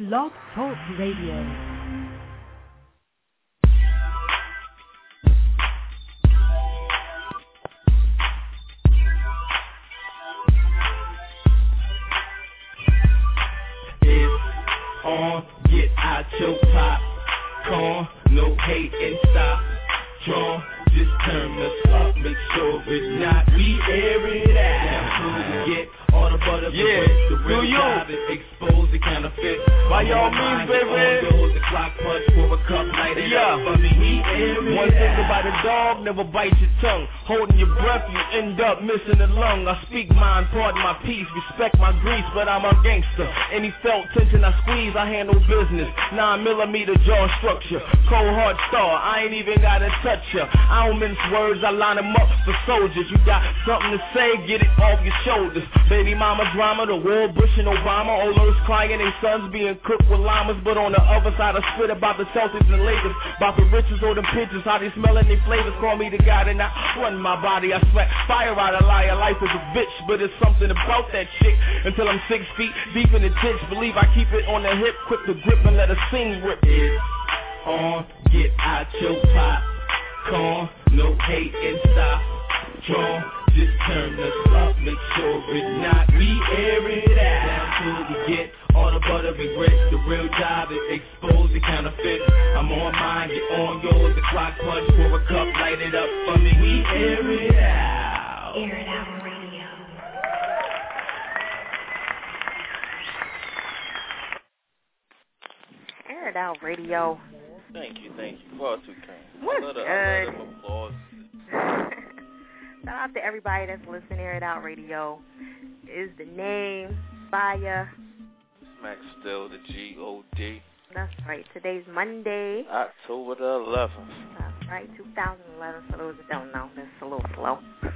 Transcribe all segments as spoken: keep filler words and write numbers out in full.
Blog Talk Radio. On, get out your popcorn, no hate and stop, drawn, just turn us up, make sure it's not, we air it out, get all the butter, yeah, the real job and expose the counterfeit, by all means, baby, the clock punch for a cup, light it yeah. up, for me, we air it one out. Thing about a dog, never bite your tongue, holding your breath, you end up missing a lung, I speak mine, pardon my peace, respect my grease, but I'm a gangster, any felt tension I squeeze, I handle business, nine millimeter jaw structure, cold heart star, I ain't even gotta touch ya, I don't mince words, I line them up for soldiers, you got something to say, get it off your shoulders, baby mama drama, the war, Bush and Obama, old earth's crying, they sons being cooked with llamas, but on the other side I spit about the Celtics and Lakers, about the riches or the pitches, how they smelling their flavors, call me the guy and I run my body, I sweat fire out a liar, life is a bitch, but it's something about that shit, until I'm six feet deep in the ditch, believe I keep it on the hip, quick to grip and let a scene rip it on, get out your popcorn, no hate and stop, drawn, just turn us up, make sure it's not, we air it out, down till we get all the butter and grit, the real job is expose the counterfeit, I'm on mine, get on yours, the clock punch for a cup, light it up for me, we air it out. Air it out radio. Air it out radio. Thank you, thank you. Far too kind. What's I love the, good? I love the applause. Shout out to everybody that's listening to Air It Out Radio. Is the name, Fire. Max Still, the G O D. That's right. Today's Monday. October the eleventh. That's right, two thousand eleven. For those that don't know, that's a little slow.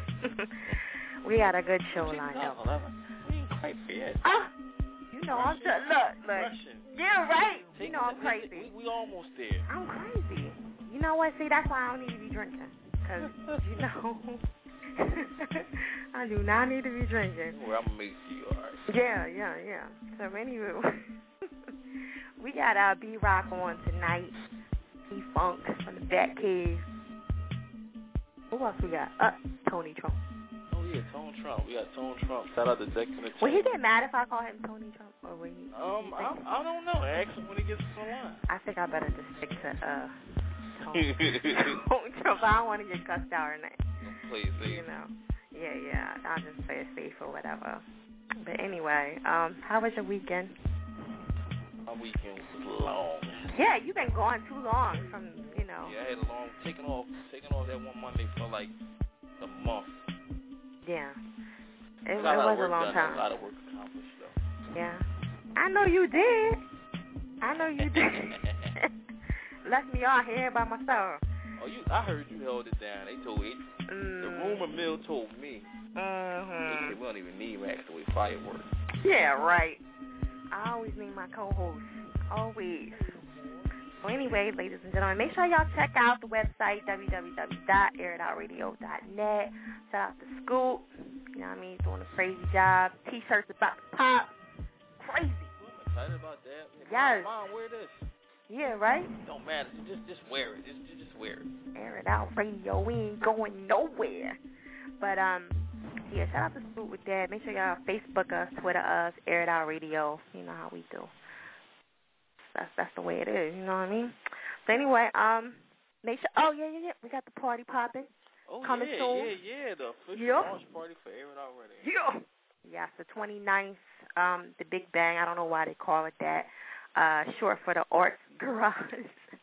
We got a good show lined up. twenty eleven. We ain't quite there yet. Ah, you know, I'm just, look, look. Russian. Yeah, right. Take you know I'm crazy. We, we almost there. I'm crazy. You know what? See, that's why I don't need to be drinking. Because, you know, I do not need to be drinking. Well, I'm going to make you all right. Yeah, yeah, yeah. So, anyway, we got our B-Rock on tonight. B-Funk from the Bat Cave. Who else we got? Uh, Tony Trump. Oh, yeah, Tone Trump. We got Tone Trump. Shout out to Deck in the Will he get mad if I call him Tony Trump? Or will he? Um, I, I don't know. Ask him when he gets to the line. I think I better just stick to, uh, Tony Trump. I don't want to get cussed out or nothing. Please, please. You know. Yeah, yeah. I'll just play it safe or whatever. But anyway, um, how was your weekend? My weekend was long. Yeah, you've been gone too long from, you know. Yeah, I had a long, taking off, taking off that one Monday for like a month. Yeah. It, it a was a long done, time. A lot of work accomplished, though. Yeah. I know you did. I know you did. Left me out here by myself. Oh, you! I heard you held it down. They told it. Mm. The rumor mill told me. Mm-hmm. They said we don't even need Max to wait fireworks. Yeah, right. I always need my co-host. Always. So anyway, ladies and gentlemen, make sure y'all check out the website, w w w dot air it out radio dot net. Shout out to Scoop. You know what I mean? Doing a crazy job. T-shirts about to pop. Crazy. I'm excited about that. Yes. Mom, wear this. Yeah, right? Don't matter. Just just wear it. Just just wear it. Air it out radio. We ain't going nowhere. But, um, yeah, shout out to Scoop with that. Make sure y'all Facebook us, Twitter us, Air It Out Radio. You know how we do. That's that's the way it is. You know what I mean? So anyway, um, make sure. Oh yeah, yeah, yeah. We got the party popping. Oh coming yeah, soon. yeah, yeah. The official Yep. launch party for Air It Out Radio. Yeah. Yes, the twenty-ninth, um, the Big Bang. I don't know why they call it that. Uh, short for the Arts Garage.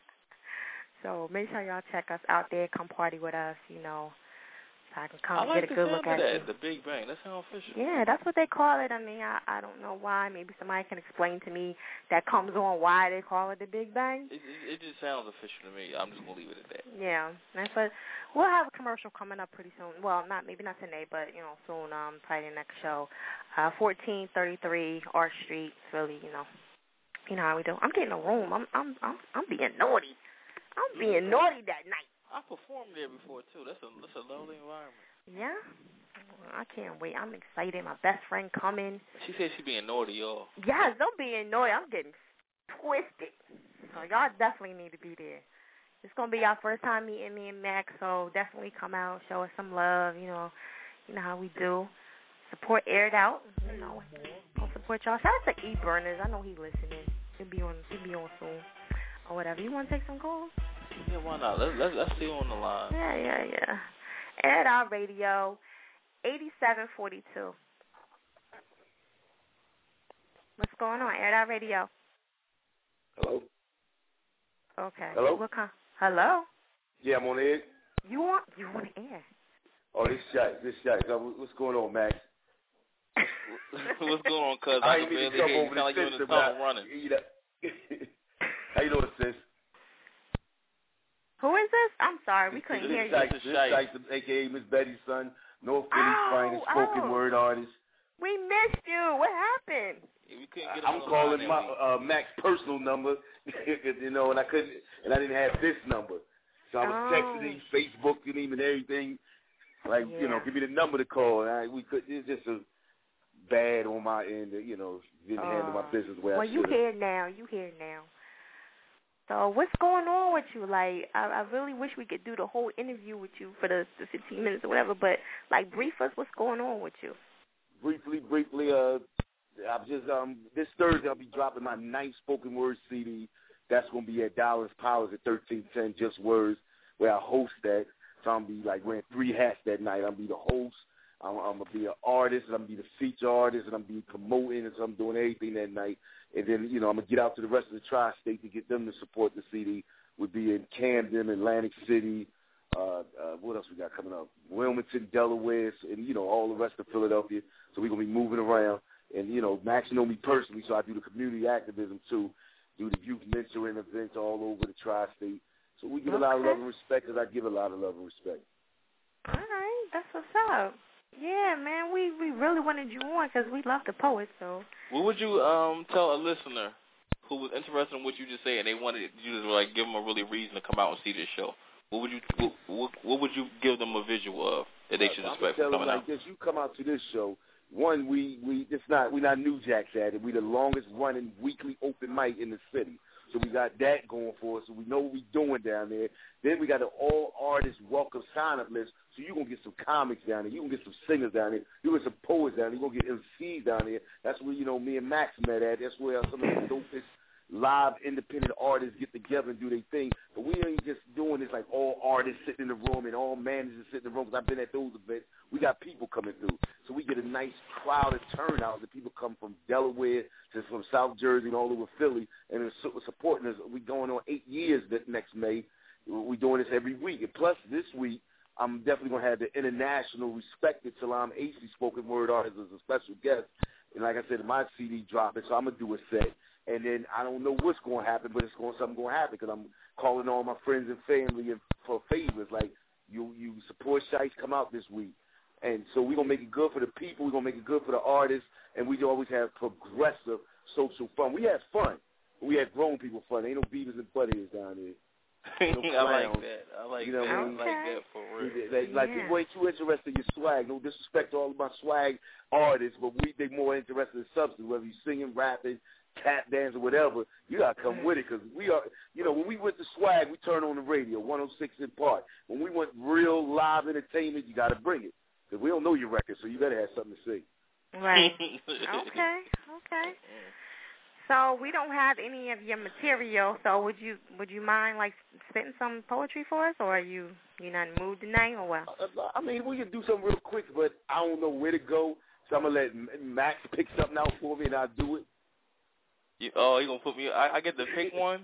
So make sure y'all check us out there. Come party with us. You know. So I can come I like get a good the look sound at of that, you. the Big Bang. That sounds official. Yeah, that's what they call it. I mean, I, I don't know why. Maybe somebody can explain to me that comes on why they call it the Big Bang. It, it, it just sounds official to me. I'm just going to leave it at that. Yeah, that's what, we'll have a commercial coming up pretty soon. Well, not maybe not today, but, you know, soon, um, probably the next show. Uh, fourteen thirty-three Arch Street. It's really, you know, you know how we do. I'm getting a room. I'm I'm I'm, I'm being naughty. I'm being naughty that night. I performed there before, too. That's a, that's a lovely environment. Yeah? I can't wait. I'm excited. My best friend coming. She said she being naughty, y'all. Yes, I'm being naughty. I'm getting twisted. So y'all definitely need to be there. It's going to be our first time meeting me and Max, so definitely come out, show us some love, you know. You know how we do. Support Air It Out. You know, go support y'all. Shout out to E Burners. I know he listening. He'll be on, he'll be on soon. Or whatever. You want to take some calls? Yeah, why not? Let's, let's, let's see you on the line. Yeah, yeah, yeah. Air It Out Radio, eighty-seven forty-two. What's going on, Air It Out Radio? Hello? Okay. Hello? What kind? Hello? Yeah, I'm on the air. You want, you want to air? Oh, this shot, this shot. What's going on, Max? What's going on, cuz? I I ain't can mean to barely jump hear you. over Sound like the you're in the system, tunnel man. running. How you doing, sis? Who is this? I'm sorry, we couldn't this hear you. Shike, This is this Shike. Shike, a k a. Miss Betty's son, North Philly's Oh, finest spoken oh. word artist. We missed you. What happened? Yeah, we couldn't get I'm on the calling line my that uh, Mac's personal number, you know, and I couldn't, and I didn't have this number, so I was Oh. texting him, Facebooking him, and everything. Like, Yeah. you know, give me the number to call. And I, we could. It's just a bad on my end. You know, didn't handle my Uh, business the way well, I you should. here now. You here now. So what's going on with you? Like, I, I really wish we could do the whole interview with you for the, the fifteen minutes or whatever. But like, brief us. What's going on with you? Briefly, briefly, uh, I'm just um this Thursday I'll be dropping my ninth spoken word C D. That's gonna be at Dallas Powers at thirteen ten Just Words, where I host that. So I'm gonna be like wearing three hats that night. I'm gonna be the host. I'm, I'm gonna be an artist, and I'm gonna be the feature artist, and I'm gonna be promoting, and so I'm doing everything that night. And then you know I'm gonna get out to the rest of the tri-state to get them to support the C D. We'll be in Camden, Atlantic City. Uh, uh, what else we got coming up? Wilmington, Delaware, and you know all the rest of Philadelphia. So we're gonna be moving around. And you know Max know me personally, so I do the community activism too. Do the youth mentoring events all over the tri-state. So we give Okay. a lot of love and respect, because I give a lot of love and respect. All right, that's what's up. Yeah, man, we, we really wanted you on because we love the poet. So What would you um tell a listener who was interested in what you just said and they wanted you to like give them a really reason to come out and see this show? What would you what, what, what would you give them a visual of that they should I'm expect tell from them coming like out? this: you come out to this show. One, we we it's not we not New Jacks at it. We the longest running weekly open mic in the city. So we got that going for us. So we know what we're doing down there. Then we got an all artist welcome sign up list. So you're gonna get some comics down there. You're gonna get some singers down there. You're gonna get some poets down there. You're gonna get M Cs down there. That's where, you know, me and Max met at. That's where some of the dopest live independent artists get together and do their thing. But we ain't just doing this like all artists sitting in the room and all managers sitting in the room, because I've been at those events. We got people coming through. So we get a nice crowd of turnout. The people come from Delaware to from South Jersey and all over Philly, and they're su- supporting us. We going on eight years that next May. We're doing this every week. And plus this week, I'm definitely going to have the international respected Salam Acey spoken word artist as a special guest. And like I said, my C D dropping, so I'm going to do a set. And then I don't know what's going to happen, but it's going something going to happen, because I'm calling all my friends and family and for favors. Like, you you support Shice, come out this week. And so we're going to make it good for the people. We're going to make it good for the artists. And we always have progressive social fun. We have fun. We have grown people fun. Ain't no beavers and buttheads down there. No I like clowns. that. I like You know that. what I mean? I like that for real. Like, like Yeah. people ain't too interested in your swag. No disrespect to all of my swag artists, but we they more interested in substance, whether you singing, rapping, tap dancing, whatever. You gotta come with it, because we are. You know, when we went to swag, we turned on the radio, one oh six in Park. When we went real live entertainment, you gotta bring it, because we don't know your record, so you better have something to say. right. Okay, okay. So we don't have any of your material. So would you would you mind like spitting some poetry for us, or are you you not in the mood tonight, or what? I mean, we can do something real quick, but I don't know where to go, so I'm gonna let Max pick something out for me, and I'll do it. You, oh, you gonna put me? I, I get to pick one.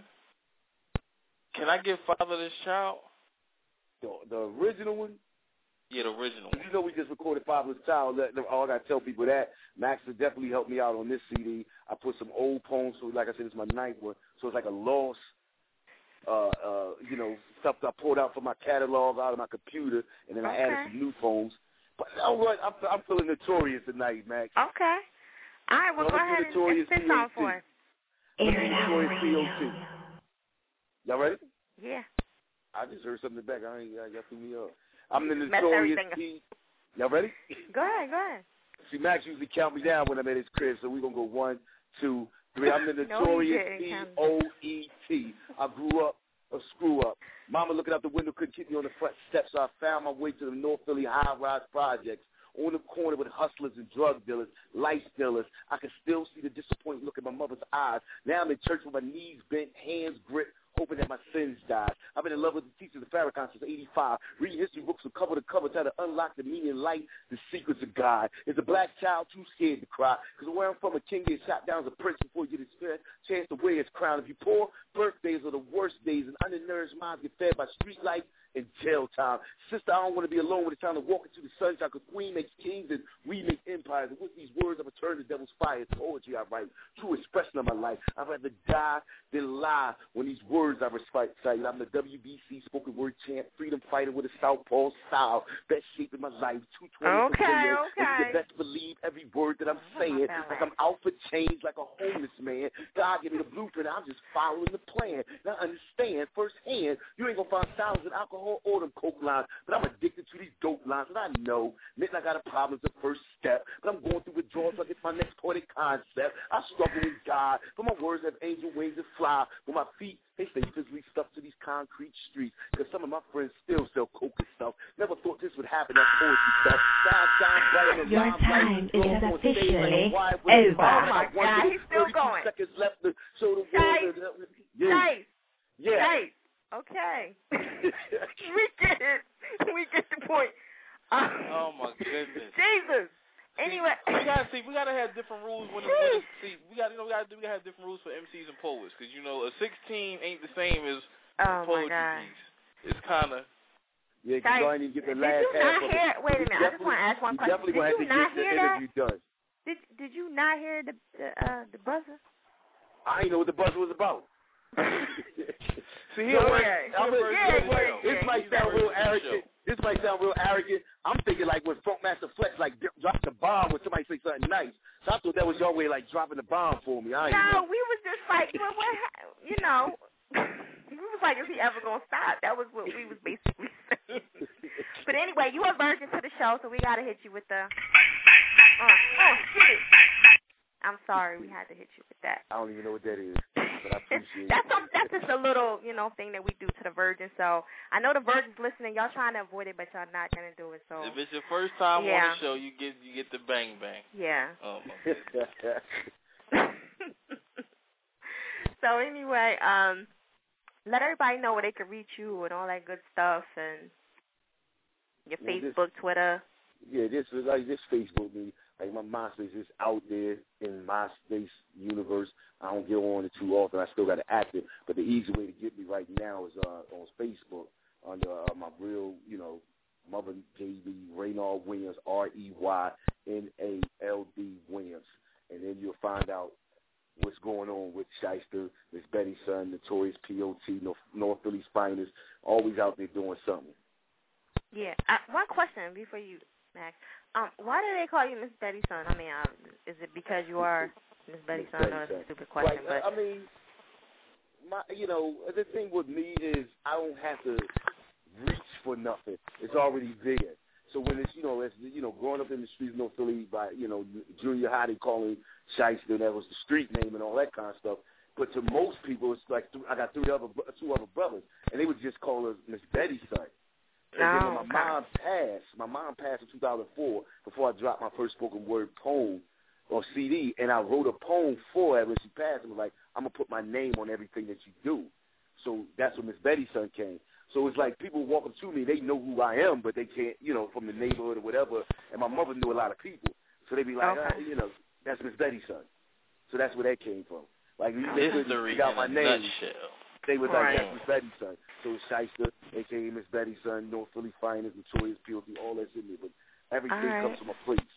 Can I give Fatherless Child? The, the original one. Yeah, the original You one. know, we just recorded Fatherless Child. Let- Oh, I got to tell people that. Max has definitely helped me out on this C D. I put some old poems, so like I said, it's my ninth one. So it's like a lost, uh, uh, you know, stuff that I pulled out from my catalog out of my computer, and then I Okay. added some new poems. But you know what? I'm, I'm feeling notorious tonight, Max. Okay. All right, well, So go I'm gonna ahead do and, Notorious and spit some P O T. for us. Air it out, radio. Y'all ready? Yeah. I just heard something in the back. I ain't, y'all threw me off. I'm the Messed Notorious everything up. P. Y'all ready? Go ahead, go ahead. See, Max usually count me down when I'm at his crib, so we're going to go one, two, I'm the notorious E O E T. I grew up a screw up. Mama looking out the window couldn't keep me on the front steps, so I found my way to the North Philly high-rise projects. On the corner with hustlers and drug dealers, life dealers. I can still see the disappointed look in my mother's eyes. Now I'm in church with my knees bent, hands gripped, hoping that my sins die. I've been in love with the teachers of Farrakhan since eighty-five. Reading history books from cover to cover, trying to unlock the meaning of life, the secrets of God. Is a black child too scared to cry? Because where I'm from, a king gets shot down as a prince before you get his chance to wear his crown. If you poor, birthdays are the worst days, and undernourished minds get fed by street life and jail time. Sister, I don't want to be alone when it's time to walk into the sunshine, because queen makes kings and we make empires. And with these words, I return the devil's fire. It's poetry I write, true expression of my life. I'd rather die than lie when these words I recite. I'm the W B C spoken word champ, freedom fighter with a southpaw style. Best shape in my life, two twenty. Okay, okay. And you best believe every word that I'm saying. Like I'm out for change, like a homeless man. God gave me the blueprint. I'm just following the plan. Now understand firsthand, you ain't gonna find thousands of alcohol or them coke lines, but I'm addicted to these dope lines, and I know. Admitting I got a problem is the first step, but I'm going through withdrawals so I get my next poetic concept. I struggle with God, but my words have angel wings that fly. With my feet, they stay physically stuck to these concrete streets, because some of my friends still sell coke and stuff. Never thought this would happen, that poetry stuff. Shine, shine, bright on the Your line, time bright, is on officially over. over. Oh, my God, he's still going. Seconds left to show the Nice. world. Yeah. Nice. Yeah. Nice. Okay. we get it. We get the point. Uh, Oh my goodness. Jesus. Anyway, See, we gotta see. We gotta have different rules when it, when it's, see. We gotta, you know, we gotta, we gotta have different rules for M Cs and poets, because you know a sixteen ain't the same as oh a my poetry God. piece. It's kind of. Yeah, you Guys, go ahead and get the did last you half not of hear? it. Wait a You minute. I just want to ask one you question. definitely Did gonna have you to not get hear the that? interview done. Did Did you not hear the the, uh, the buzzer? I didn't know what the buzzer was about. See, No, here, yeah, I'm yeah, yeah, wait, yeah, this yeah. might sound real arrogant. This might sound real arrogant. I'm thinking like when Funkmaster Flex like d- dropped the bomb when somebody say something nice. So I thought that was your way like dropping the bomb for me. I ain't No, know. we was just like, well, what? ha- You know, we was like, is he ever gonna stop? That was what we was basically saying. But anyway, you a virgin to the show, so we gotta hit you with the. Uh, oh, get it. I'm sorry, we had to hit you with that. I don't even know what that is, but I appreciate that's it. some, that's just a little, you know, thing that we do to the virgins. So I know the virgins listening, y'all trying to avoid it, but y'all not gonna do it. So if it's your first time Yeah. on the show, you get you get the bang bang. yeah. Oh my goodness. So anyway, um, let everybody know where they can reach you and all that good stuff, and your Well, this- Facebook, Twitter. Yeah, this is like this Facebook me. Like my MySpace is out there in MySpace universe. I don't get on it too often. I still got to act it, but the easy way to get me right now is uh, on Facebook under uh, my real, you know, Mother J B Reynald Williams, R E Y N A L D Williams, and then you'll find out what's going on with Shyster, Miss Betty's son, Notorious P O T, North, North Philly's finest, always out there doing something. Yeah. Uh, one question before you, Max. Um, why do they call you Miss Betty's son? I mean, um, is it because you are Miss Betty's son? I know that's a stupid question, Like, but I mean, my, you know, the thing with me is I don't have to reach for nothing. It's already there. So when it's, you know, it's, you know, growing up in the streets of North Philly by, you know, junior high, they call me Shyster, that was the street name and all that kind of stuff. But to most people, it's like th- I got three other, two other brothers, and they would just call her Miss Betty's son. And then when my Oh, okay. mom passed, my mom passed in two thousand four before I dropped my first spoken word poem on C D, and I wrote a poem for her when she passed and was like, I'm going to put my name on everything that you do. So that's when Miss Betty's son came. So it's like people walk up to me, they know who I am, but they can't, you know, from the neighborhood or whatever, and my mother knew a lot of people. So they be like, Okay. uh, you know, that's Miss Betty's son. So that's where that came from. Like, they History got in my a name. nutshell. They was Right. like, that's Miss Betty's son. So it's Shyster, a k a. Miss Betty's son, North Philly finest, Notorious P O T, all that's in there. But everything All right. comes from a place.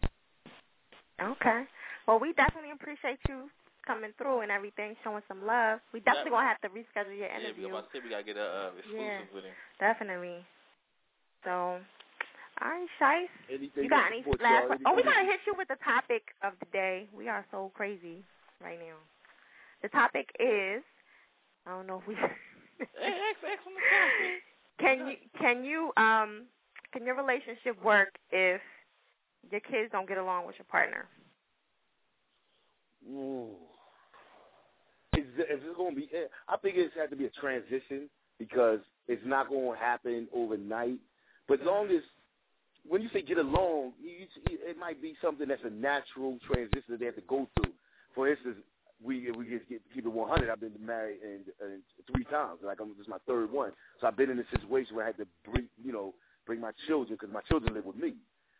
Okay. Well, we definitely appreciate you coming through and everything, showing some love. We definitely going to have to reschedule your Yeah, interview. because I said we got to get a uh, exclusive Yeah. with him. Definitely. So, all right, Shice. Anything You got to any support last? y'all, Oh, we're anything- going to hit you with the topic of the day. We are so crazy right now. The topic is, I don't know if we... Hey, X, X on the topic. Can you, can you, um, can your relationship work if your kids don't get along with your partner? Ooh. if it's going to be, I think it's had to be a transition because it's not going to happen overnight. But as long as, when you say get along, you, it might be something that's a natural transition that they have to go through. For instance, we we just get, keep it one hundred. I've been married and, and three times. Like I'm, this is my third one. So I've been in a situation where I had to bring, you know, bring my children because my children live with me.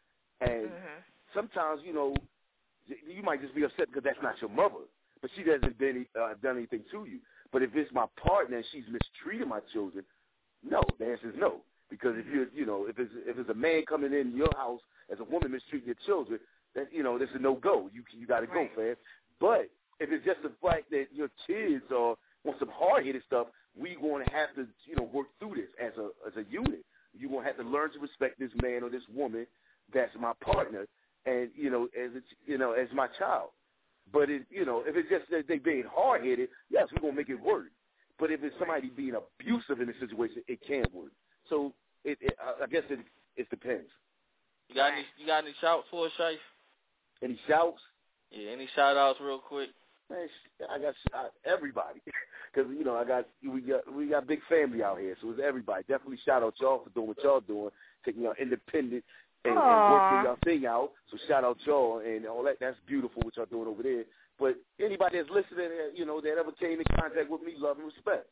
And mm-hmm. sometimes, you know, you might just be upset because that's not your mother, but she hasn't been, uh, done anything to you. But if it's my partner and she's mistreating my children, no, the answer is no. Because if you're, you know, if it's if it's a man coming in your house as a woman mistreating your children, then you know this is no go. You you got to go, fam. But if it's just the fact that your kids are want some hard headed stuff, we going to have to, you know, work through this as a as a unit. You're going to have to learn to respect this man or this woman that's my partner, and you know, as it's, you know, as my child. But it, you know, if it's just that they being hard headed, yes, we're gonna make it work. But if it's somebody being abusive in the situation, it can't work. So it, it I guess it it depends. You got any you got any shouts for us, Shife? Any shouts? Yeah, any shout outs real quick? Man, I got uh, everybody, because you know I got we got we got big family out here, so it's everybody. Definitely shout out y'all for doing what y'all doing, taking y'all independent and, and working y'all thing out. So shout out y'all and all that. That's beautiful what y'all doing over there. But anybody that's listening, you know, that ever came in contact with me, love and respect.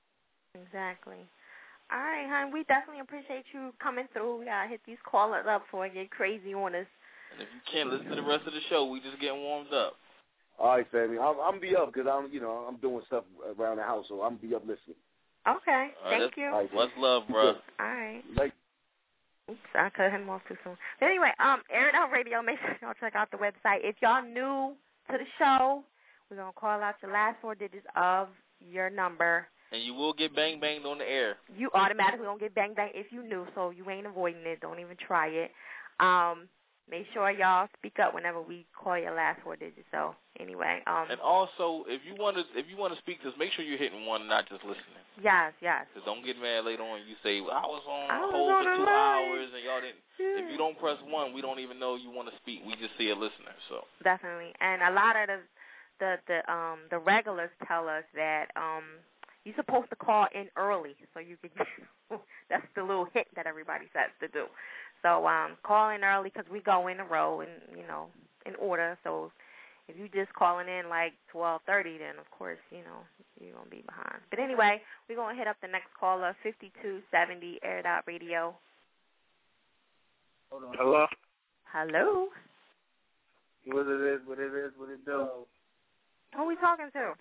Exactly. All right, hon. We definitely appreciate you coming through. We gotta hit these callers up before I get crazy on us. And if you can't listen to the rest of the show, we just getting warmed up. All right, family. I'm, I'm be up because I'm, you know, I'm doing stuff around the house, so I'm be up listening. Okay, right, thank you. Right, much love, bro. All right. Like, Oops, I cut him off too soon. But anyway, um, Air It Out Radio. Make sure y'all check out the website. If y'all new to the show, we're gonna call out your last four digits of your number. And you will get bang banged on the air. You automatically gonna get bang bang if you new, so you ain't avoiding it. Don't even try it. Um. Make sure y'all speak up whenever we call your last four digits. So anyway, um, and also if you want to if you want to speak to us, make sure you're hitting one, not just listening. Yes, yes. Because don't get mad later on. You say well, I was on I was hold on for two line. hours and y'all didn't. Yeah. If you don't press one, we don't even know you want to speak. We just see a listener. So definitely, and a lot of the the the um the regulars tell us that um you're supposed to call in early so you can. That's the little hit that everybody says to do. So um, call in early because we go in a row and, you know, in order. So if you just calling in like twelve thirty, then, of course, you know, you're going to be behind. But anyway, we're going to hit up the next caller, fifty-two seventy, Air It Out Radio. Hold on. Hello? Hello? What it is, what it is, what it do? Who are we talking to?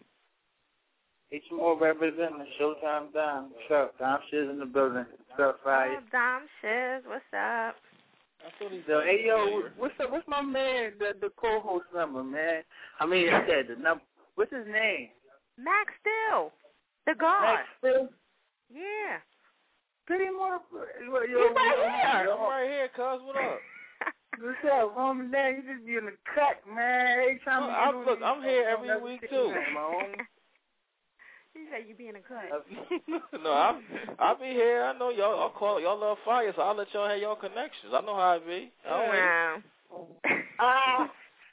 H M O representing Showtime Dom. What's up? Dom Shiz in the building. What's up, Fire? Oh, Dom Shiz, what's up? So, hey, yo, what's up? What's my man, the, the co-host number, man? I mean, I said the number. What's his name? Max Still, the guard. Max Still? Yeah. Pretty much. Yo, He's right here. Yo, I'm right here, cuz. What up? What's up, homie? Man, you just be in the cut, man. Every time well, you I'm, look, I'm here every week, too. He said you be in a cut. No, I'm, I'll be here. I know y'all I'll call y'all love fire, so I'll let y'all have y'all connections. I know how it be. Wow. Ah.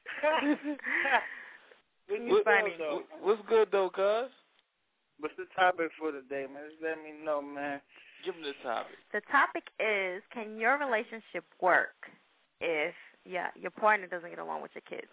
What, funny. What, what's good, though, cuz? What's the topic for today, man? Just let me know, man. Give me the topic. The topic is, can your relationship work if yeah, your partner doesn't get along with your kids?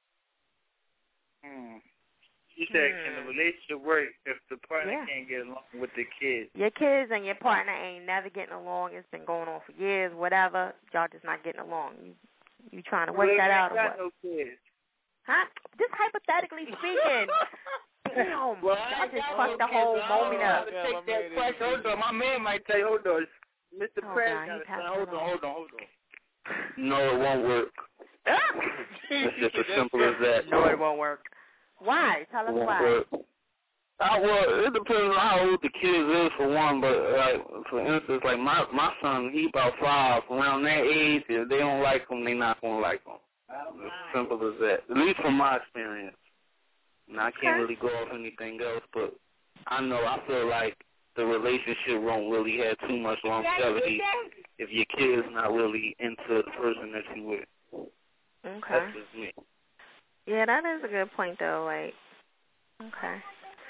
Hmm. You said, hmm. can the relationship work if the partner yeah. can't get along with the kids? Your kids and your partner ain't never getting along. It's been going on for years, whatever. Y'all just not getting along. You you trying to work well, that out or got what? No kids. Huh? Just hypothetically speaking. Damn, well, I, I just got fucked no the whole kids. moment up. Yeah, take that question. Hold on, my man might tell you. Hold on, Mister Oh, President. God, hold on, hold on, hold on. No, it won't work. It's just as simple as that. No, it won't work. Why? Tell us it won't why. Work. Uh, well, it depends on how old the kid is for one, but like for instance, like my my son, he about five. Around that age, if they don't like him, they not gonna like him. It's as simple as that. At least from my experience. And I can't really go off anything else, but I know I feel like the relationship won't really have too much longevity if your kid is not really into the person that you with. Okay. That's just me. Yeah, that is a good point, though. Like, okay.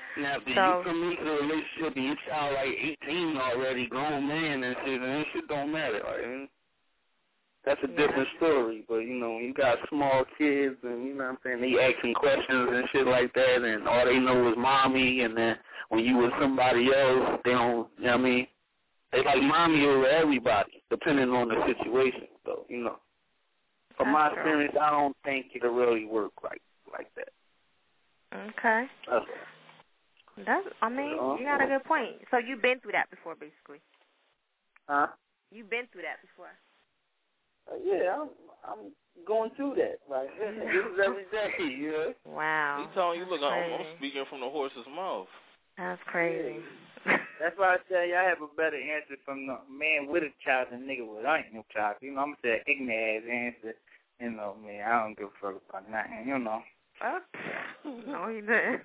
Now, if So- you come into a relationship and you child like eighteen already, grown man and shit, and that shit don't matter. Like, that's a Yeah. different story. But, you know, you got small kids and, you know what I'm saying, they asking questions and shit like that, and all they know is mommy, and then when you with somebody else, they don't, you know what I mean? They like mommy over everybody, depending on the situation. So, you know, from my That's true. experience, I don't think it'll really work like like that. Okay. That's That's, I mean, Uh, you got a good point. So you've been through that before, basically. Huh? You've been through that before. Uh, yeah, I'm, I'm going through that. Like, this is every day, you know? Wow. He telling you, look, I'm, I'm Crazy. speaking from the horse's mouth. That's crazy. That's why I tell you I have a better answer from the man with a child than nigga without no child. You know, I'm gonna say an ignorant ass answer. You know, man, I don't give a fuck about nothing, you know. Oh, no, he didn't.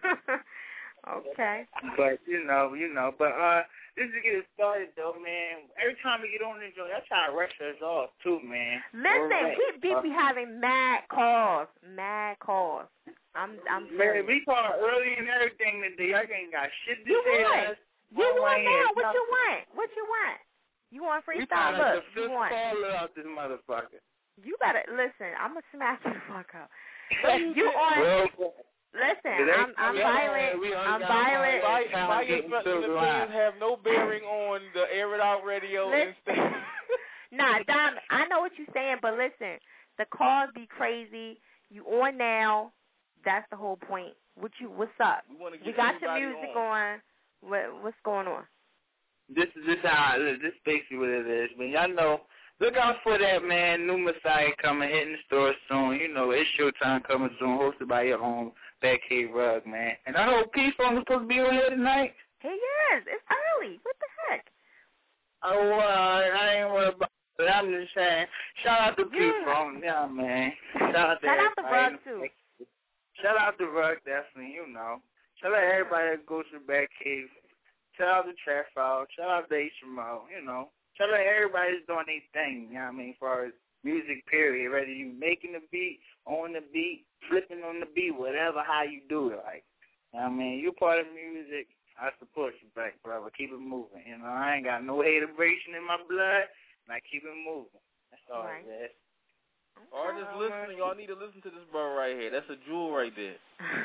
Okay. But, you know, you know, but, uh, just to get it started, though, man, every time we get on this joint, y'all try to rush us off, too, man. Listen, Right. we be, be having mad calls. Mad calls. I'm, I'm Man, serious. we called early and everything today. Y'all ain't got shit to You say. want? Us. You One want way now? is What you nothing. want? What you want? You want We freestyle? trying to Look, the you fifth want? caller out this motherfucker. You better listen. I'm gonna smack you the fuck up. You on? Well, Listen, It ain't- I'm, I'm we violent. we I'm got violent. my- My, my expressing opinions have no bearing on the Air It Out Radio Listen. instead. Nah, Dom, I know what you're saying, but listen, the calls be crazy. You on now? That's the whole point. What you? What's up? We, wanna get We got your everybody music on. on. What, what's going on? This is this how this is basically what it is. But y'all know, look out for that, man. New Messiah coming, hitting the store soon. You know, it's Showtime coming soon, hosted by your own Backhead Rug, man. And I hope Peace Phone is supposed to be on here tonight. Hey, yes, it's early. What the heck? Oh, uh, I ain't worried about it. I'm just saying, shout out to Peace Yeah. Phone, yeah, man. Shout out to Shout out to everybody. Rug, too. Shout out to Rug, definitely, you know. Shout out to everybody that goes to Backhead. Shout out to Trap Out. Shout out to H M O, you know. Shout out to everybody that's doing their thing, you know what I mean, as far as music, period. Whether you making the beat, on the beat, flipping on the beat, whatever, how you do it. Like, you know what I mean, you part of music, I support you, back, brother. Keep it moving. You know, I ain't got no hateration in my blood, and I keep it moving. That's all Right. it is. Artists listening, y'all need to listen to this bro right here. That's a jewel right there.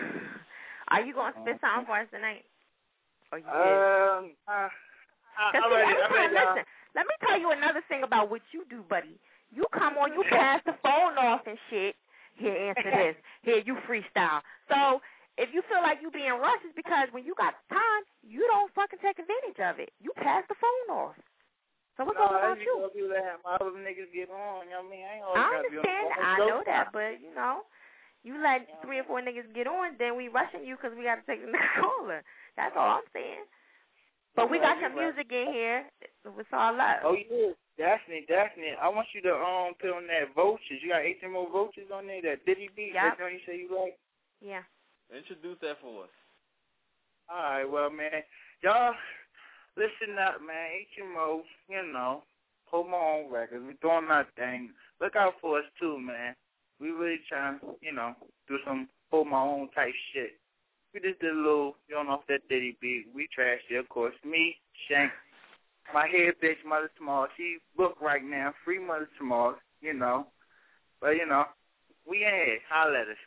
Are you gonna spit something for us tonight? Or you did? Um, uh, I, Cause I'm see, ready. every I'm time, ready, y'all. listen, let me tell you another thing about what you do, buddy. You come on, you pass the phone off and shit. Here, answer this. Here, you freestyle. So if you feel like you being rushed, it's because when you got time, you don't fucking take advantage of it. You pass the phone off. So what's No, up about I you? just people that have my other niggas get on. You know what I mean? I ain't always I gotta be on the understand. phone. I It's know that, showtime. but you know, you let three or four niggas get on, then we rushing you because we got to take the next caller. That's all I'm saying. But we got your music in here. It's all love. Oh yeah, definitely, definitely. I want you to um put on that Vultures. You got eighteen more Vultures on there. That Diddy beat. Yep. That's what you say you like. Yeah. Introduce that for us. All right, well, man, y'all listen up, man. H M O, you know, hold my own records. We doing our thing. Look out for us too, man. We really trying, you know, do some hold my own type shit. We just did a little, you know, off that Diddy beat. We trashed it, of course. Me, Shank, my head bitch, Mother Small. She booked right now, free Mother Small, you know. But, you know, we in here. Holla at us.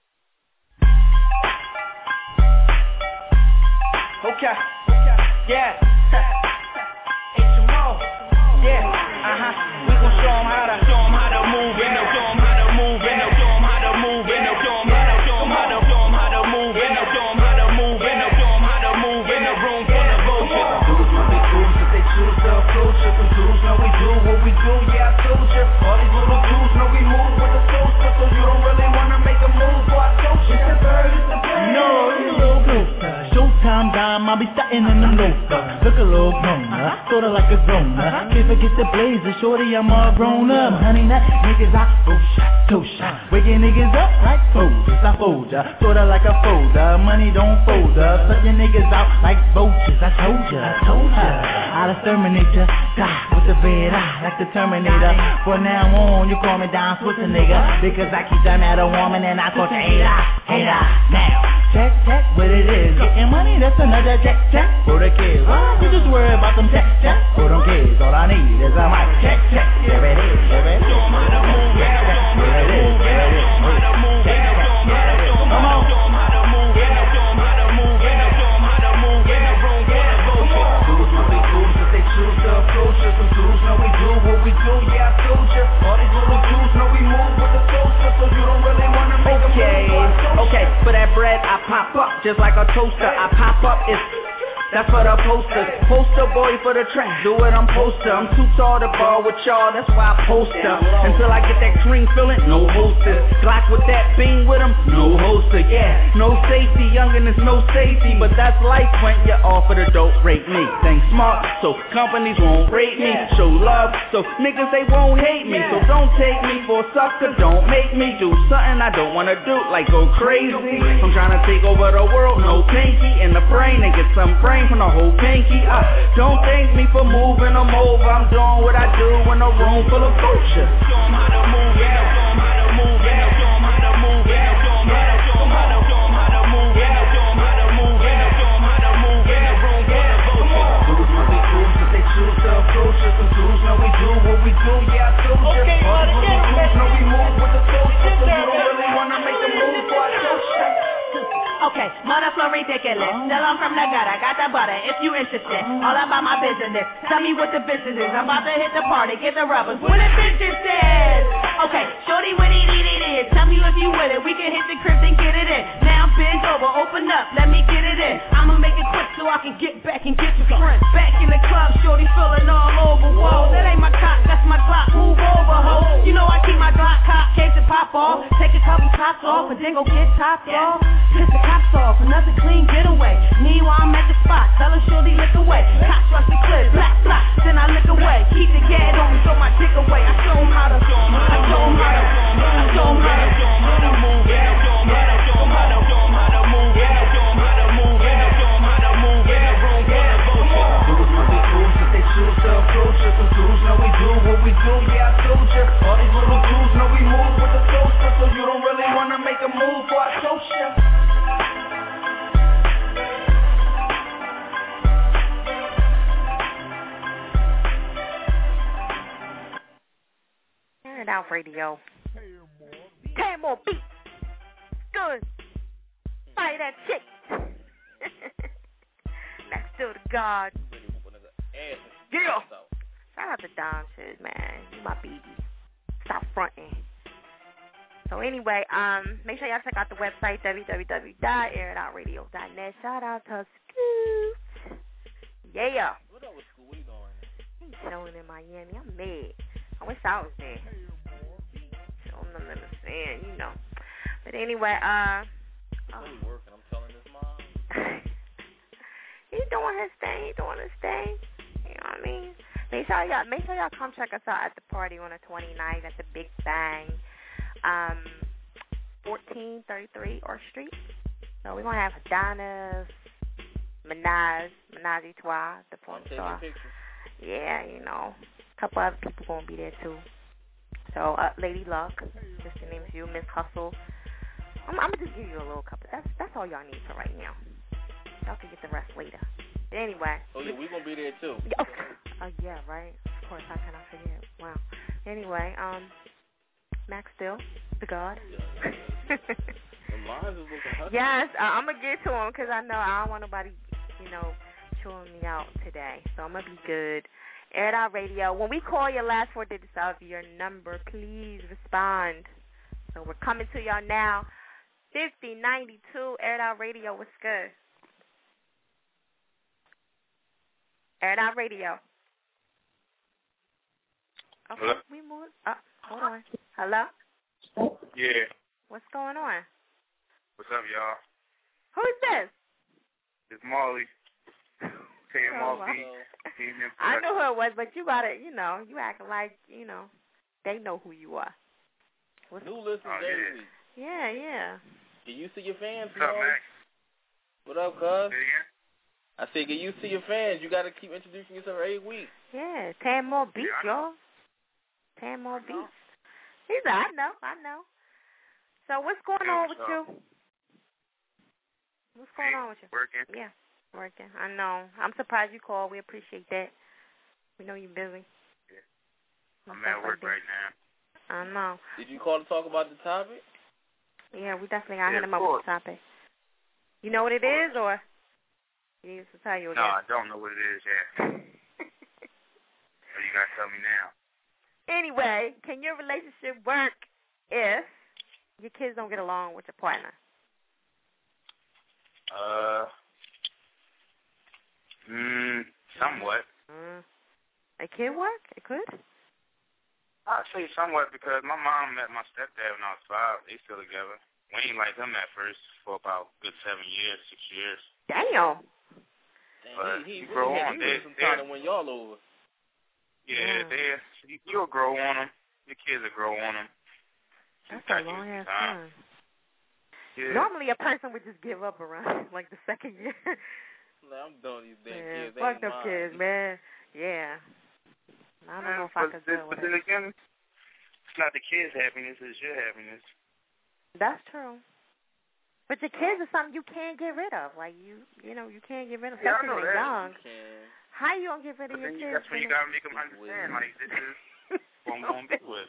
Okay. Yeah. H M O. Yeah. Uh-huh. We gon' show 'em how to show 'em how to move in the show 'em how to move in the show 'em how to move in the show 'em how to show 'em how to show 'em how to move in the show 'em how to move in the show 'em how to move in the room full of vultures. Dudes know they dudes, but they choose to approach us. Some dudes know we do what we do. Yeah, I told ya. All these little dudes know we move with the soul, but so you don't really wanna make a move. Boy, I told you. It's the bird, it's the bird. No, it's a little closer. Showtime dime, I'll be starting in the loafer. Look a little growner, sorta like a grown-up. Can't forget the blazer, shorty, I'm all grown up. Honey, nut, niggas, I go shot, toe shot. Waking niggas up like folders, I fold ya. Sorta like a folder, money don't fold up. Suck your niggas out like vultures, I told ya, I told ya. I'll exterminate ya, die with the red eye like the Terminator. From now on, you call me Don Swisher, nigga. Because I keep that matter warming and I torture hater, hater. Now, check, check what it is. Getting money that's another jack jack for the kids. Huh? You just worry about them jack jack for them kids. All I need is a mic check check. There it is, there it is. There it is, there it is. Come on. Choose to approach us, some dudes know we do what we do, yeah, I told ya. All these little dudes know we move with the toaster, so you don't really wanna make a okay. move. Okay, for that bread, I pop up just like a toaster. I pop up, it's that's for the posters. Poster boy for the track, do it, I'm poster. I'm too tall to ball with y'all, that's why I poster. Until I get that cream feeling, no hostess. Glock with that beam with him, no holster, yeah. No safety, youngin' is no safety. But that's life when you offer the dope, rate me. Think smart, so companies won't rate me. Show love, so niggas they won't hate me. So don't take me for a sucker, don't make me do something I don't wanna do, like go crazy. I'm trying to take over the world, no pinky in the brain and get some brain from the whole pinky. Uh, don't thank me for moving them over. I'm doing what I do in a room full of culture. Show 'em how to move, yeah. Show 'em how to move, yeah. Show 'em how to move, yeah. Show 'em how to, show 'em how to, show 'em how to move, yeah. Show 'em how to move, yeah. Show 'em how to move in the room full of culture. Dudes know we do, so they choose to approach us. Some dudes know we do what we do, yeah, I told ya. Okay, all these little dudes know we move with the culture, so you don't really wanna make a move for a culture. Okay, mother flow ridiculous. Still I'm from the gutter, got the butter. If you interested, all about my business. Tell me what the business is. I'm about to hit the party, get the rubbers. What the business is? Okay, shorty, what it is? Tell me if you with it. We can hit the crib and get it in. Now bend over, open up, let me get it in. I'ma make it quick so I can get back and get some friends. Back in the club, shorty feeling all over. Whoa, that ain't my cock, that's my Glock. Move over, ho. You know I keep my Glock cock, case to pop off. Take a couple tops off, and then go get topped off. Piss the cops off, another clean getaway. Meanwhile, I'm at the spot, tell her shorty lick away. Cops rush the clip, black, black, then I lick away. Keep the gag on me, throw my dick away. I show 'em how to, I show 'em how to, I show 'em how to, I show 'em how to move, yeah, I show 'em how to, show 'em how to, show 'em how to move, yeah, I show 'em how to move, yeah, I show 'em how to move in the room, yeah, dudes know we do, so they choose to approach us. Some dudes know we do what we do, yeah, I told ya. All these little dudes know we move with the toaster, so you don't really wanna make a move for a toaster. Turn it out, radio. Ten more beats. Good. Fire that chick. Next to the God. Yeah. Shout out to Don shit, man. You my baby. Stop fronting. So anyway, um, make sure y'all check out the website w w w dot air it out radio dot net. Shout out to Scoot. Yeah. What up with Scoot? What you doing right now? He's chilling in Miami. I'm mad. I wish I was there. Showing them in the sand, you know. But anyway, uh. He's really working. I'm telling his mom. He's doing his thing. He's doing his thing. You know what I mean? Make sure y'all, make sure y'all come check us out at the party on the twenty-ninth at the Big Bang, um, fourteen thirty-three Orchard Street. So we're gonna have Adonis, Minaj, Minaj et Trois, the porn star. Yeah, you know, a couple other people gonna be there too. So uh, Lady Luck, just to name a few, Miss Hustle. I'm, I'm gonna just give you a little couple. That's that's all y'all need for right now. Y'all can get the rest later. But anyway. Oh yeah, we gonna be there too. Oh, uh, yeah, right. Of course, how can I forget? Wow. Anyway, um, Max Still, the God. Yeah, the lines is looking hot. Yes, uh, I'm gonna get to him because I know I don't want nobody, you know, chewing me out today. So I'm gonna be good. Air It Out Radio. When we call your last four digits of your number, please respond. So we're coming to y'all now. fifty ninety-two Air It Out Radio. What's good? Air It Out Radio. Okay, hello? we move. Uh, hold on. Hello? Yeah. What's going on? What's up, y'all? Who's this? It's Molly. K M Oh, R wow. B. I know who it was, but you gotta, you know, you acting like, you know, they know who you are. What's New listeners oh, every yeah. week. Yeah, yeah. Get used to your fans, What's up, Mo. Max? What up, cuz? Say again? I said get used to your fans. You got to keep introducing yourself every week. Yeah, ten more beats, Yeah, y'all. Ten more beats. He said, I know, I know. So what's going Hey, on what's with up? you? What's going Me? on with you? Working. Yeah. Working. I know. I'm surprised you called. We appreciate that. We know you're busy. Yeah. I'm at work right now. I know. Did you call to talk about the topic? Yeah, we definitely got to Yeah, hit him up of with the topic. You know what it is, or you need us to tell you again? No, I don't know what it is yet. So you got to tell me now. Anyway, can your relationship work if your kids don't get along with your partner? Uh, mm, somewhat. Mm. It can work. It could. I'd say somewhat because my mom met my stepdad when I was five. They still together. We ain't like them at first for about a good seven years, six years. Damn. Damn, But he, he you grow really on. had They, some they, time to win y'all over. yeah, Yeah. they, you'll grow on them. Your kids will grow on them. That's a long ass time. Yeah. Normally, a person would just give up around like the second year. Nah, I'm done with these damn Yeah, kids. They fuck ain't them mine. kids, man. Yeah. I don't know if I but, could then, deal but with then it. again, it's not the kids' happiness, it's your happiness. That's true. But your kids are something you can't get rid of. Like, you you know, you can't get rid of, Yeah, I especially know when they're that. young. You can. How you gonna get rid of But your then you, kids? that's when you got to make them understand, like, this is what I'm going to be with.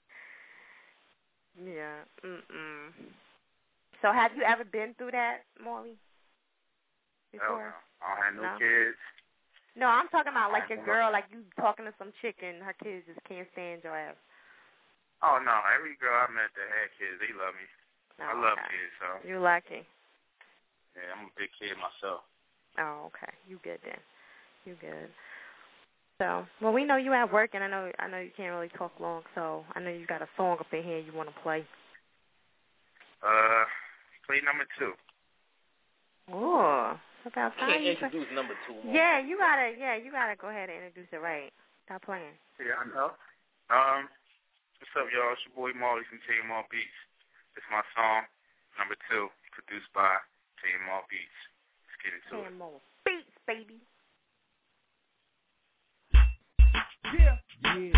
Yeah. Mm-mm. So have you ever been through that, Morley? Hell Before? no. I don't have no, No? kids. No, I'm talking about like your girl, like you talking to some chick and her kids just can't stand your ass. Oh, no. Every girl I met that had kids, they love me. Oh, I love okay. kids, so. You lucky. Yeah, I'm a big kid myself. Oh, okay. You good then. You good. So, well, we know you at work, and I know I know you can't really talk long, so I know you got a song up in here you want to play. Uh, play number two. Oh, about You time. can't introduce number two. Mo. Yeah, you gotta. Yeah, you gotta go ahead and introduce it right. Stop playing. Yeah, I know. Um, what's up, y'all? It's your boy Marley from T M R Beats. It's my song, number two, produced by T M R Beats. Let's get into it. Ten more beats, baby. Yeah. Yeah.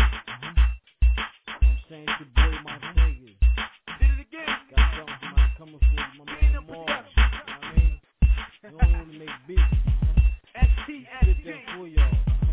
Uh-huh. I'm saying it's your boy, my nigga. Did it again. Got something for my coming for you, my man Marley. You know what I mean? You don't want to make beats. S T S G. For y'all.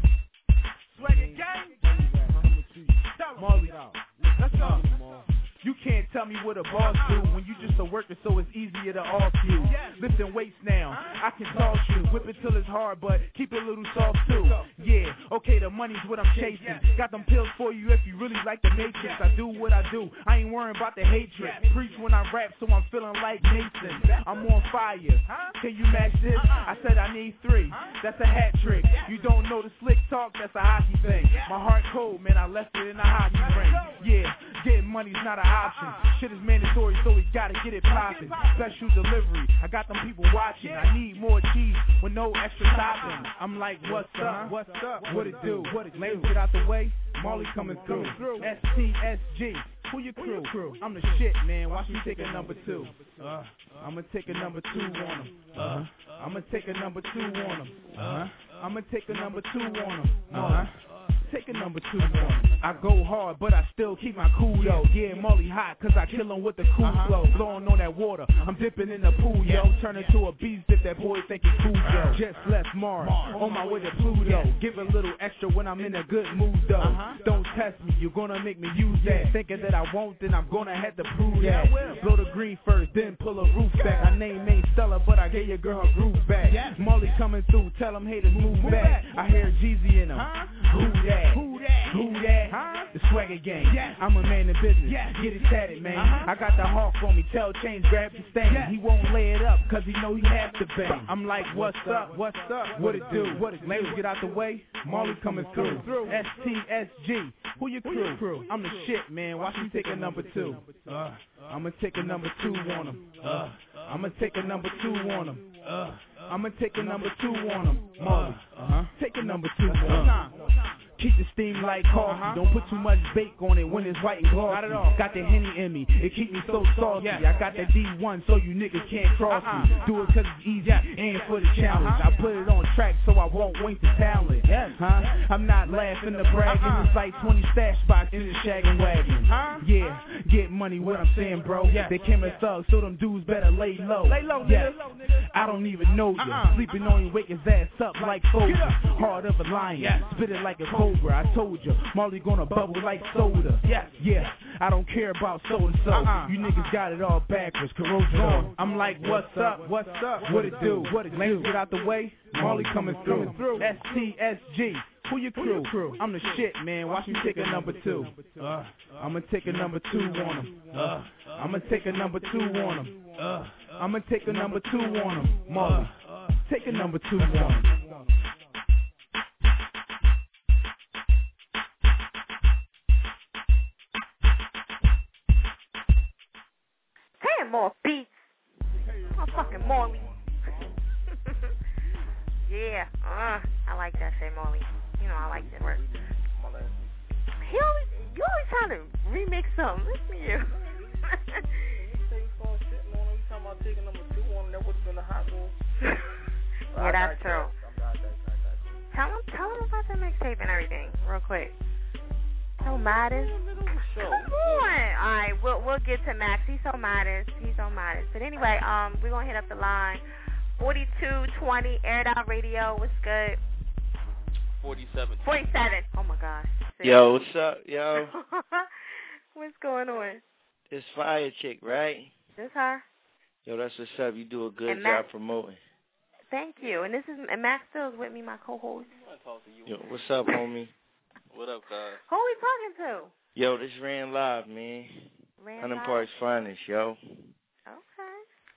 Swagger gang. Coming to you. Marley out. Let's go. You can't tell me what a boss do when you just a worker, so it's easier to off you. Lifting weights now, I can toss you. Whip it till it's hard, but keep it a little soft too. Yeah, okay, the money's what I'm chasing. Got them pills for you if you really like the Matrix. I do what I do, I ain't worrying about the hatred. Preach when I rap, so I'm feeling like Nathan. I'm on fire, can you match this? I said I need three, that's a hat trick. You don't know the slick talk, that's a hockey thing. My heart cold, man, I left it in a hockey ring. Yeah, getting money's not an option. Shit is mandatory, so we gotta get it poppin'. Special delivery, I got them people watching. I need more cheese with no extra topping. I'm like, what's up? What's up? What it do? What it Ladies, get out the way. Marley coming through. S T S G. Who your crew? I'm the shit, man. Watch me take a number two. Uh, I'ma take a number two on them. Uh, I'ma take a number two on them. Uh, I'ma take a number two on them. Uh, take a number two on them. I go hard, but I still keep my cool, yo. Yeah, Marley hot, cause I kill him with the cool flow. Blowing on that water, I'm dipping in the pool, yo. Turn into a beast if that boy think he cool, yo. Just left Mars, on my way to Pluto. Give a little extra when I'm in a good mood, though. Don't test me, you're gonna make me use that. Thinking that I won't, then I'm gonna have to prove that. Blow the green first, then pull a roof back. My name ain't Stella, but I gave your girl her groove back. Molly coming through, tell them haters move back. I hear Jeezy in them. Who that? Who that? Who that? The Swagger gang. I'm a man in business. Get it tatted, man. I got the hawk on me. Tell Chains grab the stain. He won't lay it up, cause he know he has to bang. I'm like, what's up? What's up? What it do? What it Ladies, get out the way. Marley coming through. S T S G. Who your crew? I'm the shit, man. Watch me take a number two. Uh, I'ma take a number two on him. Uh, I'ma take a number two on him. Uh, I'ma take a number two on him. Marley, uh-huh. Take a number two on him. keep the steam like coffee. Uh-huh. Don't put too much bake on it when it's white and glossy. Not at all. Got the Henny in me, it keep me so salty. Yeah. I got that D one so you niggas can't cross uh-uh. me. Do it cause it's easy and for the challenge. Uh-huh. I put it on track so I won't waste the talent. Yes. Huh? I'm not laughing or bragging. Uh-uh. It's like twenty stash spots in the shaggin' wagon. Huh? Yeah, get money, what I'm saying, bro. Yeah. They came as thugs, so them dudes better lay low. Lay low, yes. nigga. I don't even know you. Uh-uh. Sleeping on you, wake his ass up like soldier. Heart of a lion, yes. Spit it like a cobra. I told you, Marley gonna bubble like soda. Yes. Yeah, I don't care about soda, so uh-uh. you niggas got it all backwards. Corrosion. I'm like, what's up? What's up? What it do? What it do? Get out the way. Marley coming through. S T S G. Who your crew? Who crew? I'm the shit, man. Watch me take a number two. Uh, I'ma take a number two on him. Uh, I'ma take a number two on him. Uh, I'ma take a number two on him. Marley, take a number two on him. Ten more beats. I'm fucking Marley. Yeah, uh, I like that shit, Marley. You know I like that word. He always, you always trying to remix something. Listen to you. Talking about taking number two on, that would have been a hot move. Yeah, that's true. Tell him, tell him about the mixtape and everything, real quick. So modest. Come on. All right, we'll we'll get to Max. He's so modest. He's so modest. But anyway, um, we're gonna hit up the line. Forty-two twenty Aired Out Radio. What's good? Forty-seven. Forty-seven. Oh my gosh. See? Yo, what's up, yo? What's going on? This Fire Chick, right? This her? Yo, that's what's up. You do a good and job Max, promoting. Thank you. And this is and Max Stills with me, my co-host. Yo, what's up, homie? What up, guys? Who are we talking to? Yo, this Ran Live, man. Ran Hunting Live? Park's finest, yo. Okay.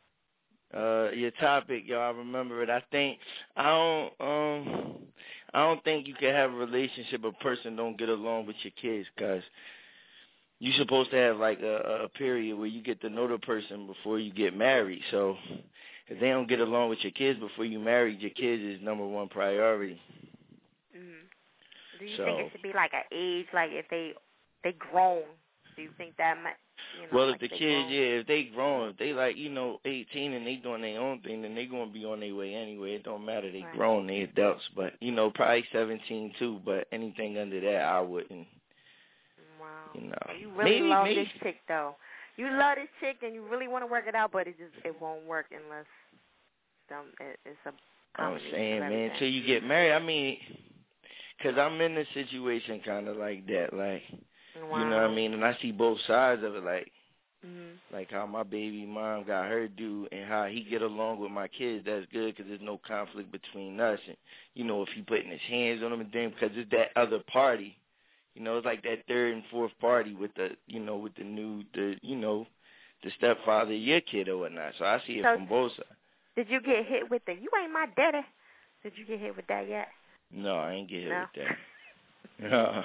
Uh, your topic, yo, I remember it. I think I don't, um, I don't think you can have a relationship a person don't get along with your kids, cause you're supposed to have like a, a period where you get to know the person before you get married. So if they don't get along with your kids before you married, your kids is number one priority. Mm-hmm. Do you so, think it should be like an age, like if they they grown? Do you think that might? You know, well, like if the kids, grown? yeah, if they grown, if they like, you know, eighteen and they doing their own thing, then they gonna be on their way anyway. It don't matter. They right. grown, they adults. But you know, probably seventeen too. But anything under that, I wouldn't. Wow. You know, you really maybe, love maybe. this chick though. You love this chick and you really want to work it out, but it just it won't work unless um, it, it's a. I'm saying, man, until you get married. I mean, cause I'm in a situation kind of like that, like. Wow. You know what I mean? And I see both sides of it, like mm-hmm. like how my baby mom got her due and how he get along with my kids. That's good because there's no conflict between us. And, you know, if he putting his hands on them and then because it's that other party, you know, it's like that third and fourth party with the, you know, with the new, the you know, the stepfather of your kid or whatnot. So I see it so from both sides. Did you get hit with the, you ain't my daddy? Did you get hit with that yet? No, I ain't get hit no. with that. No.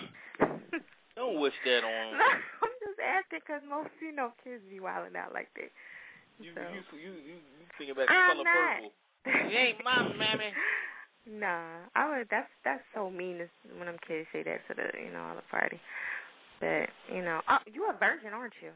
Don't wish that on. No, I'm just asking because most, you know, kids be wilding out like that. You so. you you you, you thinking about the I'm color not. purple? You ain't my mammy. Nah, I would. That's that's so mean when them kids say that to the, you know, all the party. But you know, oh, you a virgin, aren't you?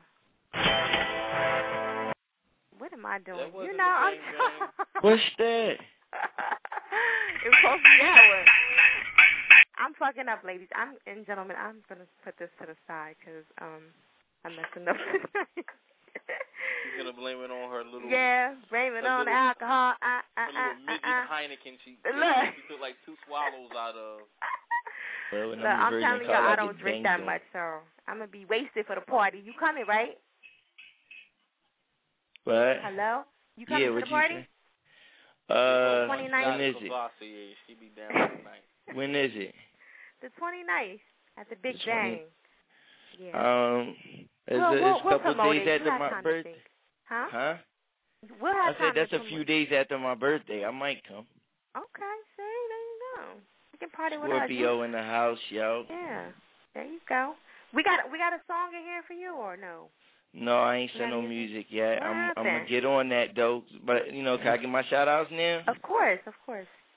What am I doing? That You know, I'm. What's that? It was supposed to be that one. I'm fucking up, ladies. I'm and gentlemen. I'm gonna put this to the side because um, I'm messing up. She's gonna blame it on her little. Yeah, blame it on little, alcohol. Uh, uh, her little uh, midget uh, Heineken. She, Look. she took like two swallows out of. Well, Look, I'm telling you, I don't drink that much, so I'm gonna be wasted for the party. You coming, right? What? Hello? You coming yeah, to what the party? You say? Uh, twenty-ninth. when is it? She be down tonight. When is it? The twenty-ninth at the Big The Bang. twenty Yeah. Um, it's We'll, a, we'll, it's a we'll couple promote days it. after You have my time to birthday. think. Huh? Huh? We'll have I said time that's to a few promote. days after my birthday. I might come. Okay, see, there you go. You can party with Scorpio us. in the house, yo. Yeah, there you go. We got we got a song in here for you or no? No, I ain't sent No no music? music yet. What I'm happened? I'm gonna get on that though. But you know, can I get my shout outs now? Of course, of course.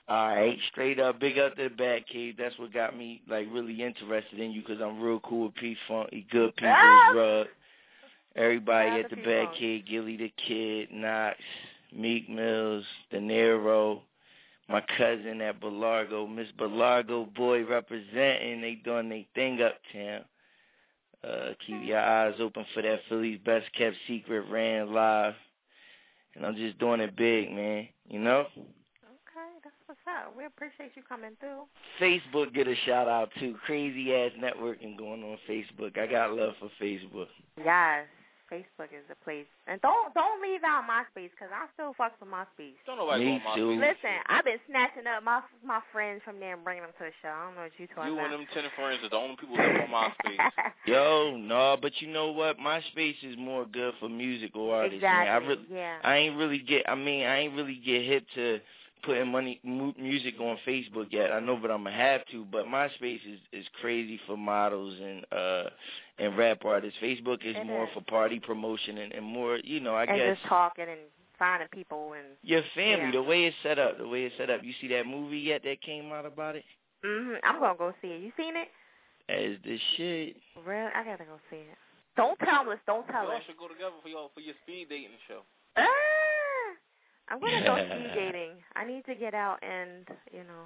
All right, straight up, big up to the Batcave. That's what got me like really interested in you because I'm real cool with P-Funk, good people's Ah! rug. Everybody Shout at out the to P-Funk. Batcave, Gilly the Kid, Knox, Meek Mills, De Niro, my cousin at Belargo, Miss Belargo boy representing. They doing their thing uptown. Uh, keep your eyes open for that Philly's Best Kept Secret ran live. And I'm just doing it big, man, you know? Okay, that's what's up. We appreciate you coming through. Facebook get a shout out too. Crazy ass networking going on Facebook. I got love for Facebook. Yes, Facebook is the place. And don't don't leave out MySpace because I still fuck with MySpace. Don't nobody Me go on too. MySpace. Listen, I've been snatching up my my friends from there and bringing them to the show. I don't know what you talking You about. and them ten friends are the only people that on MySpace. Yo, no, but you know what? MySpace is more good for musical artists. Exactly. Man. I really, yeah. I ain't really get. I mean, I ain't really get hip to putting money mu- music on Facebook yet. I know, but I'm gonna have to. But MySpace is is crazy for models and uh and rap artists. Facebook is It more is. for party promotion and, and more, you know, I and guess. just talking and finding people and. Your family, yeah. the way it's set up, the way it's set up. You see that movie yet that came out about it? Mhm. I'm gonna go see it. You seen it? As the shit. Really? I gotta go see it. Don't tell us. Don't tell Y'all us. should go together for your for your speed dating show. Ah! I'm gonna go speed dating. I need to get out and you know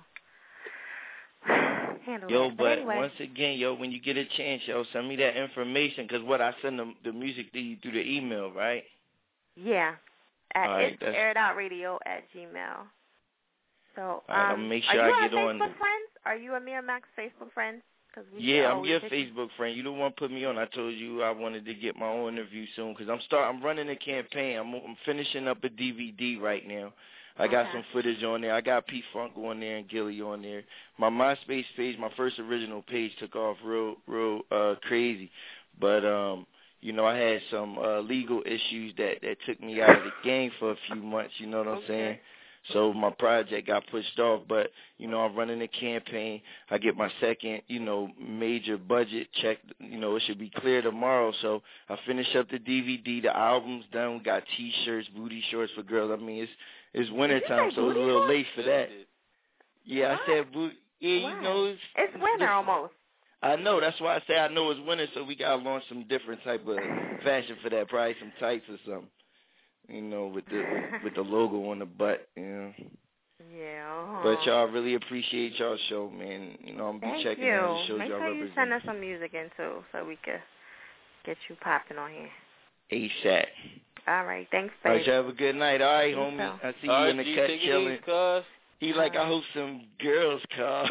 handle Yo, that. but anyway. once again, yo, when you get a chance, yo, send me that information because what I send the, the music to you through the email, right? Yeah. At All right, it's that's- airedoutradio at gmail. So, um, All right, I'll make sure are you I on get on Facebook there. friends? Are you Amir Max Facebook friends? Cause we Yeah, I'm always your hit Facebook friend. You the one put me on. I told you I wanted to get my own interview soon because I'm start. I'm running a campaign. I'm, I'm finishing up a D V D right now. I got Okay. some footage on there. I got P Funk on there and Gilly on there. My MySpace page, my first original page, took off real, real uh, crazy. But um, you know, I had some uh, legal issues that that took me out of the game for a few months. You know what I'm Okay. saying? So my project got pushed off, but, you know, I'm running a campaign. I get my second, you know, major budget check. You know, it should be clear tomorrow. So I finish up the D V D. The album's done. We got T-shirts, booty shorts for girls. I mean, it's it's wintertime, so it's a little late for that. Yeah, What? I said booty. Yeah, Why? you know. It's, It's winter almost. I know. That's why I say I know it's winter, so we got to launch some different type of fashion for that. Probably some tights or something. You know, with the with the logo on the butt, you know. Yeah. Uh-huh. But y'all really appreciate y'all show, man. You know, I'm gonna be Thank checking you. out the shows Make y'all sure you represent. send us some music in too, so we can get you popping on here. ASAP. All right. Thanks, All babe. right, y'all have a good night. All right, You homie. too. I see All you right, in the G, cut take it chilling. easy, cuz. He like, I hope some girls call.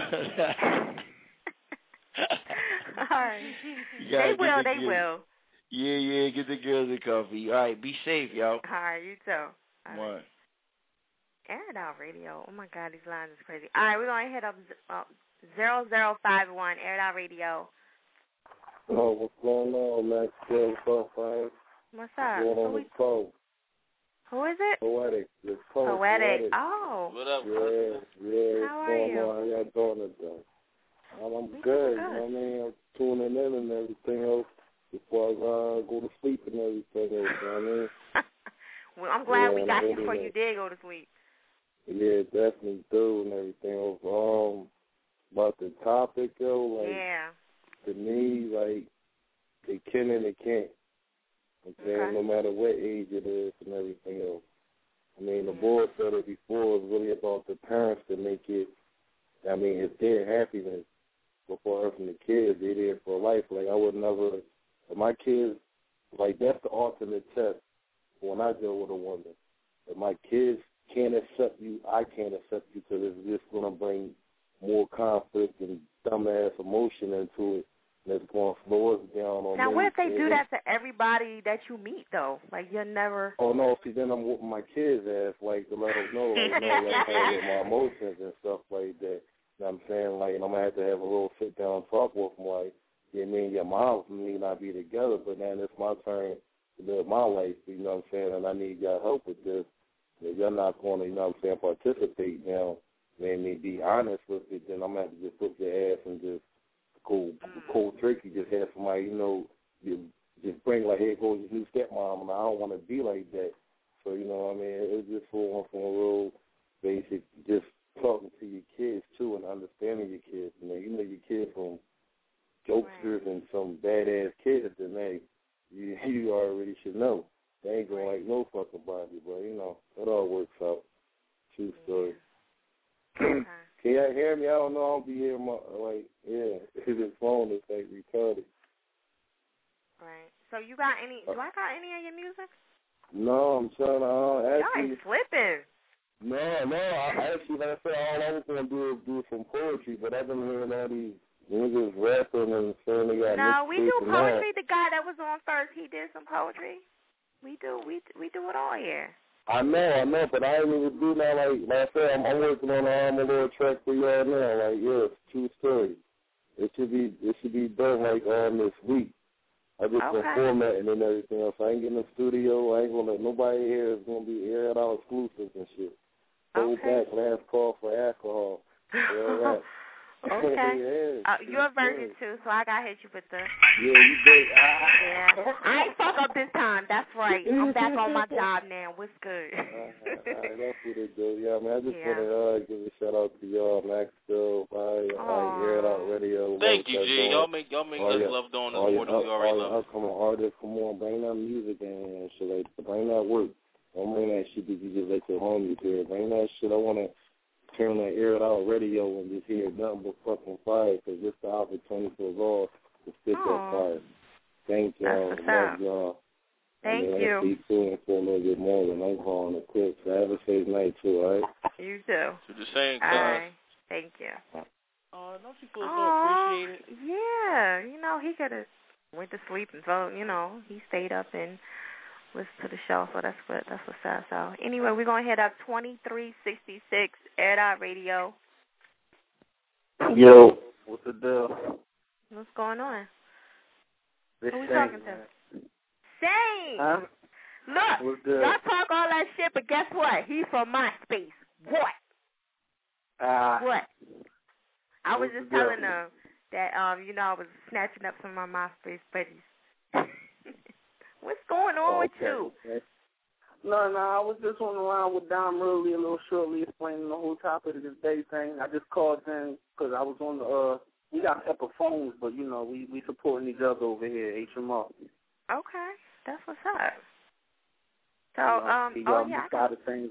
All right. You They gotta will. get the They girls- will. Yeah, yeah, get the girls a coffee. All right, be safe, y'all. All right. You too. All right. One. Air It Out Radio. Oh my God, these lines is crazy. All right, we're gonna hit up uh, zero zero five one Air It Out Radio. Oh, what's going on, Max? What's up, man? What's up? What's going on Who, with we, Poe? who is it? Poetic. It's Poe. Poetic. Oh. What up, Yeah, cuz? yeah. How What's are going you? on? How y'all doing today? Um, I'm We good, good. you know what I mean? I'm tuning in and everything else before I uh, go to sleep and everything else, you know what I mean? Well, I'm glad Yeah, we got I'm you before really you did go to sleep. Yeah, definitely do and everything else. Um, about the topic, though, like, Yeah. to me, like, they can and they can't. I'm saying, Okay. no matter what age it is and everything else. I mean, the Yeah. boy said it before, it's really about the parents to make it, I mean, it's their happiness before us and the kids. They're there for life. Like, I would never, if my kids, like, that's the alternate test when I deal with a woman. If my kids can't accept you, I can't accept you because it's just going to bring more conflict and dumbass emotion into it. And it's going to slow us down on Now, many what if they things. do that to everybody that you meet, though? Like, you're never... Oh, no, see, then I'm whooping my kids' ass, like, to let them know, like, no, like, hey, with my emotions and stuff like that. You know what I'm saying? Like, and I'm going to have to have a little sit-down talk with them, like, yeah, me and your mom may not be together, but then it's my turn to live my life, you know what I'm saying? And I need y'all help with this. If y'all not going to, you know what I'm saying, participate now, man, me be honest with it, then I'm going to have to just put your ass and just cold, cold turkey, just have somebody, you know, just bring, like, here goes your new stepmom, and I don't want to be like that. So, you know what I mean, it's just for, for a real basic, just talking to hear, hear me? I don't know. I don't be hearing my, like, yeah. His phone is, like, retarded. Right. So you got any, do I got any of your music? No, I'm trying to, uh, actually. Y'all ain't slipping. No, no. I actually, like I said, all I was going to do is do some poetry, but I've been hearing all these niggas rapping and saying they got No, we do poetry. That. The guy that was on first, he did some poetry. We do, we we do it all here. I know, I know, but I ain't even do that. Like, like I said, I'm, I'm working on um, a little track for y'all now. Like, yeah, it's true story. It should be, it should be done like um this week. I just Okay. been formatting and everything else. I ain't getting a studio. I ain't gonna let nobody hear. It's gonna be aired out exclusives and shit. Hold Okay. back, last call for alcohol. All right. Okay. Yeah, uh, you're a virgin too, so I gotta hit you with the. Yeah, you did. Ah. Yeah. I ain't fuck up this time. That's right. I'm back on my job now. What's good? All right, all right, that's what it do. Yeah, man, I just Yeah. want to uh, give a shout out to y'all, Maxwell, I, I Air It Out Radio. Thank you, G. Y'all make y'all make us love doing this more than we already love. All come on, artists, come on, bring that music in and shit like that. Bring that work. Don't bring that shit that you just let your homies hear. Bring that shit. I want to turn that Air It Out Radio and just hear nothing but fucking fire, because it's the opportunity for us all to spit that fire. Thank y'all. Love y'all. Thank and you. Be tuned for a little bit more than I'm calling the quick. So have a safe night too, all right? You too. To the same All time. right. Thank you. Oh, don't you feel so Aw, appreciated? Yeah. You know, he could have went to sleep and so, you know, he stayed up and listened to the show, so that's what that's what's up. So anyway, we're gonna hit up twenty-three sixty-six Air It Out Radio. Yo, what's the deal? What's going on? This Who we Shane, talking to? man. Shane. Huh? Look, What's good? y'all talk all that shit, but guess what? He's from MySpace. What? Uh, what? I was what's just the deal? telling them that, um, you know, I was snatching up some of my MySpace buddies. What's going on Oh, with okay, you? okay. No, no, I was just on the line with Dom Ridley a little shortly explaining the whole topic of this day thing. I just called in because I was on the, uh, we got separate phones, but, you know, we, we supporting each other over here, H M R. Okay, that's what's up. So, You know, um, see, oh y'all yeah, I side got, of things.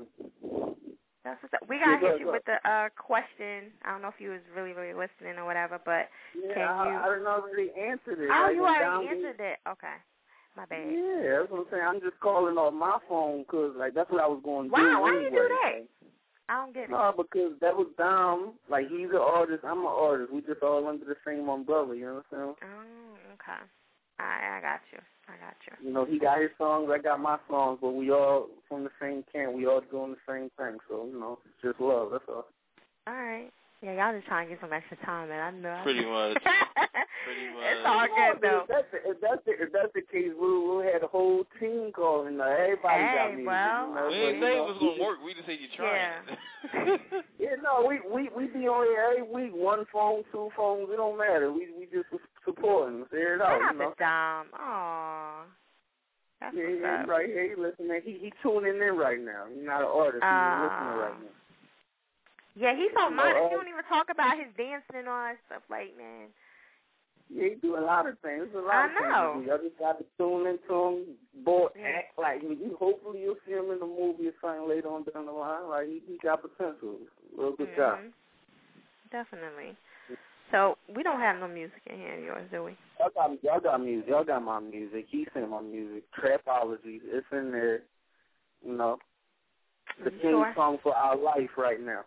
that's what's up. We gotta Yeah, hit you go with the uh question. I don't know if you was really, really listening or whatever, but Yeah, can I, you? I didn't already answered it. Oh, like, you when already Dom answered it. Okay, my bad. Yeah, that's what I'm saying. I'm just calling off my phone because, like, that's what I was going to do. Wow, why anyway. you do that? I don't get it. No, because that was Dom. Like, he's an artist. I'm an artist. We just all under the same umbrella, you understand? Oh, okay. I I got you. I got you. You know, he got his songs, I got my songs, but we all from the same camp. We all doing the same thing. So, you know, it's just love. That's all. All right. Yeah, y'all just trying to get some extra time, man. I know. Pretty much. Pretty much. It's all good, though. If that's the, if that's the, if that's the case, we'll, we'll have a whole team calling. Uh, everybody hey, got me. well, you know, We didn't say it was going to work. We just said you're trying. Yeah. Yeah, no, we, we, we be on here every week, one phone, two phones, it don't matter. We we just supporting, air it out, Shout out you know. to Dom. Aw. That's Yeah, what's yeah, up. right here, listen, man, he, he tuning in right now. He's not an artist, he's Uh, a listener right now. Yeah, he's so You know, modest. uh, He don't even talk about his dancing and all that stuff. Like, man. Yeah, he do a lot of things. A lot I of know. things. I just got to tune into him, boy, Yeah. act like you. Hopefully you'll see him in the movie or something later on down the line. Like, he, he got potential. Real good guy. Mm-hmm. Definitely. So, we don't have no music in here of yours, do we? Y'all got, y'all got music. Y'all got my music. He sent my music. Trapology. It's in there. You know. The You theme sure? song for our life right now.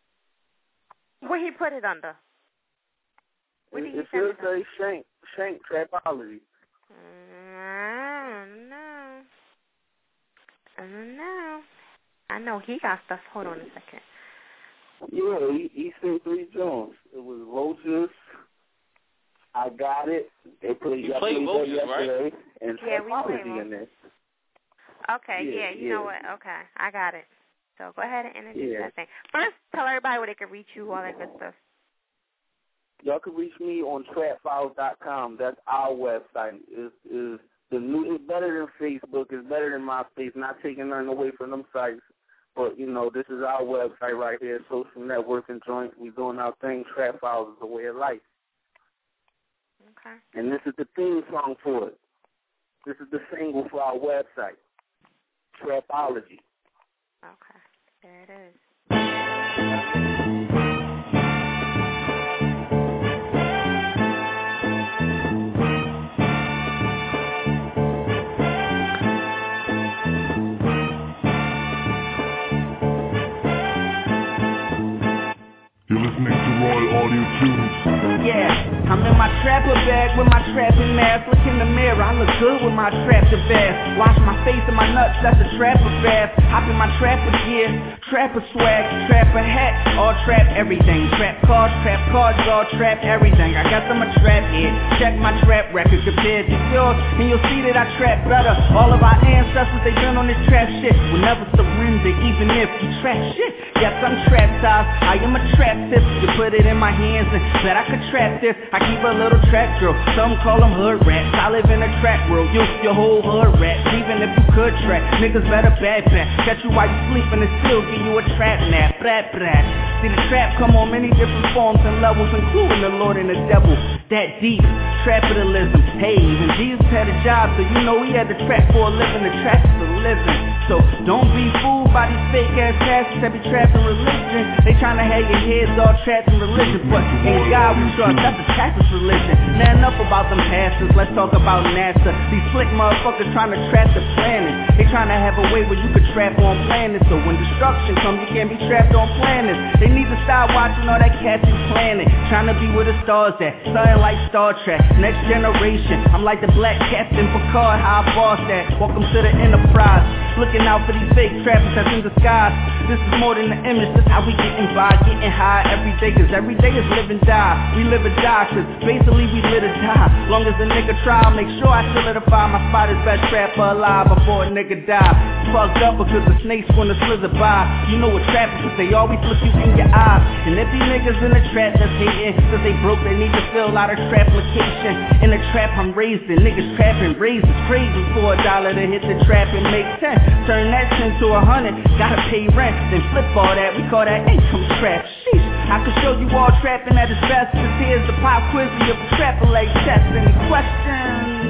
Where he put it under? Where It, did he it send should it under? say Shank. Shank Trapology. Mm, I don't know. I don't know. I know he got stuff. Hold on a second. Yeah, he, he sent three Jones. It was Roaches. I Got It. They played, You y'all played played that Roaches, yesterday. right? And Yeah, we played Trapology in there. Okay, Yeah, yeah, you yeah. know what? Okay, I got it. So go ahead and introduce Yeah. that thing. First, tell everybody where they can reach you, all that good stuff. Y'all can reach me on trap files dot com. That's our website. Is is the new? It's better than Facebook. It's better than MySpace. Not taking nothing away from them sites, but you know this is our website right here. Social networking joint. We doing our thing. Trap Files is a way of life. Okay. And this is the theme song for it. This is the single for our website. Trapology. Okay. There it is. listening to Roy Audio Tunes. Yeah, I'm in my trapper bag with my trapping mask. Look in the mirror, I look good with my trapper vest. Wash my face and my nuts, that's a trapper bath. Hop in my trapper gear, trapper swag, trapper hat, all trap everything. Trap cars, trap cards, all trap everything. I guess I'm a trap head. Check my trap record compared to yours, and you'll see that I trap better. All of our ancestors, they been on this trap shit. Will never surrender, even if you trap shit. Yes, I'm trap size, I am a trap tip. You put it in my hands and bet I could trap this. I keep a little trap girl, some call them hood rats. I live in a trap world, you, your whole hood rat. Even if you could trap, niggas better bad back. Catch you while you sleeping and still give you a trap nap. Brat brat. See the trap come on many different forms and levels, including the Lord and the devil. That deep, trapitalism. Hey, even Jesus had a job, so you know he had to trap for a living. The trap is a living. So don't be fooled by these fake ass pastors that be trapping religion. They tryna have your heads all trapped in religion, but in God we trust. That's a Catholic religion. Now enough about them pastors, let's talk about NASA. These slick motherfuckers tryna trap the planet. They tryna have a way where you could trap on planets, so when destruction comes you can't be trapped on planets. They need to stop watching all that Captain Planet, tryna be where the stars at, something like Star Trek, Next Generation. I'm like the black Captain Picard, how I boss that. Welcome to the Enterprise. Looking out for these fake trappers that's in disguise. This is more than the image, this how we getting by. Getting high every day, cause every day is live and die. We live and die, cause basically we live and die. Long as a nigga try, I'll make sure I solidify my spot as best trapper alive before a nigga die. Fucked up because the snakes wanna slither by. You know what trappers, they always look you in your eyes. And if these niggas in the trap that's hating, cause they broke, they need to fill out a trap location. In the trap I'm raised in, niggas trapping raises crazy for a dollar to hit the trap and make ten. Turn that ten to a hundred, gotta pay rent, then flip all that, we call that income trap. Sheesh, I can show you all trapping at its best, cause here's the pop quiz of your trapper like test. Any questions?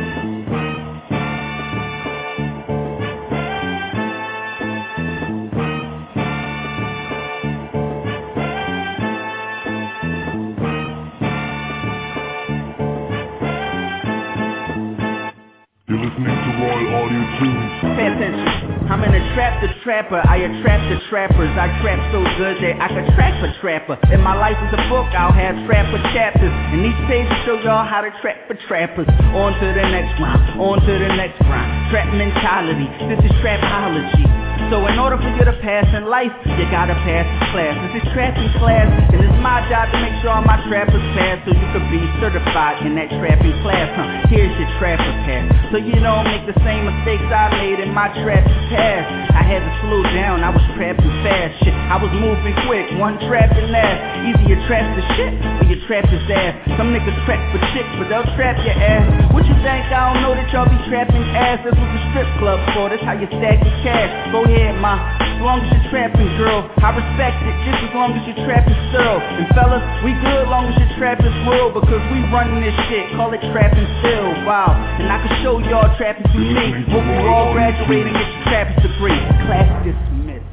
You're listening to Roy Audio Tunes. Pay attention. I'm in a trap the trapper, I attract the trappers. I trap so good that I could trap a trapper. If my life is a book, I'll have trapper chapters, and each page will show y'all how to trap for trappers. On to the next round, on to the next round. Trap mentality, this is trapology. So in order for you to pass in life, you gotta pass this class. This is trapping class, and it's my job to make sure all my trappers pass, so you could be certified in that trapping class. Huh? Here's your trapper pass, so you don't make the same mistakes I made in my trapping past. I had to slow down, I was trapping fast. Shit, I was moving quick, one trapping last. Either you trap the shit, or you trap his ass. Some niggas trap for chicks, but they'll trap your ass. What you think? I don't know that y'all be trapping ass. This was a strip club for, that's how you stack your cash. Go ahead, ma, as long as you're trapping, girl, I respect it, just as long as you're trapping still. And fellas, we good long as you're trapping real, because we running this shit, call it trapping still. Wow, and I can show y'all trapping through me. Hope you all graduate and get your trapping degree. Class dismissed.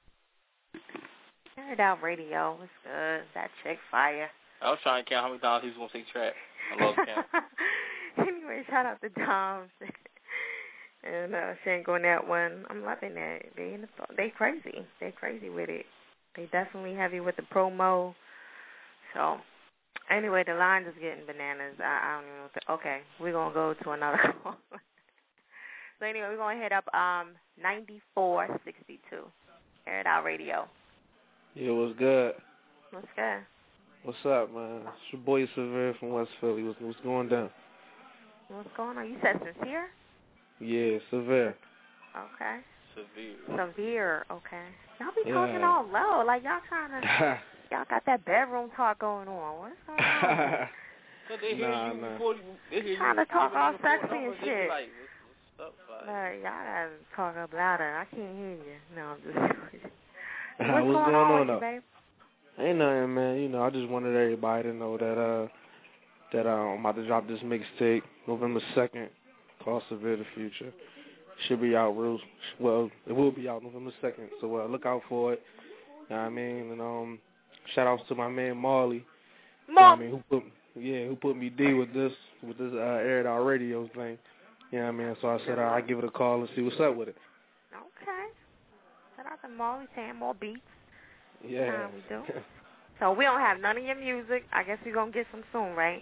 Heard out radio, what's good? That chick fire. I was trying to count how many times he was gonna say trap. I love count. Anyway, shout out to Dom. And uh, she ain't going that one. I'm loving that. They in the, they crazy. They crazy with it. They definitely heavy with the promo. So, anyway, the line is getting bananas. I, I don't even know. What to, okay, we're gonna go to another call. So anyway, we're gonna hit up um ninety-four sixty-two. Air It Out Radio. Yeah, what's good? What's good? What's up, man? It's your boy Severe from West Philly. What's, what's going down? What's going on? You said Sincere? Yeah, Severe. Okay. Severe. Severe, okay. Y'all be Yeah. talking all low, like y'all trying to, y'all got that bedroom talk going on. What's going on? But they hear Nah, you nah. before you, they hear Trying you to talk even all on the phone sexy and numbers, they be shit. like, what's up, like? Like, y'all gotta talk up louder. I can't hear you. No, I'm just What's, What's going, going on, on, with though? you, babe? Ain't nothing, man. You know, I just wanted everybody to know that uh that uh, I'm about to drop this mixtape November second called Severe the Future. Should be out real well. It will be out November second, so uh, look out for it. You know what I mean? And um, shout outs to my man Marley. You know what I mean? Who put yeah, who put me D with this with this uh, Air It Out Radio thing. You know what I mean? So I said uh, I'd give it a call and see what's up with it. Okay. Shout out to Molly saying more beats. Yeah. How we do. So we don't have none of your music. I guess we're going to get some soon, right?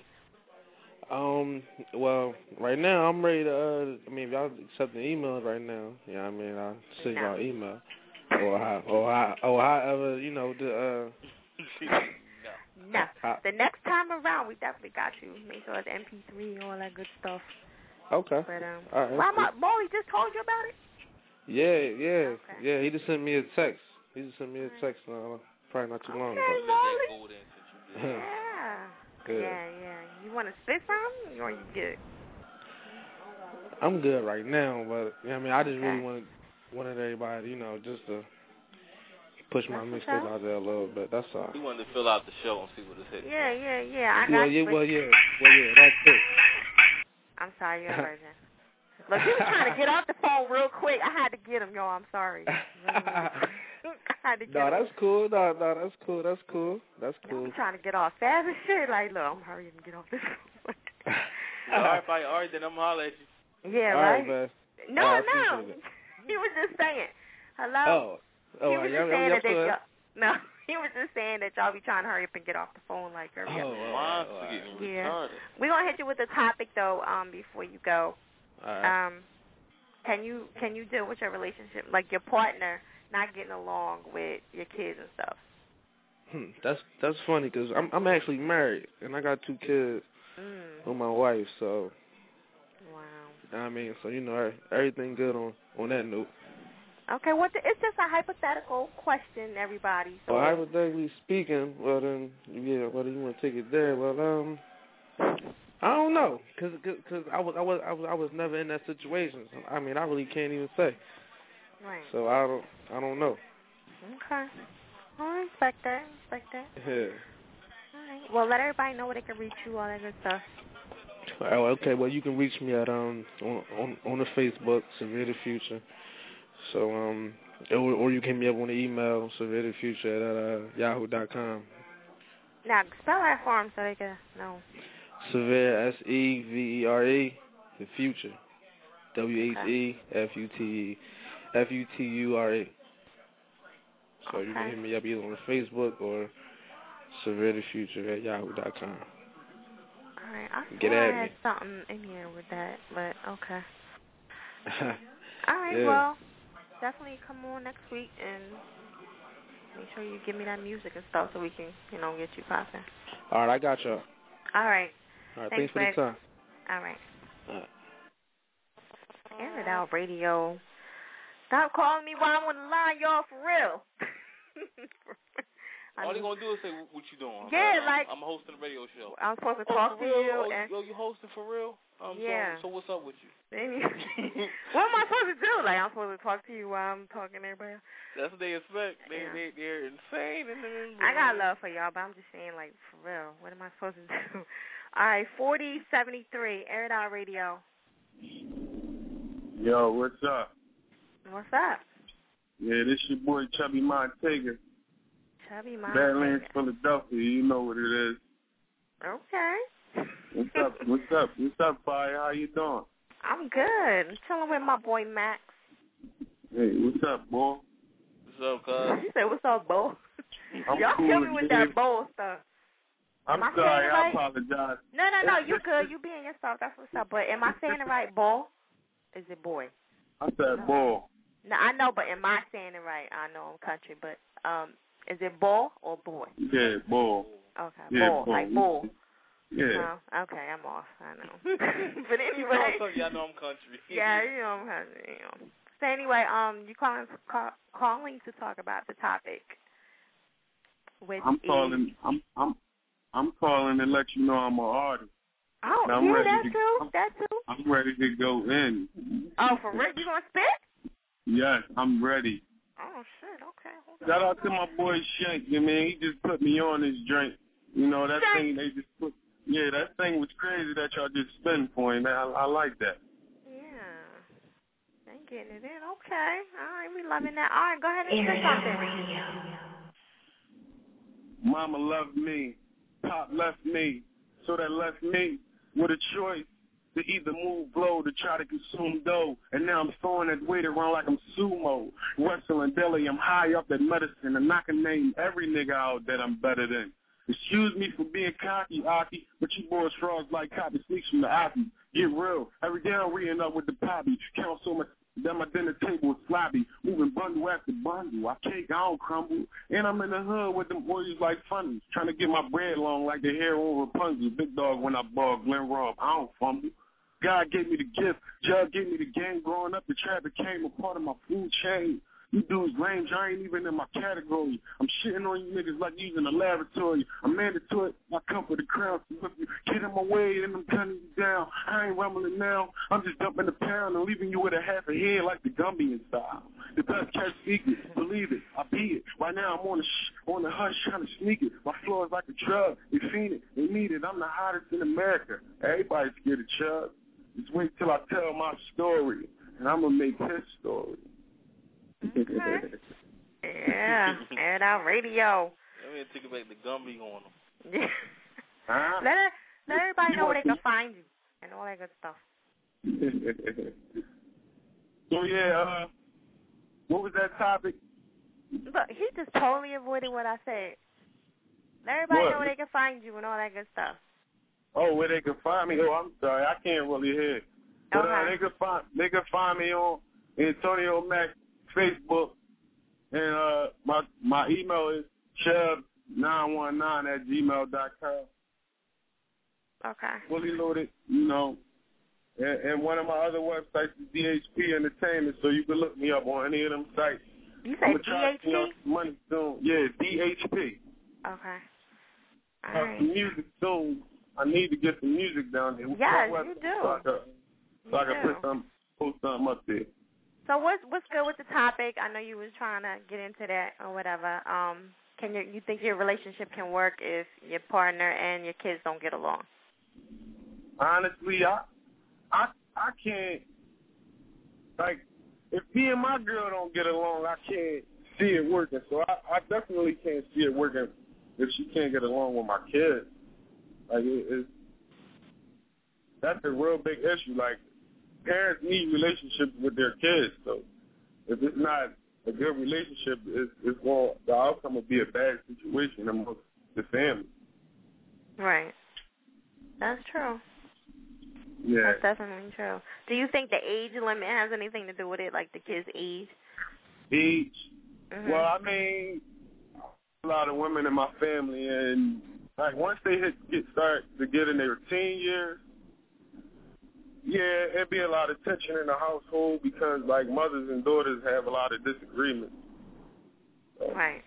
Um, well, right now I'm ready to, uh, I mean, if y'all accepting emails right now, yeah, I mean, I'll send y'all email. Or how, or how, or however, you know, the, uh. no. How? The next time around, we definitely got you. Make sure it's M P three, all that good stuff. Okay. But, um, all right, well, my, Molly just told you about it? Yeah, yeah, okay. yeah, he just sent me a text. He just sent me a text, uh, probably not too okay, long ago. Molly. Yeah. Good. Yeah, yeah. You want to spit something, or you good? I'm good right now, but, you know what I mean, I just okay. really wanted, wanted everybody, you know, just to push my That's mixtape out there a little bit, that's all. He wanted to fill out the show and see what it's hitting. Yeah, yeah, yeah. I well, got yeah, you. well, yeah, well, yeah, that's it. I'm sorry, you're a virgin. Look, he was trying to get off the phone real quick. I had to get him, y'all. I'm sorry. I had to get no, him. that's cool. No, no, that's cool. That's cool. That's cool. I'm trying to get off fast and shit. Like, look, I'm hurrying to get off this phone. all right, buddy. All right, then I'm going to holler at you. Yeah, all right? right man. No, right, no. He was just saying, hello? Oh. oh he was yeah, just saying yeah, that yeah, y'all, no, he was just saying that y'all be trying to hurry up and get off the phone like hurry oh, up. Oh, Mine's oh, getting yeah. retarded. We're going to hit you with the topic, though, um, before you go. All right. Um, can you can you deal with your relationship, like your partner not getting along with your kids and stuff? Hmm, that's that's funny because I'm I'm actually married and I got two kids mm. with my wife, so. Wow. You know what I mean, so you know everything good on on that note. Okay, well, it's just a hypothetical question, everybody. So. Well, hypothetically speaking, well then, yeah, whether you want to take it there, well, um, I don't know, cause, cause, cause I was, I was, I was, I was never in that situation. So, I mean, I really can't even say. Right. So I don't, I don't know. Okay. I respect that. Respect that. Yeah. All right. Well, let everybody know where they can reach you, all that good stuff. Oh, okay. Well, you can reach me at um on on, on the Facebook, Severe the Future. So um, or, or you can hit me up on the email, Severe the Future at uh, yahoo dot com. Now spell that for them so they can know. Severe, S E V E R E, the Future, W H E F U T E, F U T U R E. So okay. you can hit me up either on Facebook or Severe the Future at yahoo dot com. All right, I Get saw at I had me. something in here with that, but okay. All right, yeah. well, definitely come on next week and make sure you give me that music and stuff so we can, you know, get you popping. All right, I got y'all. All right. All right, thanks, thanks for babe. the time. All right. All right. Air It Out Radio. Stop calling me while I'm on the line, y'all, for real. All they gonna do is say, "What you doing?" Yeah, I'm, like I'm hosting a radio show. I'm supposed to oh, talk for to real? you. Oh, and you, oh, you hosting for real? Um, yeah. So, so what's up with you? What am I supposed to do? Like I'm supposed to talk to you while I'm talking to everybody else? That's what they expect. They yeah. they they're insane. In the I got love for y'all, but I'm just saying, like for real, what am I supposed to do? All right, forty seventy-three, Air It Out Radio. Yo, what's up? What's up? Yeah, this your boy Chubby Montega. Chubby Montega. Badlands, Philadelphia. You know what it is. Okay. What's up? What's up? What's up, Fire? How you doing? I'm good. I'm chilling with my boy Max. Hey, what's up, boy? What's up, cuz? You said, what's up, bo? I'm Y'all cool, kill me with dude. that bo stuff. I'm am I sorry. saying it right? I apologize. No, no, no. You good. You being yourself. That's what's up. But am I saying it right, bo? Is it boy? I said ball. No, I know, but am I saying it right? I know I'm country, but um, is it ball or boy? Yeah, ball. Okay, yeah, ball, ball. like bull. Yeah. No, okay, I'm off. I know. But anyway. Yeah, I know I'm country. Yeah, you know I'm country. You know. So anyway, um, you calling call, calling to talk about the topic. Which I'm is, calling. I'm I'm I'm calling to let you know I'm an artist. Oh, I'm yeah, ready that to, too. I'm, that too. I'm ready to go in. Oh, for real? You gonna spit? Yes, I'm ready. Oh shit. Okay. Hold Shout on. out to my boy Shank. You mean he just put me on this drink. You know that Shank. thing they just put. Yeah, that thing was crazy that y'all just spin for him. I, I like that. Yeah. They getting it in. Okay. All right. We loving that. All right. Go ahead and say something. Mama loved me. Pop left me. So that left me with a choice. to either move blow to try to consume dough. And now I'm throwing that weight around like I'm sumo. Wrestling deli, I'm high up at medicine, and I can name every nigga out that I'm better than. Excuse me for being cocky, Aki, but you boys frogs like copy sneaks from the Aki. Get real. Every day I'm reading up with the poppy. Count so much that my dinner table is sloppy. Moving bundle after bundle. I cake, I don't crumble. And I'm in the hood with them boys like funnies. Trying to get my bread long like the hair on Rapunzel. Big dog when I ball Glen Robb. I don't fumble. God gave me the gift. Jug gave me the game. Growing up, the trap became a part of my food chain. You dudes lame, I ain't even in my category. I'm shitting on you niggas like using a laboratory. I'm mandatory, I come for the crown. So if you get in my way, then I'm cutting you down. I ain't rumbling now. I'm just dumping the pound and leaving you with a half a head like the Gumby style. The best kept secret, believe it, I be it. Right now I'm on the sh- on the hush trying to sneak it. My flow is like a drug. They fiend it, they need it. I'm the hottest in America. Everybody's scared of Chug. Just wait till I tell my story, and I'm gonna make his story. Okay. Yeah, Air It Out Radio. Let me take it back the Gumby on them. Yeah. Huh? Let, it, let everybody You know where they want can find you and all that good stuff. So, yeah, uh, what was that topic? But he just totally avoided what I said. Let everybody What? know where they can find you and all that good stuff. Oh, where they can find me? Oh, I'm sorry, I can't really hear. But uh, Okay. they can find they can find me on Antonio Mac Facebook, and uh, my my email is chubb nine one nine at gmail dot com. Okay. Fully loaded, you know. And, and one of my other websites is D H P Entertainment, so you can look me up on any of them sites. You I'm said gonna try D H to P? get out some money soon. Yeah, D H P. Okay. All Have right. some music soon. I need to get some music down there. Yes, My you website, do. So I can, so I You can do. put some, post something up there. So what's what's good with the topic? I know you was trying to get into that or whatever. Um, can you you think your relationship can work if your partner and your kids don't get along? Honestly, I, I, I can't. Like, if me and my girl don't get along, I can't see it working. So I, I definitely can't see it working if she can't get along with my kids. Like, it, it's that's a real big issue. Like, parents need relationships with their kids. So if it's not a good relationship, it's, it's going, the outcome will be a bad situation amongst the family. Right. That's true. Yeah. That's definitely true. Do you think the age limit has anything to do with it, like the kids' age? Age. Mm-hmm. Well, I mean, a lot of women in my family, and like once they hit get start to get in their teen years, yeah, it'd be a lot of tension in the household because like mothers and daughters have a lot of disagreements. So. Right.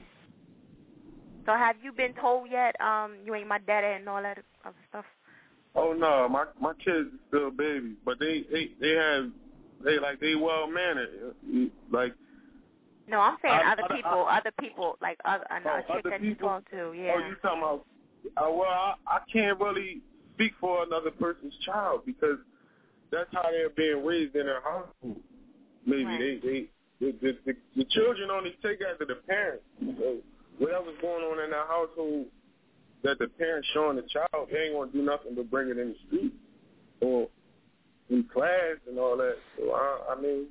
So have you been told yet? Um, you ain't my daddy and all that other stuff. Oh no, my my kids are still babies, but they they they have they like they well mannered, like. No, I'm saying I, other I, people, I, other people, like other another oh, chick other that people? you talk to. Yeah. Oh, you talking about? Uh, well, I, I can't really speak for another person's child because that's how they're being raised in their household. Maybe Right. they they the, the, the the children only take after the parents. So whatever's going on in their household that the parents showing the child, they ain't gonna do nothing but bring it in the street or in class and all that. So I, I mean,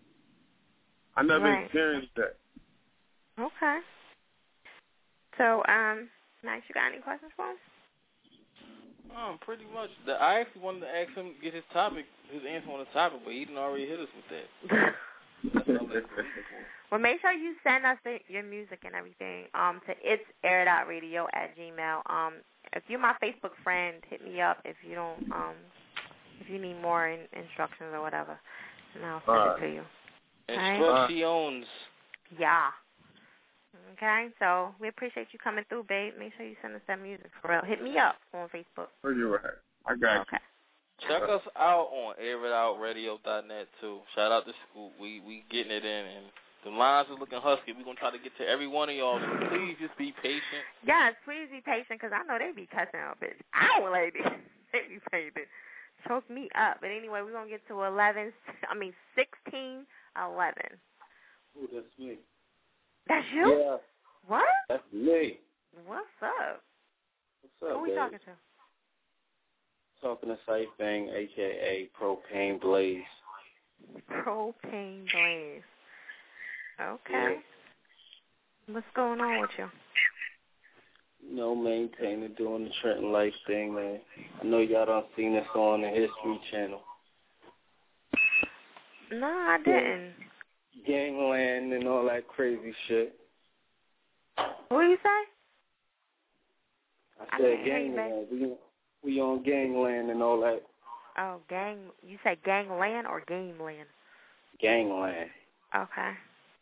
I never Right. experienced that. Okay. So, um, Max, you got any questions for him? Um, pretty much. The, I actually wanted to ask him get his topic, his answer on the topic, but he didn't already hit us with that. That's what I'm looking for. Well, make sure you send us the, your music and everything um, to it's air dot radio at gmail. Um, if you're my Facebook friend, hit me up if you don't, um, if you need more in, instructions or whatever, and I'll send All it to you. Instructions. Yeah. Okay, so we appreciate you coming through, babe. Make sure you send us that music for real. Hit me up on Facebook. Oh, you're right. I got okay. you. Check us out on air it out radio dot net too. Shout out to Scoop. We we getting it in, and the lines are looking husky. We're gonna try to get to every one of y'all. So please just be patient. Yes, please be patient because I know they be cussing out, bitch. Ow, lady. They be patient. Choke me up. But anyway, we're gonna get to eleven. I mean sixteen eleven. Ooh, that's me. That's you? Yeah. What? That's me. What's up? What's up, Who we babe? talking to? Talking to Sight Bang, a k a. Propane Blaze. Propane Blaze. Okay. What's going on with you? You know, maintaining, doing the Trenton Life thing, man. I know y'all done seen this on the History Channel. No, I didn't. Gangland and all that crazy shit. What you say? I said gangland. We, we on gangland and all that. Oh, gang. You say gangland or gameland? Gangland. Okay.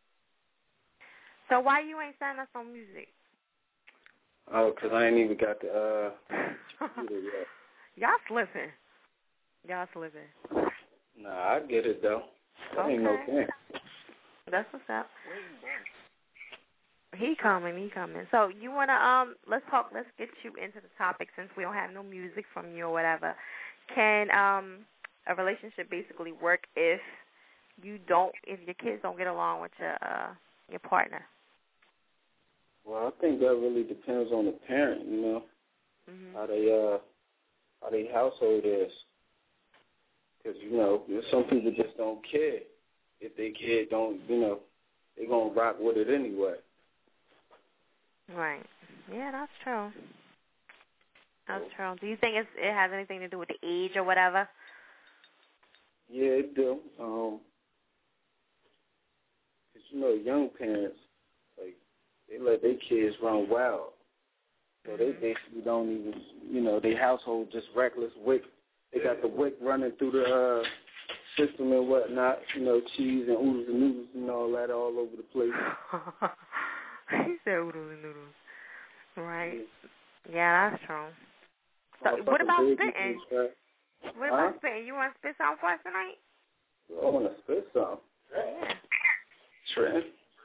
So why you ain't sending us no music? Oh, because I ain't even got the, uh, computer yet. Y'all slipping. Y'all slipping. Nah, I get it, though. That Okay. ain't no thing. That's what's up. He coming, he coming. So you wanna um let's talk let's get you into the topic since we don't have no music from you or whatever. Can um a relationship basically work if you don't if your kids don't get along with your uh your partner? Well, I think that really depends on the parent, you know, mm-hmm. how they uh how their household is. Because, you know, some people just don't care. If their kid don't, you know, they going to rock with it anyway. Right. Yeah, that's true. That's true. Do you think it's, it has anything to do with the age or whatever? Yeah, it do. Um, cause you know, young parents, like, they let their kids run wild. So they basically don't even, you know, their household just reckless wick. They got the wick running through the uh, system and whatnot, you know, cheese and oodles and noodles and all that all over the place. He said oodles and noodles. Right. Yeah, that's true. So, Oh, what about baby spitting? juice, right? What Huh? about spitting? You want to spit something for us tonight? I want to spit some. Yeah. Trent.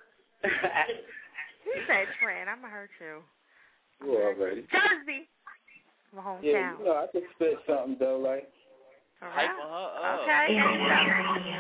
He said Trent. I'm going to hurt you. You already. Jersey. My hometown. Yeah, you know, I can spit something, though, like. All right. Hyper her up. Okay.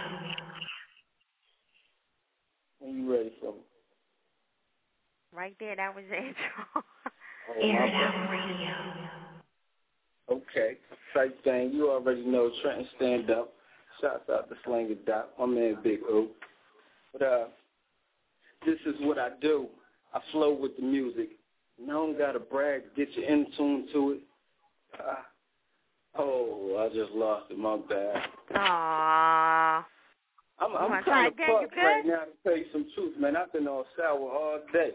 When you ready for me. Right there, that was the intro. Oh, Radio. Okay. Sight Bang, you already know Trenton Stand Up. Shouts out to Slinger Doc, my man Big O. But uh, this is what I do. I flow with the music. You don't gotta brag, get you in tune to it. Uh, oh, I just lost it, my bad. Aww. I'm, You I'm wanna kind try of again? fucked You right good? now to tell you some truth, man. I've been on sour all day.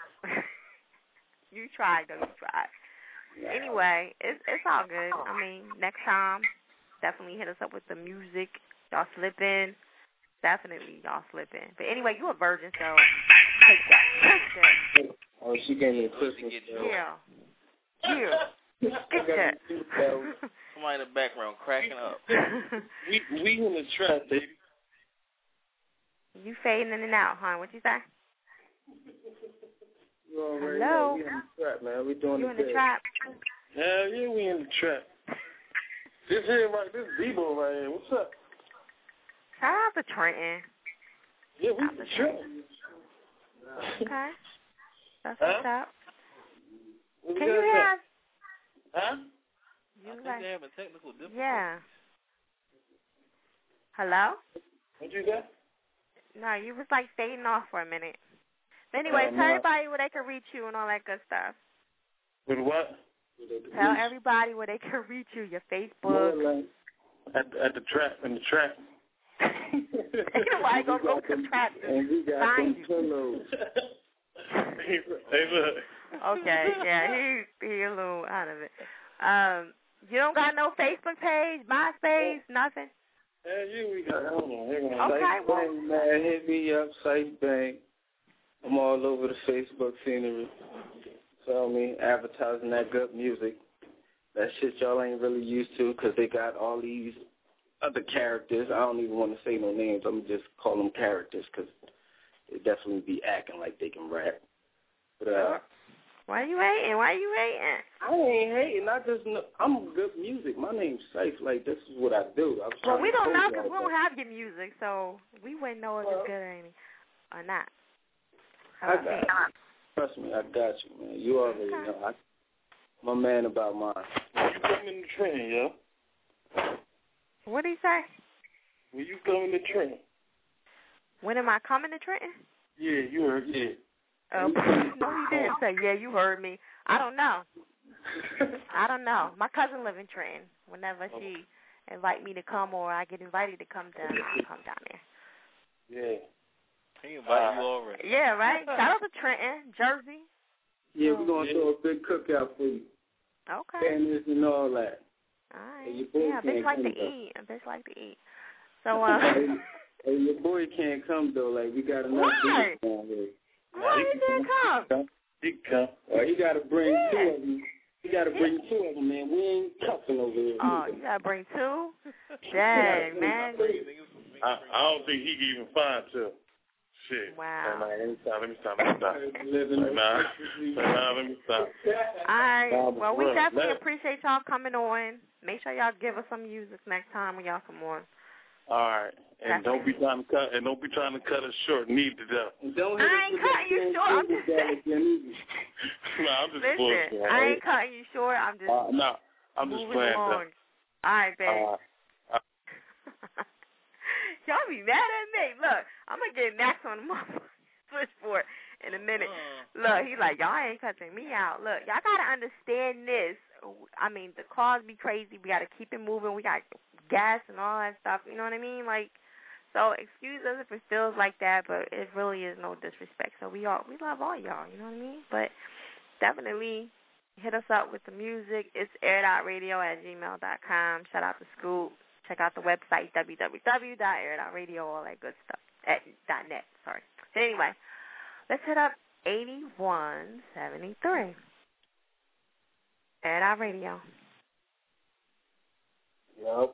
You tried, though. You tried. Yeah. Anyway, it's it's all good. I mean, next time, definitely hit us up with the music. Y'all slip in. Definitely y'all slip in. But anyway, you a virgin, so take that. Take that. Oh, she gave me a Christmas. Yeah. Yeah. Get that. Somebody in the background cracking up. we we in the trap, baby. You fading in and out, huh? What you say? You already Hello? know we in the trap, man. We doing You the in the best. trap? Hell yeah, we in the trap. This here right, this Debo right here. What's up? Shout out to Trenton. Yeah, we in the trap. Okay. That's Huh? what's up. What Can we you got hear there? us? Huh? You I think like, they're having technical difficulties. yeah. Hello? What you got? No, you was like fading off for a minute. But anyway, Oh, tell no. everybody where they can reach you and all that good stuff. With what? Tell everybody where they can reach you, your Facebook. At the, at the trap, in the trap. Nobody gonna go to the trap to And we got find some you. pillows. Hey, look. Okay, yeah, he he a little out of it. Um, you don't got no Facebook page, MySpace, nothing? Hell yeah, we got. Hold on, hang on. Okay, Sight well, Bang, man. Hit me up, Sight Bang. I'm all over the Facebook scenery. Feel me? Advertising that good music. That shit y'all ain't really used to because they got all these other characters. I don't even want to say no names. I'm just call them characters because they definitely be acting like they can rap. But uh, why you hating? Why you hating? I ain't hating. I just know I'm good music. My name's Safe. Like this is what I do. I'm Well, we don't know because because we don't have your music, so we wouldn't know if it's good or, any, or not. I got you. Trust me, I got you, man. You already Okay. know. I, my man about mine. You come in the train, yo. What did he say? When you coming to Trenton? When am I coming to Trenton? Yeah, you heard, yeah. Uh, no, he didn't say, yeah, you heard me. I don't know. I don't know. My cousin lives in Trenton. Whenever she invite me to come or I get invited to come down, I'll come down there. Yeah. He invite you already. Yeah, right? Shout out to Trenton, Jersey. Yeah, we're going to throw a big cookout for you. Okay. Tennis and all that. All right. Hey, your boy Yeah, a bitch can't like to come, though. eat. A bitch like to eat. So, uh... hey, hey, your boy can't come, though. Like, we got enough Why? people down here. Why he didn't come? He can come. Well, he got to bring yeah. two of them. He got to bring two of them, man. We ain't cuffing over here. Oh, you got to bring two? Dang, man. I, I don't think he can even find two. Shit. Wow. Hey, man, let me stop. Let me stop. Let me stop. Hey, nah. Hey, nah, let me stop. All right. Nah, well, we bro, definitely let, appreciate y'all coming on. Make sure y'all give us some music next time when y'all come on. All right. And don't be trying to cut. And don't be trying to cut us short. Neither though. Don't I ain't cutting you short. I'm just saying. No, I'm just Listen, bullshit. I ain't cutting you short. I'm just. Uh, no, I'm just moving playing. along. All right, babe. Uh, uh, Y'all be mad at me. Look, I'm gonna get Max on the motherfucking switchboard in a minute. Look, he like, y'all ain't cutting me out. Look, y'all gotta understand this. I mean, the cars be crazy. We gotta keep it moving. We got gas and all that stuff. You know what I mean? Like, so excuse us if it feels like that, but it really is no disrespect. So we all we love all y'all. You know what I mean? But definitely hit us up with the music. It's air dot radio at gmail dot com. Shout out to Scoop. Check out the website, w w w dot air dot radio, all that good stuff. At .net, sorry. So anyway, let's hit up eighty-one seventy-three. Air dot radio. Yep.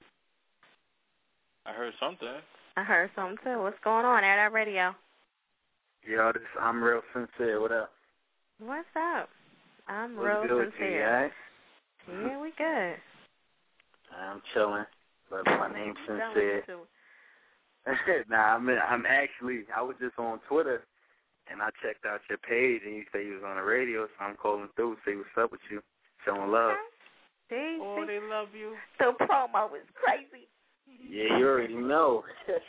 I heard something. I heard something too. What's going on, Air dot radio? Yo, this I'm real sincere. What up? What's up? I'm What's real good sincere. you, right? Yeah, we good. I'm chilling, but my name's Sincere. nah, I'm I'm actually I was just on Twitter and I checked out your page and you say you was on the radio, so I'm calling through to see what's up with you, showing love. See, oh, they love you. The promo is crazy. Yeah, you already know.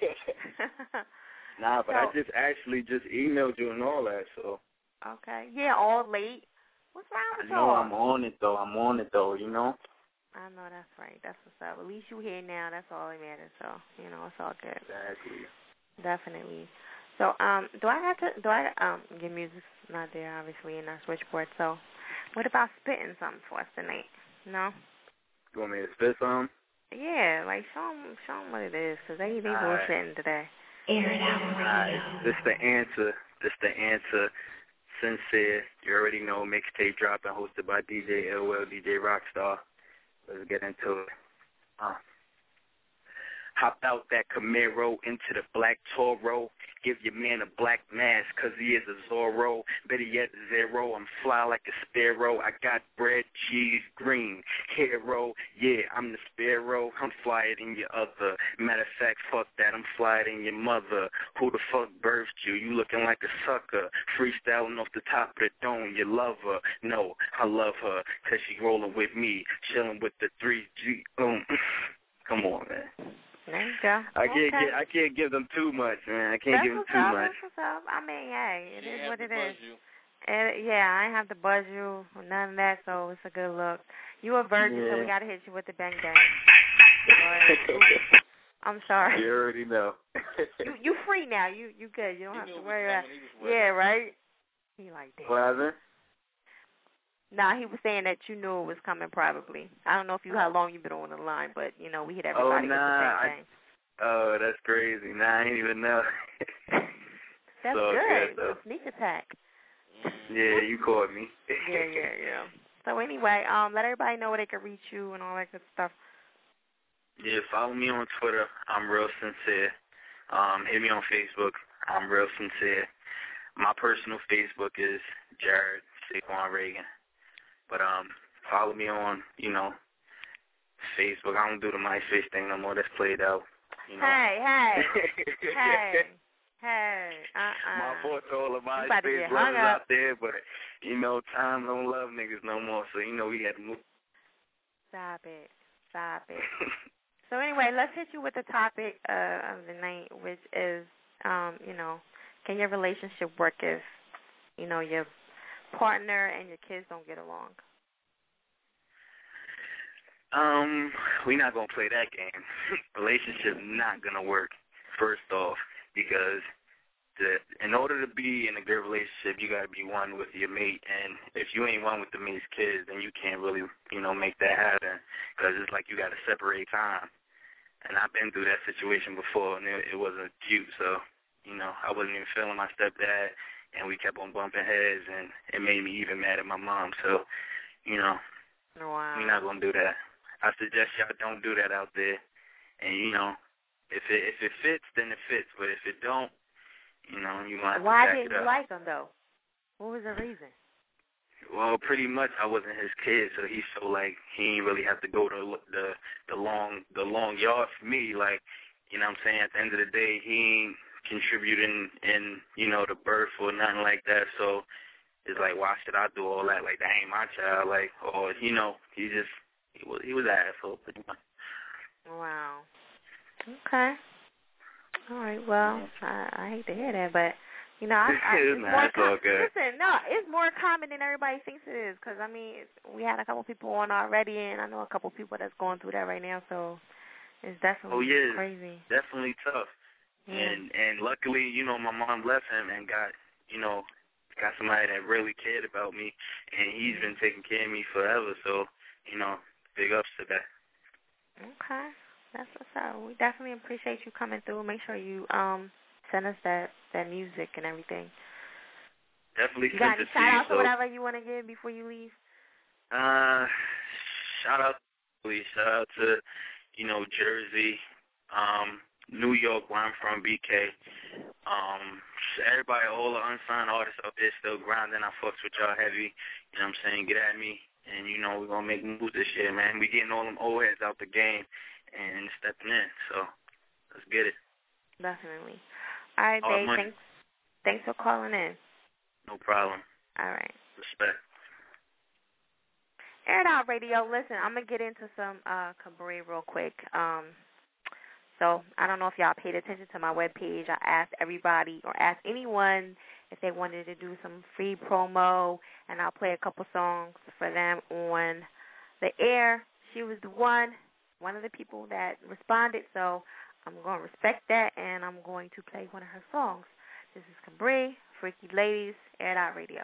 Nah, but so, I just actually just emailed you and all that, so. Okay. Yeah, all late. What's wrong with I know y'all? I'm on it though. I'm on it though. You know. I know that's right. That's what's up. At least you here now. That's all that matters. So you know it's all good. Exactly. Definitely. So um, do I have to? Do I um? Your music's not there obviously in our switchboard. So what about spitting something for us tonight? No. You want me to spit some? Yeah, like show them, show them what it is, cause they they All bullshitting right. today. Air it out. All right. This the answer. This the answer. Sincere. You already know. Mixtape dropping, hosted by D J L L, D J Rockstar. Let's get into it. Uh. Hop out that Camaro into the black Toro. Give your man a black mask, cause he is a Zorro. Better yet, zero. I'm fly like a sparrow. I got bread, cheese, green. Hero, yeah, I'm the sparrow. I'm flyer than your other. Matter of fact, fuck that. I'm flyer than your mother. Who the fuck birthed you? You looking like a sucker. Freestyling off the top of the dome. You love her. No, I love her, cause she rolling with me. Chilling with the three G. Um, come on, man. There you go. I can't okay. get, I can't give them too much, man. I can't that's give them what's too up, much. That's what's up. I mean, hey, it she is what it is. You. And, yeah, I ain't have to buzz you or none of that, so it's a good look. You a virgin, yeah. so we gotta hit you with the bang bang. I'm sorry. You already know. you you free now. You you good. You don't he have to worry about. Yeah, right. He like that. What happened? Nah, he was saying that you knew it was coming probably. I don't know if you how long you've been on the line, but you know we hit everybody oh, nah, with the same thing. I, oh, that's crazy. Nah, I ain't even know. That's so good. good It's a sneak attack. Yeah, you caught me. yeah, yeah, yeah. So anyway, um, let everybody know where they can reach you and all that good stuff. Yeah, follow me on Twitter. I'm Real Sincere. Um, hit me on Facebook. I'm Real Sincere. My personal Facebook is Jared Saquon Reagan. But um, follow me on, you know, Facebook. I don't do the MySpace thing no more. That's played out. You know. Hey, hey, hey, hey. Uh-uh. My fault to all of my space lovers up. out there, but you know, time don't love niggas no more. So you know we had to move. Stop it. Stop it. So anyway, let's hit you with the topic uh, of the night, which is, um, you know, can your relationship work if, you know, your partner and your kids don't get along? Um, we're not gonna play that game. Relationship not gonna work. First off, because the, in order to be in a good relationship, you gotta be one with your mate, and if you ain't one with the mate's kids, then you can't really, you know, make that happen. Because it's like you gotta separate time. And I've been through that situation before, and it, it wasn't cute. So, you know, I wasn't even feeling my stepdad, and we kept on bumping heads, and it made me even mad at my mom. So, you know, wow. we're not gonna do that. I suggest y'all don't do that out there. And you know, if it if it fits, then it fits. But if it don't, you know, you might have to Why back didn't it up. you like him though? What was the reason? Well, pretty much I wasn't his kid, so he felt like he didn't really have to go to the the long the long yard for me. Like, you know what I'm saying? At the end of the day, he ain't contributing in, you know, the birth or nothing like that. So it's like, why should I do all that? Like, that ain't my child. Like, or, you know, he just, he was, he was an asshole pretty much. Wow. Okay. All right, well, I, I hate to hear that, but, you know, I, I, it's nah, more it's all com- good. listen, no, it's more common than everybody thinks it is, because, I mean, we had a couple people on already, and I know a couple people that's going through that right now, so it's definitely oh, yeah, crazy. Definitely tough. Yeah. And and luckily, you know, my mom left him and got, you know, got somebody that really cared about me, and he's been taking care of me forever. So, you know, big ups to that. Okay, that's what's up. We definitely appreciate you coming through. Make sure you um send us that, that music and everything. Definitely You sent got any it to shout you. outs So, or whatever you want to give before you leave? uh, shout out, please. Shout out to, you know, Jersey, um, New York, where I'm from, B K. Um, everybody, all the unsigned artists up there still grinding. I fucks with y'all heavy. You know what I'm saying? Get at me. And, you know, we're going to make moves this year, man. We getting all them old heads out the game and stepping in. So, let's get it. Definitely. All right, Hard babe. money. Thanks, thanks for calling in. No problem. All right. Respect. Air It Out Radio. Listen, I'm going to get into some uh, cabaret real quick. Um, so I don't know if y'all paid attention to my webpage. I asked everybody or asked anyone if they wanted to do some free promo, and I'll play a couple songs for them on the air. She was the one, one of the people that responded, so I'm going to respect that, and I'm going to play one of her songs. This is Cabaret, Freaky Ladies, Air It Out Radio.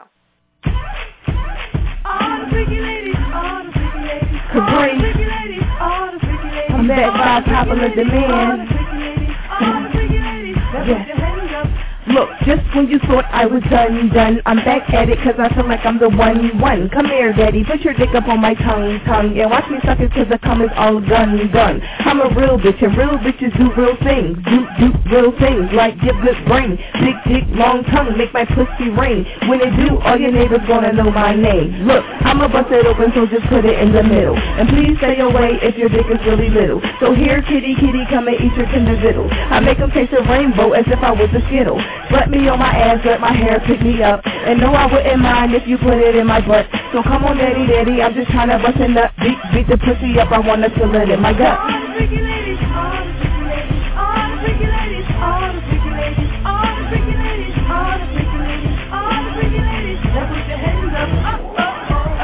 All the freaky ladies, all the freaky ladies, all the freaky ladies, all the freaky ladies. I'm back by popular demand. All the freaky ladies, all the freaky ladies. Let's put your hands up. Look, just when you thought I was done, done, I'm back at it cause I feel like I'm the one, one. Come here, daddy, put your dick up on my tongue, tongue, and watch me suck it cause the cum is all done, done. I'm a real bitch, and real bitches do real things, do, do real things, like give good brain, big dick, long tongue, make my pussy ring. When it do, all your neighbors gonna know my name. Look, I'ma bust it open, so just put it in the middle. And please stay away if your dick is really little. So here, kitty, kitty, come and eat your tender diddle. I make them taste a rainbow as if I was a Skittle. Let me on my ass, let my hair pick me up. And no, I wouldn't mind if you put it in my butt. So come on, daddy, daddy, I'm just trying to bust a nut. Beat, beat the pussy up, I wanna feel it in my gut. All the freaky ladies, all the freaky ladies, all the freaky ladies, all the freaky ladies, all the freaky ladies, all the freaky ladies, all the freaky ladies. Now put your hands up, up, up, up.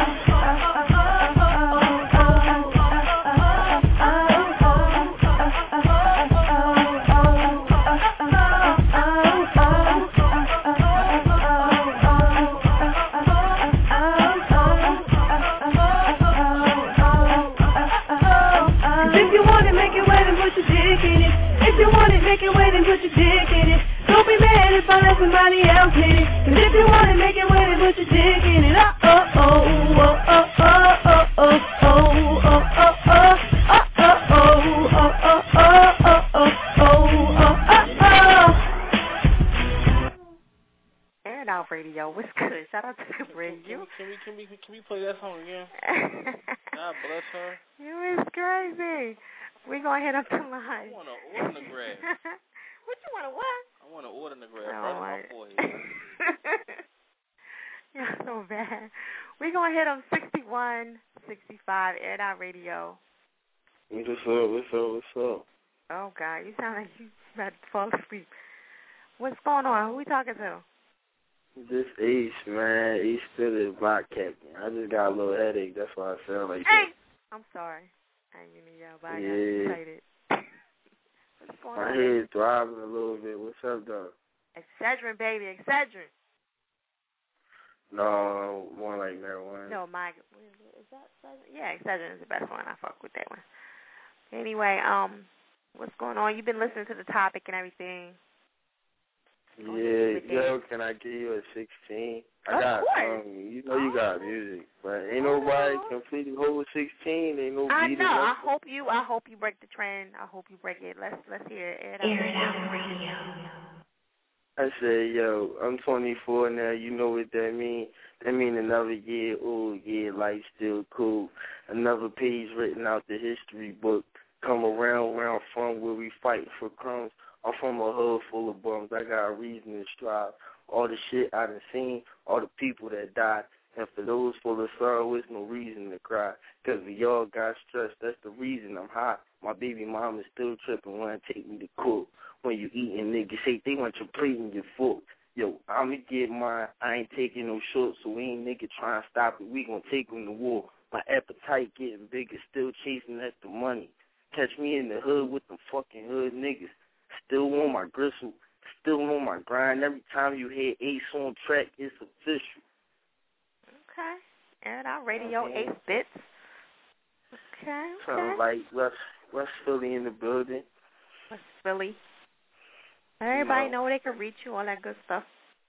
If I let somebody else hit it, cause if you wanna make it wet, put your dick in it. Oh oh oh oh oh oh oh oh oh oh oh oh. Air It Out Radio, what's good? Shout out to Cabaret. You can we can we can we play that song again? God bless her. You is crazy. We gonna hit up the line. I want to order the grab. What you want to what? I want to order the grab Oh, right on my right. forehead. You're so bad. We're going to hit them sixty-one, sixty-five, Air It Out Radio. What's up, what's up, what's up? Oh, God, you sound like you about to fall asleep. What's going on? Who we talking to? This Ace, man. Ace still is block captain. I just got a little headache. That's why I sound like hey. that. I'm sorry. I didn't mean to yell, but I yeah. got excited. What's going My on? My head's throbbing a little bit. What's up, though? Excedrin, baby, Excedrin. No, more like marijuana. No, my is that Excedrin? Yeah, Excedrin is the best one. I fuck with that one. Anyway, um, what's going on? You've been listening to the topic and everything. Yeah, yo, can I give you a sixteen? I of got, course. um, you know you got music, but ain't nobody completely hold sixteen. Ain't no I beat know. it I up. hope you. I hope you break the trend. I hope you break it. Let's let's hear it. Air it out radio. I said, yo, I'm twenty-four now. You know what that mean? That mean another year old. Yeah, life still cool. Another page written out the history book. Come around where I'm from, where we fight for crumbs. I'm from a hood full of bums. I got a reason to strive. All the shit I done seen, all the people that died. And for those full of sorrow, it's no reason to cry. Because we all got stressed. That's the reason I'm high. My baby mom is still tripping when I take me to court. When you eating, niggas say they want your plate and your fork. Yo, I'ma get mine. I ain't taking no shorts, so we ain't nigga trying to stop it. We gonna take them to war. My appetite getting bigger, still chasing at the money. Catch me in the hood with them fucking hood niggas. Still on my gristle, still on my grind. Every time you hear Ace on track, it's official. Okay. Air it out radio, okay. Ace Bits. Okay, okay. Something like West, West Philly in the building. West Philly. Everybody know where they can reach you, all that good stuff.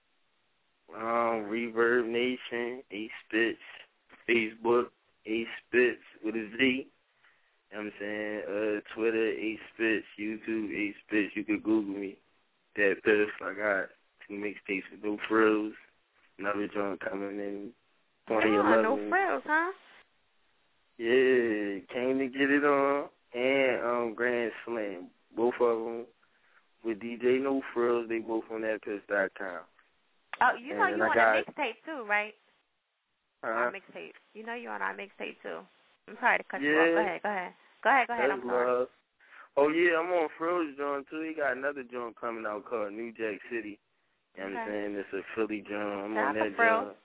Um, Reverb Nation, Ace Bits, Facebook, Ace Bits with a Z. You know what I'm saying? Uh, Twitter, Ace Spits, YouTube, Ace Spits. You could Google me. That piff. I got two mixtapes with No Frills. Another joint coming in twenty eleven. Oh, No Frills, huh? Yeah, came to get it on. And um, Grand Slam. Both of them with D J No Frills. They both on that piff dot com. Oh, you know and you on got, a mixtape too, right? Huh? Our mixtape. You know you on our mixtape too. I'm sorry to cut yeah. you off. Go ahead, go ahead. Go ahead, go ahead, That's I'm sorry. Love. Oh, yeah, I'm on Frills joint, too. He got another joint coming out called New Jack City. You know what I'm saying? It's a Philly joint. I'm on that joint.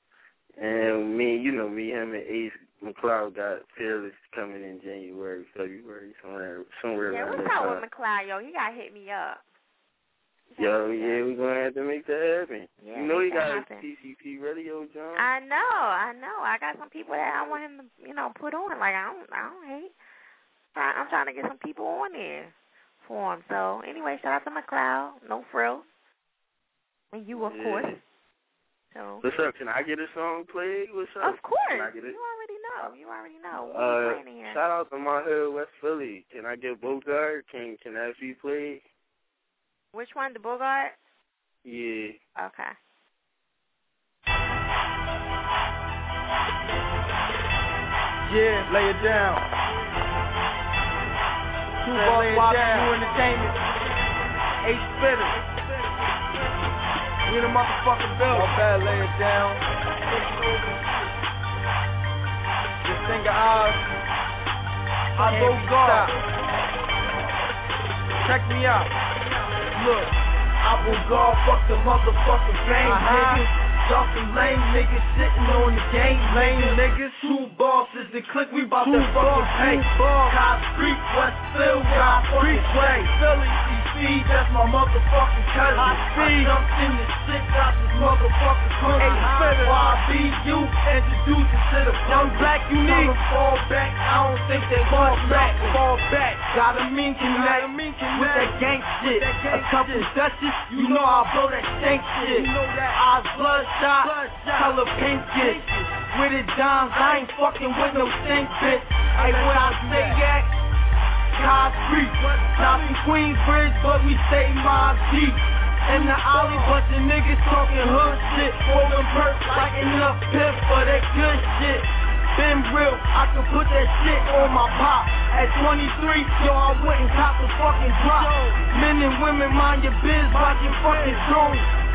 And me, you know me, him and Ace McLeod got Fearless coming in January, February, somewhere, somewhere yeah, around what's that up time. with McLeod, yo? He got to hit me up. Yo, yeah, we're going to have to make that happen. Yeah, you know he got happen. a T C P radio joint? I know, I know. I got some people that I want him to, you know, put on. Like, I don't, I don't hate. I'm trying to get some people on there for him. So, anyway, shout out to McLeod. No Frills. And you, of yeah. course. So. What's up? Can I get a song played? What's up? Of course. Can I get it? You already know. You already know. What uh, are you playing here? Shout out to my hood, West Philly. Can I get Bogart? Can, can that be played? Which one? The Bogart? Yeah. Okay. Yeah, lay it down. Two Ball New Entertainment. Ace Spitter. We in the motherfucking building. All bad, lay it down. This thing of ours. I go guard. Check me out. Look, I will guard, fuck the motherfucking game, uh-huh. niggas. Y'all some lame niggas sitting on the game, lame niggas. Two bosses, the click, we bout to fucking pay. Cop Street, Westfield, Cop Street, Way, Philly, C C, that's my motherfucking cousin. I jumped in the shit, got this motherfucking cousin. Y B U, introduce it to the young black you need. Fall back, I don't think they fall back, fall back. Got a mean connect with that gang shit. A couple Dutches, you know I blow that stank shit. Eyes bloodshot, color pink shit. With it dimes, I ain't fucking with no stink bitch. Hey, when I say that, Cod Creek, not in Queensbridge, but we stay Mob Deep. In the alley, bunch of niggas talking hood shit. Holding perks like enough pimp for that good shit. Been real, I can put that shit on my pop. At twenty-three, yo, I went and copped the fucking drop. Men and women, mind your biz, watch your fucking drone.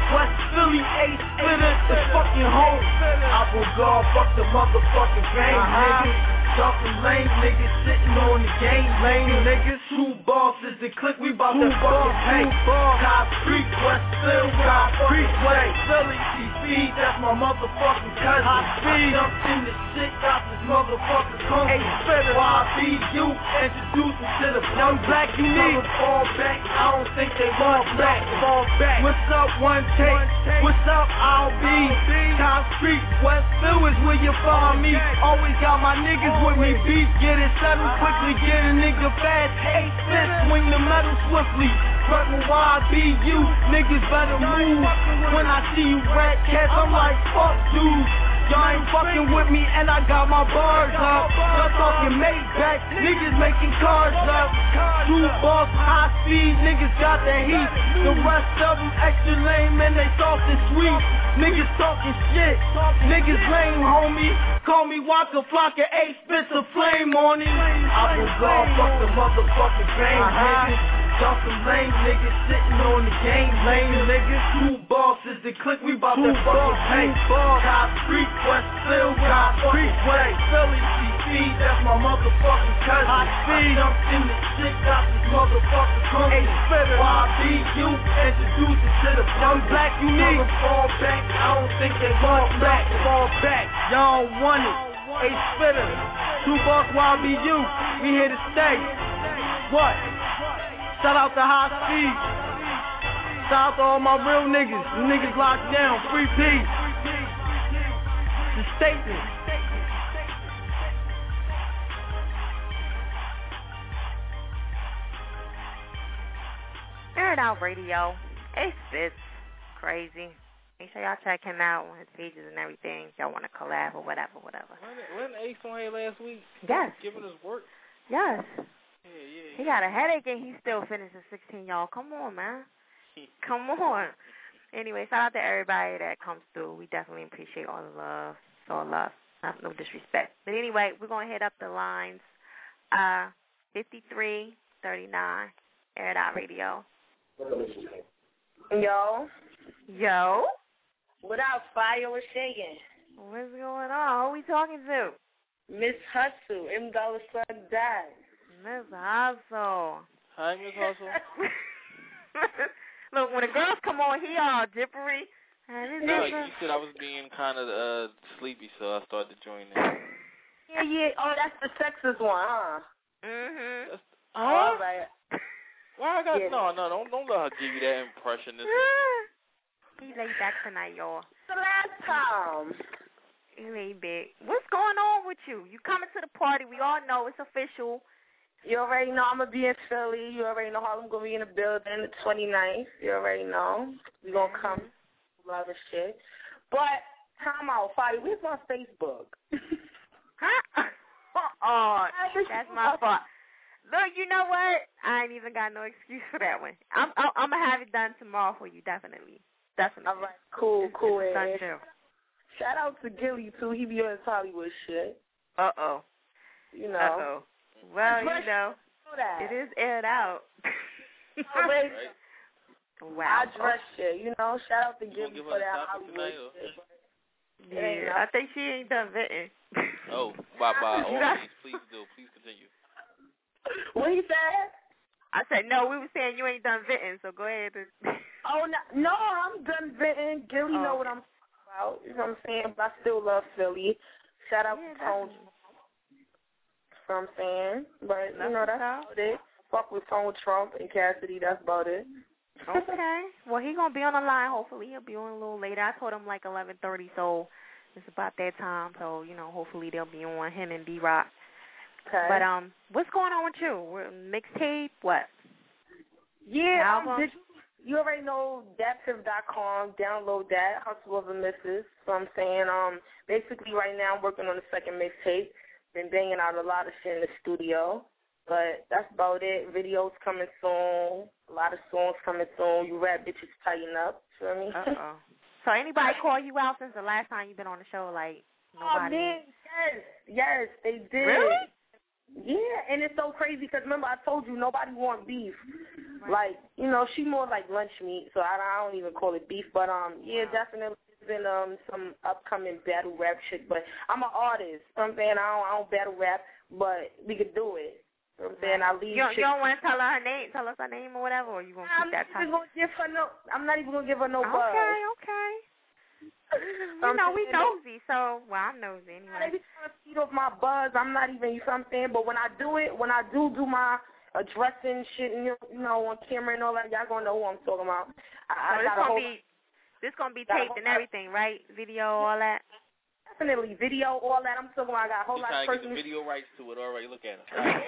West Philly, Ace Spitter, the fucking home. Apple guard, fuck the motherfucking game, niggas. Y'all some lame niggas sitting on the game, lame niggas. Two bosses, the click, we bout to fucking pay. Cobb Creek, West Philly, Cobb Creek, West Philly, T V, that's my motherfucking cousin. I speed up in the shit, got this motherfucker coming. Y B U, introduce him to the young black you need. Fall back, I don't think they want back. Fall back. What's up, one take? What's up, I'll be? Cobb Creek, West Philly is where you find me. Always got my niggas with me. Beef, get it settled quickly, get a nigga fast. Eight cents, swing the metal swiftly. Reppin' Y B U, niggas better move. When I see you rat cats, I'm like, fuck dude. Y'all ain't fucking with me and I got my bars up. Y'all talking Maybach, niggas making cars up. Two boss, high speed, niggas got the heat. The rest of them extra lame and they soft and sweet. Niggas talking shit, niggas lame homie. Call me Waka Flocka, eight spits of flame on him. I will go fuck the motherfucking bang, niggas. Y'all some lame niggas sitting on the game, lame niggas. Two bosses, the click, we bout to fucking pay. Cobb Creek, West Philly, Cobb Creek, West Philly, T V, that's my motherfucking cousin. I speed up in the shit, got this motherfucker coming. Y B U, introduce it to the young black you need. Fall back, I don't think they want back. Fall back, y'all don't want it. A Spitter, two boss Y B U, we here to stay. What? Shout out to High Speed. Shout out to all my real niggas. You niggas locked down. Free P. The statement. Air It Out Radio. Ace Spitz. Crazy. Make sure y'all check him out on his pages and everything. Y'all want to collab or whatever, whatever. Wasn't Ace on here last week? Yes. Giving us work? Yes. Yeah, yeah. He got a headache and he still finishes sixteen, y'all. Come on, man. Come on. Anyway, shout out to everybody that comes through. We definitely appreciate all the love. It's all love. Not no disrespect. But anyway, we're going to hit up the lines. Uh, fifty-three thirty-nine, Air It Out Radio. Yo. Yo. What up, Fire? What's shaking? What's going on? Who we talking to? Miss Hustle. M. Dollar Slug died. Miss Hustle. Hi, Miss Hustle. Look, when the girls come on, he all jippery. No, you said I was being kind of uh, sleepy, so I started to join in. Yeah, yeah. Oh, that's the sexist one, huh? Mm-hmm. That's, huh? All right. Why I got yeah. no, no, don't don't let her give you that impression. This he laid back tonight, y'all. The last time. He laid back. What's going on with you? You coming to the party? We all know it's official. You already know I'm going to be in Philly. You already know Harlem going to be in the building the twenty-ninth. You already know. We going to come. Love and shit. But, time out, Fire. Where's my Facebook? Oh, that's my fault. Look, you know what? I ain't even got no excuse for that one. I'm I'm, I'm going to have it done tomorrow for you, definitely. Definitely. All right, cool, it's, cool. It's done too. Shout out to Gilly, too. He be on his Hollywood shit. Uh-oh. You know. Uh-oh. Well, you know, it is aired out. Right. Wow. I dress shit, you know. Shout out to Gilly for that Hollywood tonight, shit. Yeah, I think she ain't done vetting. Oh, by by all means, please do. Please continue. What he said? I said, no, we were saying you ain't done vetting, so go ahead. And oh, no, no, I'm done vetting. Gilly oh. know what I'm talking about. You know what I'm saying? But I still love Philly. Shout out yeah, to Tone. You know what I'm saying? But, you know, that's about it. Fuck with Tone Trump and Cassidy. That's about it. Okay. Well, he going to be on the line. Hopefully he'll be on a little later. I told him like eleven thirty, so it's about that time. So, you know, hopefully they'll be on, him and B-Rock. Okay. But um, what's going on with you? Mixtape? What? Yeah, um, did, you already know dat piff dot com. Download that. Hustle of a Missus. So I'm saying, um, basically right now I'm working on the second mixtape. Been banging out a lot of shit in the studio. But that's about it. Videos coming soon. A lot of songs coming soon. You rap bitches tighten up. You know what I mean? Uh-oh. So anybody call you out since the last time you've been on the show? Like, nobody? Oh, man, yes. Yes, they did. Really? Yeah, and it's so crazy because remember I told you nobody want beef. Like, you know, she more like lunch meat, so I, I don't even call it beef. But, um, yeah, definitely there's been um, some upcoming battle rap shit. But I'm an artist. You know what I'm saying? I don't, I don't battle rap, but we could do it. You know what I'm saying? I leave you, don't, shit. you don't want to tell her her name, tell us her name or whatever, or you going to keep that I'm not even going to give her no, I'm not even going to give her no okay, buzz. Okay, okay. You know, we nosy, so, well, I'm nosy anyway. They be trying to feed off my buzz. I'm not even, you know what I'm saying? But when I do it, when I do do my addressing shit, and, you know, on camera and all that, y'all gonna know who I'm talking about. I, I so this got gonna whole, be, this gonna be taped and everything, right? Video, all that. Definitely, video, all that. I'm talking about. I got a whole He's lot of trying to get personal. the video rights to it. All right, look at him.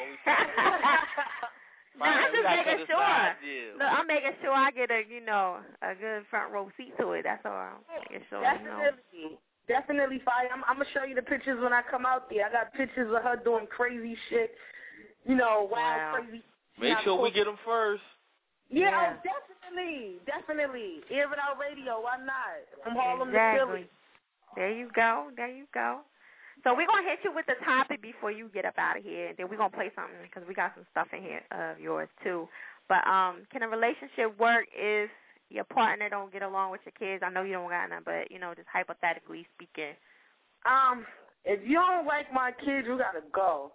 No, I'm just making sure. Look, I'm making sure I get a, you know, a good front row seat to it. That's all. I'm making sure. Definitely, you know. definitely, fire. I'm, I'm gonna show you the pictures when I come out there. I got pictures of her doing crazy shit. You know, wild, wow. crazy. Make sure we get them first. Yeah, yeah. Oh, definitely, definitely. Air It Out Radio, why not? From Harlem exactly. to Philly. There you go, there you go. So we're going to hit you with the topic before you get up out of here, and then we're going to play something because we got some stuff in here of yours too. But um, can a relationship work if your partner don't get along with your kids? I know you don't got none, but, you know, just hypothetically speaking. Um, if you don't like my kids, you got to go.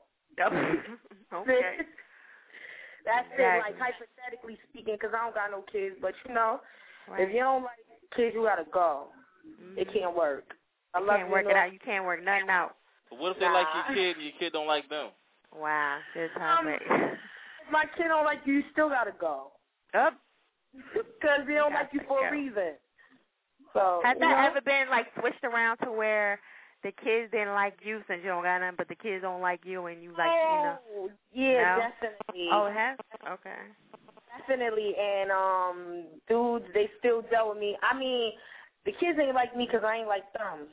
Okay. That's exactly. it, like hypothetically speaking, because I don't got no kids. But, you know, right. if you don't like kids, you got to go. Mm-hmm. It can't work. I you love can't you work know. it out. You can't work nothing out. But what if they nah. like your kid and your kid don't like them? Wow, good topic. Um, if my kid don't like you, you still got to go. Up. Because they don't like you for go. a reason. So, Has that know? ever been, like, switched around to where the kids didn't like you since you don't got nothing, but the kids don't like you and you like, oh, you know? yeah, no? definitely. Oh, it has? Okay. Definitely. And, um, dudes, they still dealt with me. I mean, the kids ain't like me because I ain't like them.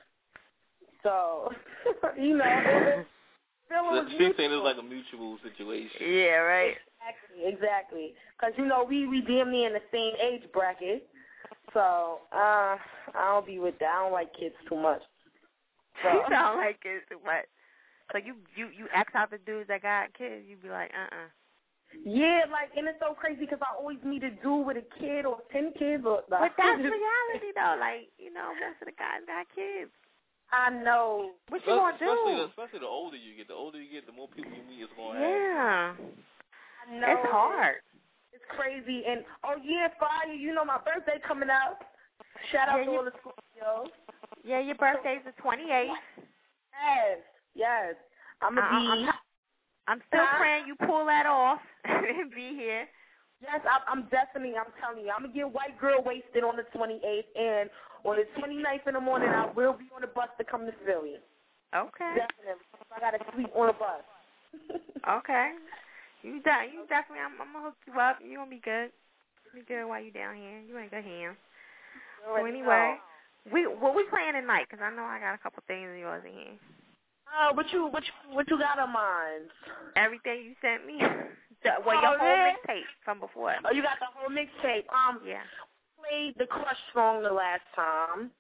So, you know, it was, so she's saying it's like a mutual situation. Yeah, right. Exactly, exactly. Because, you know, we, we damn near in the same age bracket. So, uh, I don't be with that. I don't like kids too much. So. You don't like kids too much. So you, you, you X out the dudes that got kids, you be like, uh-uh. Yeah, like, and it's so crazy because I always meet a dude with a kid or ten kids. Or, but that's reality, though. Like, you know, most of the guys got kids. I know. What you gonna especially, do? Especially the older you get. The older you get, the more people you meet is going to yeah. have. I know. It's hard. It's crazy. And, oh, yeah, Fire, you know my birthday coming up. Shout out yeah, to you, all the Scorpios. Yeah, your birthday's the twenty-eighth. Yes, yes. I'm going to uh, be... I'm, I'm still huh? praying you pull that off and be here. Yes, I, I'm definitely, I'm telling you, I'm going to get white girl wasted on the twenty-eighth, and on the twenty-ninth in the morning, I will be on the bus to come to Philly. Okay. Definitely. I got to sleep on the bus. Okay. You de- you definitely, I'm, I'm going to hook you up. You're going to be good. Be good while you down here. You ain't good hands. So anyway, we what we playing tonight? Because I know I got a couple things of yours in here. Oh, uh, what you what you what you got on mind? Everything you sent me. the, well, oh, your whole really? mixtape from before. Oh, you got the whole mixtape. Um, yeah. Played the Crush song the last time.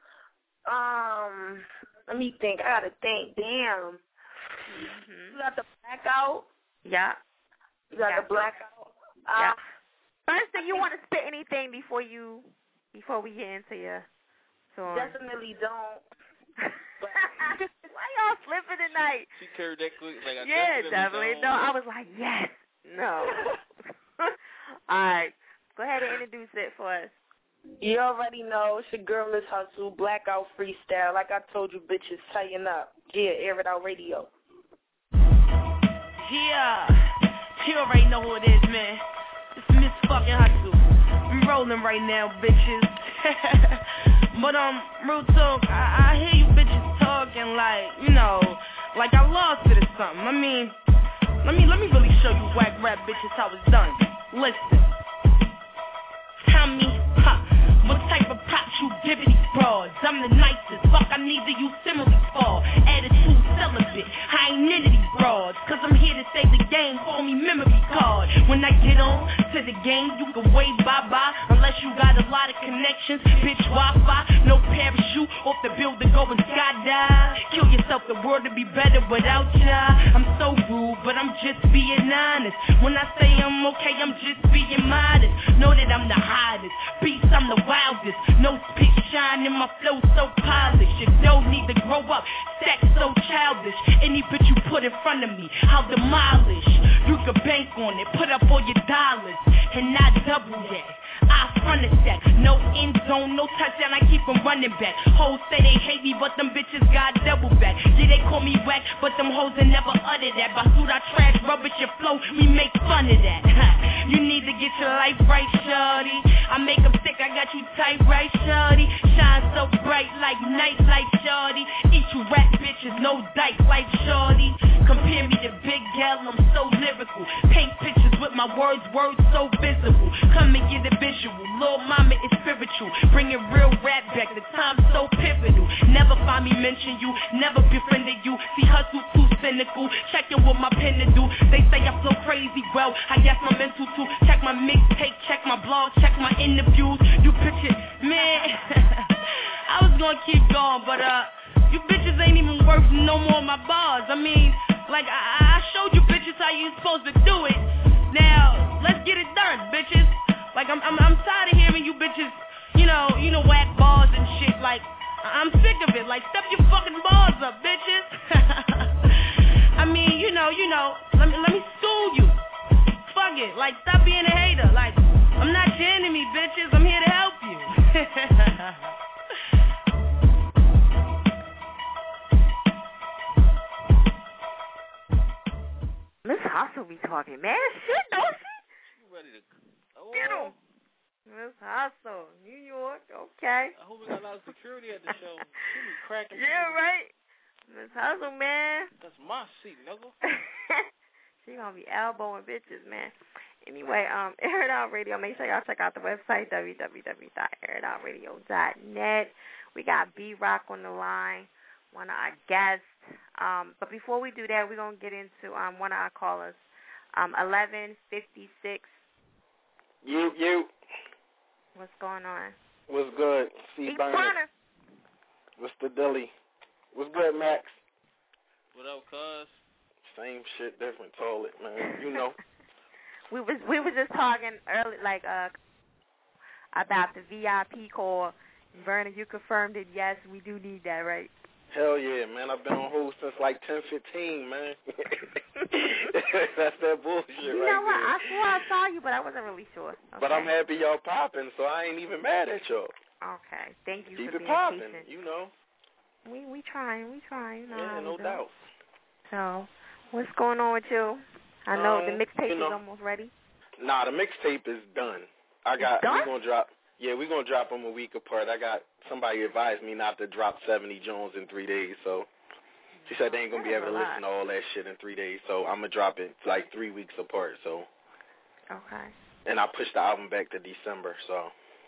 Um, let me think. I gotta think. Damn. Mm-hmm. You got the Blackout. Yeah. You got yeah. the Blackout. Yeah. Uh, First thing, you want to spit anything before you before we get into your song? Definitely don't. Why y'all slipping tonight? She carried that quick. Like, I yeah, definitely, definitely. No, I was like, yes. No. All right. Go ahead and introduce it for us. You already know. It's your girl, Miss Hustle. Blackout Freestyle. Like I told you, bitches, tighten up. Yeah, Air It Out Radio. Yeah. You already know who it is, man. It's Miss fucking Hustle. I'm rolling right now, bitches. But, um, real talk, I, I hear you bitches talking like, you know, like I lost it or something. I mean, let me, let me really show you whack rap bitches how it's done. Listen. Tell me, huh, what type of props you give these broads? I'm the nicest, fuck, I need to use similes for. Attitude celibate, I ain't into these broads, cause I'm here to save the game, call me memory card. When I get on to to the game, you can wave bye-bye. Unless you got a lot of connections. Bitch, Wi-Fi, no parachute. Off the building, go and skydive. Kill yourself, the world would be better without ya. I'm so rude, but I'm just being honest. When I say I'm okay, I'm just being modest. Know that I'm the hottest, beast, I'm the wildest. No spit shine in my flow so polished. You don't need to grow up, sex so childish. Any bitch you put in front of me, I'll demolish. You can bank on it, put up all your dollars, and not double that. I front a stack, no end zone, no touchdown, I keep them running back. Hoes say they hate me, but them bitches got double back. Yeah, they call me whack, but them hoes ain't never uttered that. Basura trash, rubbish your flow, we make fun of that. You need to get your life right, shorty. I make them sick, I got you tight, right, shorty. Shine so bright like night light, shorty. Eat you rap bitches, no dice like shorty. Compare me to Big Gal, I'm so lyrical. Paint pictures with my words, words so visible. Come and get a visual, Lil' Mama is spiritual. Bringing real rap back, the time's so pivotal. Never find me mention you, never befriended you. See hustle too cynical, checking what my pen to do. They say I flow crazy, well, I guess my mental too. Check my mixtape, check my blog, check my interviews. You picture, man, I was gonna keep going, but uh, you bitches ain't even worth no more of my bars. I mean, like, I, I showed you bitches how you supposed to do it. Now, let's get it done, bitches. Like, I'm, I'm, I'm tired of hearing you bitches, you know, you know, whack bars and shit. Like, I'm sick of it. Like, step your fucking bars up, bitches. I mean, you know, you know, let me, let me school you. Fuck it. Like, stop being a hater. Like, I'm not your enemy, bitches. I'm here to help you. Miss Hustle be talking mad shit, don't she? You ready to oh, get him? Miss Hustle, New York, okay. I hope we got a lot of security at the show. She be cracking. Yeah, right. Miss Hustle, man. That's my seat, nigga. She gonna be elbowing bitches, man. Anyway, um, Air It Out Radio. Make sure y'all check out the website w w w dot air it out radio dot net. We got B-Rock on the line, one of our guests. Um, but before we do that, we're going to get into um, one of our callers, um, eleven fifty-six. You, you. What's going on? What's good? C. Burnett. What's the dilly? What's good, Max? What up, cuz? Same shit, different toilet, man. You know. we was we was just talking early, like uh, about the V I P call. Vernon, you confirmed it. Yes, we do need that, right? Hell yeah, man. I've been on hold since like ten fifteen, man. That's that bullshit you right know what? there. I swore I saw you, but I wasn't really sure. Okay. But I'm happy y'all popping, so I ain't even mad at y'all. Okay. Thank you Keep for it being popping, patient. you know. We we trying, we trying. You know yeah, no doubt. So, what's going on with you? I know um, the mixtape you know, is almost ready. Nah, the mixtape is done. I got. Done? We gonna drop. Yeah, we gonna drop them a week apart. I got somebody advised me not to drop seventy Jones in three days, so she said they ain't gonna be able to listen to all that shit in three days. So I'm gonna drop it like three weeks apart. So. Okay. And I pushed the album back to December, so.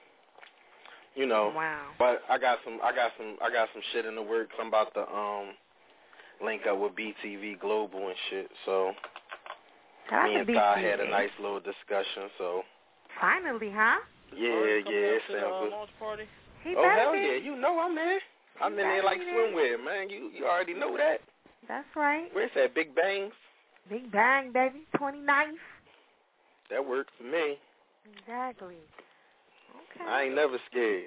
You know. Wow. But I got some. I got some. I got some shit in the works. I'm about to um link up with B T V Global and shit. So. Shout Me and Ty had a nice little discussion. So. Finally, huh? Yeah, yeah, it sounds good. Party? He oh, hell be. yeah. You know I'm in. I'm in there like swimwear, man. You you already know that. That's right. Where's that? Big Bangs? Big Bang, baby. twenty-ninth. That works for me. Exactly. Okay. I ain't never scared.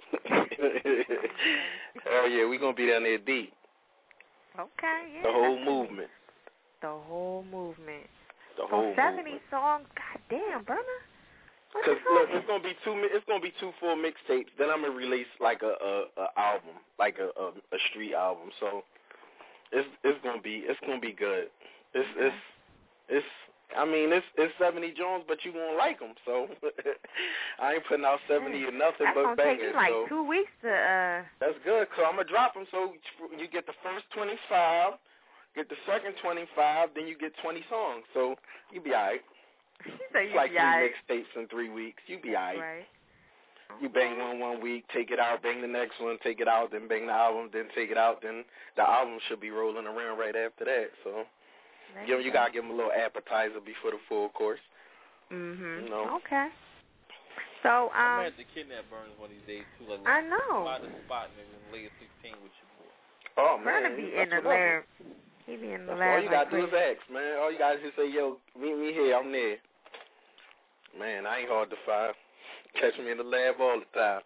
Hell yeah, we going to be down there deep. Okay, yeah. The whole movement. The whole movement. The so whole seventy movement. songs. God damn, brother. Because look, it's gonna be two. It's gonna be two full mixtapes. Then I'm gonna release like a, a, a album, like a, a a street album. So it's it's gonna be it's gonna be good. It's okay. it's it's. I mean, it's it's seventy Jones, but you won't like them. So I ain't putting out seventy or nothing that's but bangers. That's gonna take you like so. two weeks to. uh That's good. So I'm gonna drop them. So you get the first twenty-five, get the second twenty-five, then you get twenty songs. So you be alright. So it's like three right. mixtapes in three weeks. You be alright. Right. You bang one one week, take it out, bang the next one, take it out, then bang the album, then take it out, then the album should be rolling around right after that. So you know, you gotta give them a little appetizer before the full course. Mhm. You know. Okay. So, um, I'm gonna have to kidnap Burns one of these days too. Like, I know. Find a spot and then lay a sixteen with your boy. Oh man, Burns be in that's the whatever. lab. He be in the That's lab. all you like gotta do is crazy. ask, man. All you gotta do is say, yo, meet me here. I'm there. Man, I ain't hard to find. Catch me in the lab all the time.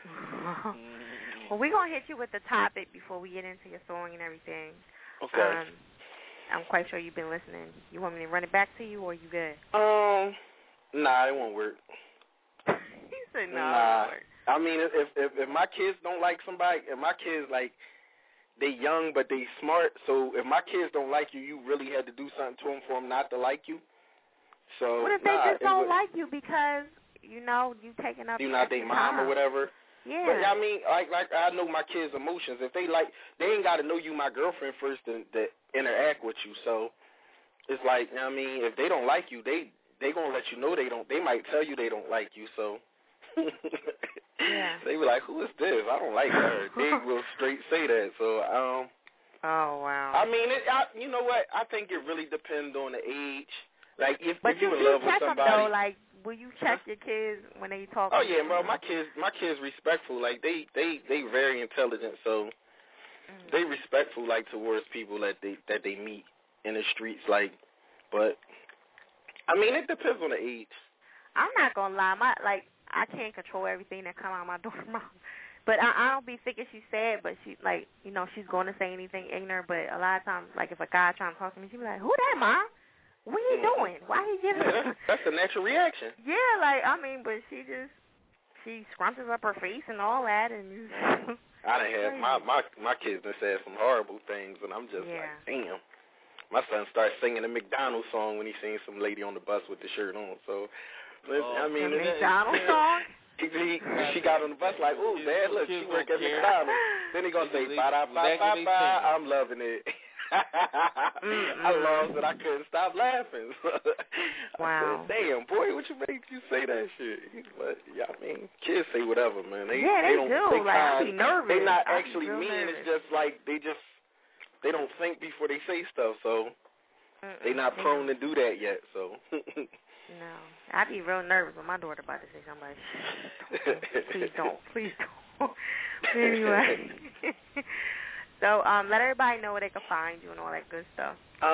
Well, we're going to hit you with the topic before we get into your song and everything. Okay. Um, I'm quite sure you've been listening. You want me to run it back to you, or you good? Um, nah, it won't work. He said no. Nah. It won't work. I mean, if, if if my kids don't like somebody, if my kids, like, they young but they smart, so if my kids don't like you, you really had to do something to them for them not to like you. So, What if nah, they just it don't would- like you because, you know, you taking up you not their extra mom time? or whatever. Yeah. But I mean, like like I know my kids' emotions. If they like, they ain't got to know you my girlfriend first to, to interact with you. So it's like, you know what I mean, if they don't like you, they they gonna let you know they don't. They might tell you they don't like you. So yeah. they be like, who is this? I don't like her. They will straight say that. So um. Oh wow. I mean, it, I, you know what? I think it really depends on the age. Like if, But if you you in do love with check them somebody. though, like. Will you check your kids when they talk? Oh yeah, bro. My kids, my kids respectful. Like they, they, they very intelligent. So mm. they respectful like towards people that they that they meet in the streets. Like, but I mean, it depends on the age. I'm not gonna lie, my like I can't control everything that come out of my daughter's mouth. But I, I don't be thinking she's sad, but she like you know she's going to say anything ignorant. But a lot of times, like if a guy trying to talk to me, she be like, "Who that, mom? What are you doing? Why he giving?" Yeah, that's, that's a natural reaction. Yeah, like I mean, but she just she scrunches up her face and all that, and I done had my my my kids done said some horrible things, and I'm just yeah. like, damn. My son started singing a McDonald's song when he seen some lady on the bus with the shirt on. So, Oh, I mean, the it, McDonald's song. He, he, she got on the bus like, ooh, Dad, look, she work at McDonald's. Then he gonna say, ba da ba ba ba. I'm loving it. I lost it. I couldn't stop laughing. Wow. I said, damn, boy, what you make you say that shit? But yeah, I mean, kids say whatever, man. They, yeah, they, they don't, do. They like I be kind, nervous. They not I actually be real mean. nervous. It's just like they just they don't think before they say stuff. So Mm-mm. they not prone to do that yet. So. No, I be real nervous when my daughter about to say something like, shh, please don't, please don't. Anyway, so um, let everybody know where they can find you and all that good stuff.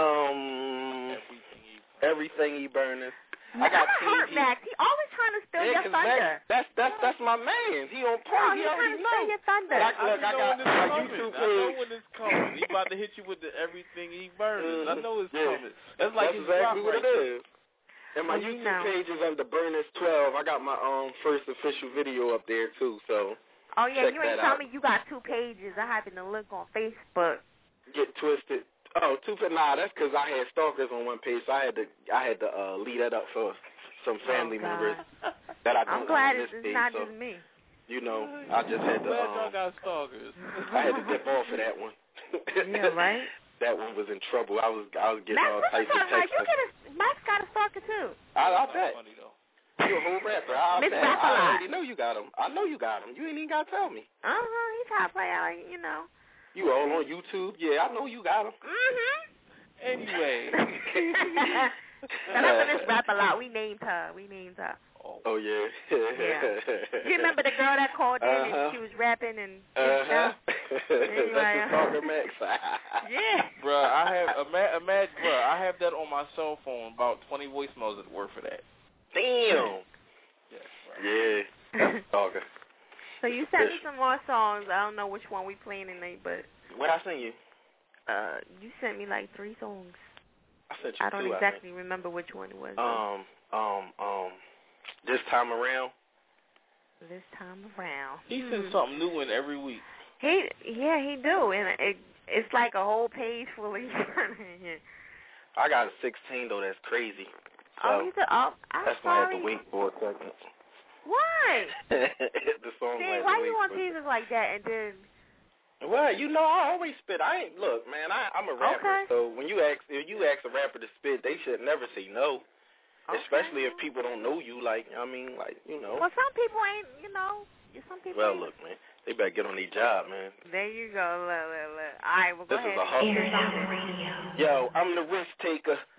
Um, everything he burning. I got I heard T V. Max. He always trying to steal Yeah, your 'cause thunder. Max, that's that's that's my man. He on No, point. he's he already trying to know. steal your thunder. Like, look, I, I know got when it's my coming. YouTube I know page. when it's coming. He about to hit you with the everything he burns. Mm-hmm. I know it's Yeah. coming. That's like That's his exactly drop what right it there. is. And my Well, you YouTube know. page is under Burners twelve. I got my um first official video up there too. So Oh yeah, check you ain't that tell out. me you got two pages. I happened to look on Facebook. Get twisted. Oh, two nah, that's because I had stalkers on one page, so I had to I had to uh, leave that up for some family oh, God. members that I don't I'm glad want on it's, this it's page. not So just me. you know, I just had to. Glad y'all Um, got stalkers. I had to dip off of that one. Yeah, right. That one was in trouble. I was I was getting Max, all what you types of talking about? texts. You get a Max got a stalker too. I, I bet. Funny though. You a whole rapper. I Miss bet. Rap a I lot. already know you got him. I know you got him. You ain't even got to tell me. Uh huh. He try to play out, like, you know. You all on YouTube? Yeah, I know you got him. Mhm. Anyway. Shout out to Miss Rap a lot. We named her. We named her. Oh yeah. Yeah. You remember the girl that called in Uh-huh. and she was rapping and Uh huh. Anyway, That's the uh, talker Max. yeah. Bruh, I have ima- imagine, bruh, I have that on my cell phone. About twenty voicemails that work for that. Damn. Yes, Yeah. That's the talker. So you sent me some more songs. I don't know which one we playing tonight, but What I sent you? uh, you sent me like three songs. I sent you I don't two, exactly remember which one it was. I think. Um, um, um. This time around. This time around, He hmm. sends something new in every week. He, yeah, he do, and it, it's like a whole page full of. I got a sixteen though. That's crazy. So oh, he's a, oh, I'm that's why I had sorry. to wait for a second. Why? The song. See, had to why wait you want for- Jesus like that? And then, Well, you know, I always spit. I ain't look, man. I, I'm a rapper, Okay. so when you ask, if you ask a rapper to spit, they should never say no. Okay. Especially if people don't know you. Like, I mean, like, you know. well, some people ain't, you know, some people. Well, ain't. look, man, they better get on their job, man. There you go. Look, look, look. All right, well, go This is ahead. a hustle. Here's our radio. Yo, I'm the risk taker.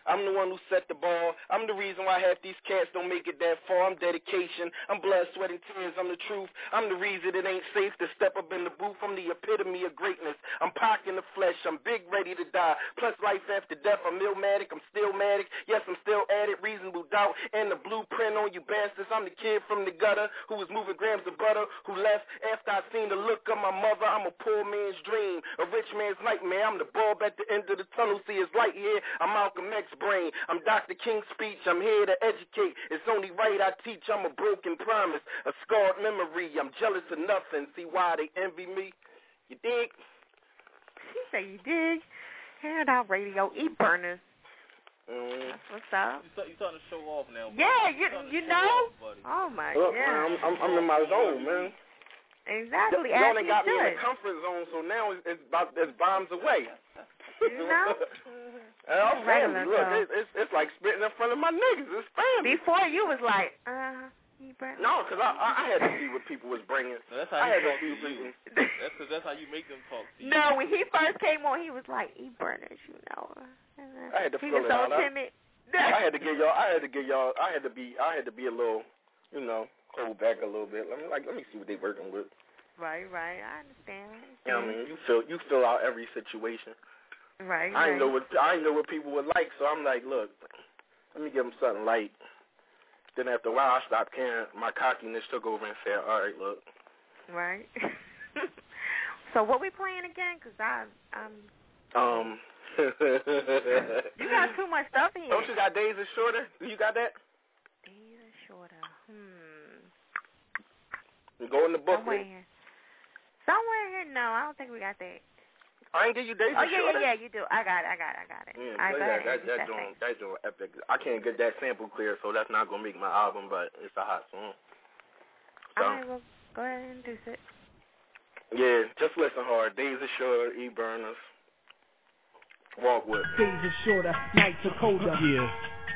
I'm the one who set the ball. I'm the reason why half these cats don't make it that far. I'm dedication. I'm blood, sweat, and tears. I'm the truth. I'm the reason it ain't safe to step up in the booth. I'm the epitome of greatness. I'm Pac in the flesh. I'm big, ready to die. Plus life after death. I'm illmatic. I'm still matic. Yes, I'm still at it. Reasonable doubt and the blueprint on you bastards. I'm the kid from the gutter who was moving grams of butter, who left after I seen the look of my mother. I'm a poor man's dream, a rich man's nightmare. I'm the bulb at the end of the tunnel. See his light here. I'm Malcolm X brain. I'm Doctor King's speech. I'm here to educate. It's only right I teach. I'm a broken promise, a scarred memory. I'm jealous of nothing. See why they envy me? You dig? She say you dig. Air It Out Radio, eat burners. Mm. That's what's up. You start, you starting to show off now. Buddy. Yeah, you you you know. Off, oh my Look, god. man, I'm, I'm, I'm in my zone, man. Exactly. Y'all As ain't you got me in should. the comfort zone, so now it's, it's about it's bombs away. You know? Our family, look, though. it's, it's it's like spitting in front of my niggas. It's family. Before you was like, uh, you burn. No, because I, I I had to see what people was bringing. So that's how I you had to talk see to people. you. That's because that's how you make them talk to you. No, when he first came on, he was like, eat burners, you know. I had to he fill was it so out. timid. I had to get y'all. I had to get y'all. I had to be. I had to be a little, you know, hold back a little bit. Let me like. Let me see what they working with. Right, right. I understand. I understand. You know what I mean? You fill. You fill out every situation. Right. I right. didn't know what. I didn't know what people would like, so I'm like, look, let me give them something light. Then after a while, I stopped caring. My cockiness took over and said, all right, look. Right. So what we playing again? Cause I, I'm. Um. You got too much stuff in here. Don't you got Days is Shorter? You got that? Days is Shorter. Hmm. You go in the book. Somewhere here. Somewhere here. No, I don't think we got that. I ain't give you Days Oh is yeah, Shorter? yeah, yeah. You do. I got it. I got it. I got it. Yeah, All right, play go that. ahead. That, that, That joint, thing. that joint epic. I can't get that sample clear, so that's not going to make my album, but it's a hot song. So, All right, well, go ahead and introduce it. yeah, just listen hard. Days is Shorter, E. Burners. Walk with. Days are shorter, nights are colder. Yeah.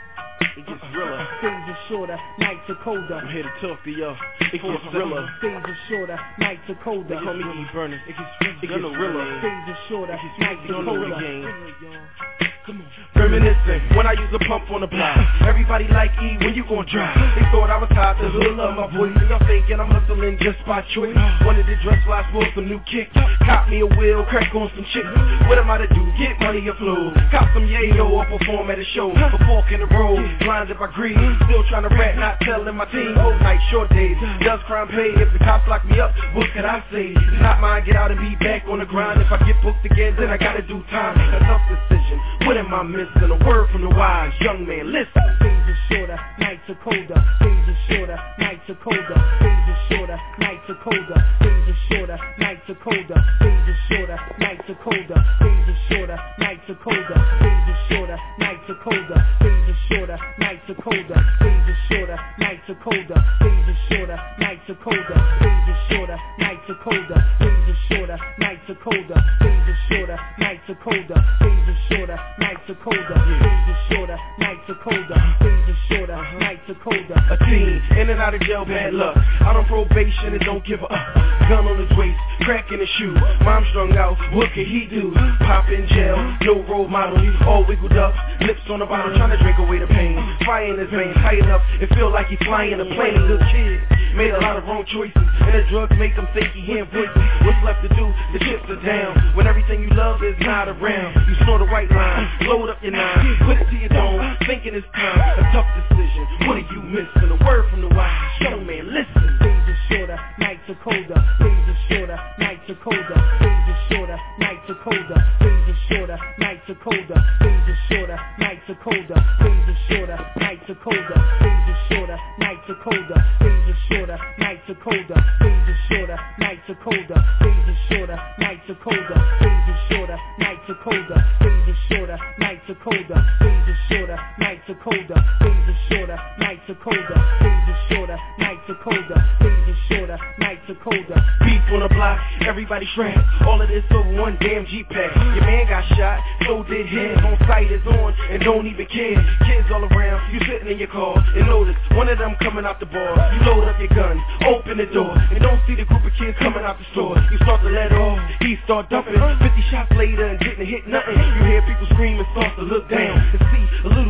It gets realer. Days are shorter, nights are colder. I'm here to talk to y'all. It gets realer. Days are shorter, nights are colder. They call me E. Burners. It gets, it gets realer. Days are shorter, nights are colder. Come on. Reminiscing when I used to pump on the block. Everybody like E, when you gon' drive? They thought I was hot, the hood love my voice. Y'all thinking I'm hustling just by choice. Wanted to dress fly, for some new kicks. Cop me a wheel, crack on some chicks. What am I to do? Get money or flow? Cop some yayo or perform at a show. A fork in the road, blinded by greed. Still trying to rap, not telling my team. Old night, short days, does crime pay? If the cops lock me up, what could I say? It's not mine, get out and be back on the grind. If I get booked again, then I gotta do time. A tough decision. What am I missing? A word from the wise young man, listen. Days are shorter, nights are colder. Days are shorter, nights are colder. Days are shorter, nights are colder. Days are shorter, nights are colder. Days are shorter, nights are colder. Days are shorter, nights are colder. Days are shorter, nights are colder. Days are shorter, nights are colder. Days are shorter, nights are colder. Days are shorter, nights are colder. Days are shorter, nights are colder. Days are shorter, nights are colder. Days are shorter, nights are colder. Days are shorter, nights are colder. Days are shorter, nights are colder. Days are shorter, nights are colder. A teen, in and out of jail, bad luck. Out on probation and don't give a up. Gun on his waist, crack in his shoe. Mom strung out, what could he do? Pop in jail, no role model. All wiggled up, lips on the bottle, trying to drink away the pain. Fire in his veins, high enough, it feel like he flying a plane. Little kid, made a lot of wrong choices, and the drugs make him think he hearing voices. What's left to do? The chips are down. When everything you love is not around, you snort a white line, load up your nine, put it to your dome, thinking it's time. A tough decision. What are you missing? A word from the wise young man. Listen. Days are shorter, nights are colder. Days are shorter, nights are colder. Days are shorter, nights are colder. Days are shorter, nights are colder. Days are shorter, nights are colder. Days are shorter, nights are colder. Days are shorter, nights are colder. Days are shorter, nights are colder. Days are shorter, nights are colder. Days are shorter, nights are colder. Days are shorter, nights are colder. Days are shorter, nights are colder. Days are shorter, nights are colder. Days are shorter, nights are colder. Days are shorter, nights are colder. Days are shorter, nights are colder. Beef on the block, everybody strapped. All of this over one damn G-Pack. Your man got shot, so did his. On sight is on, and don't even care. Kids all around, you sitting in your car, and notice one of them coming out the bar. You load up your gun, open the door, and don't see the group of kids coming out the store. You start to let off, he start dumping. Fifty shots later and didn't hit nothing. You hear people scream and start to look down and see a little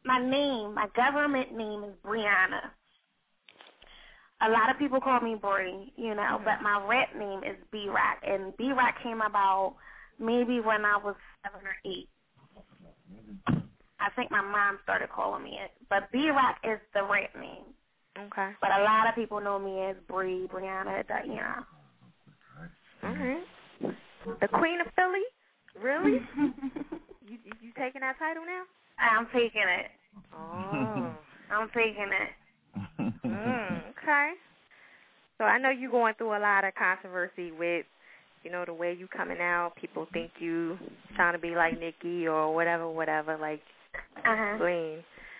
my name, my government name is Brianna. A lot of people call me Bree, you know, mm-hmm. but my rap name is B-Rock, and B-Rock came about maybe when I was seven or eight. I think my mom started calling me it, but B-Rock is the rap name. Okay. But a lot of people know me as Bree, Brianna, you know. All right. The Queen of Philly? Really? you, you you taking that title now? I'm taking it. Oh. I'm taking it. mm, okay. So I know you're going through a lot of controversy with, you know, the way you coming out. People think you trying to be like Nicki or whatever, whatever. Like, uh-huh. explain.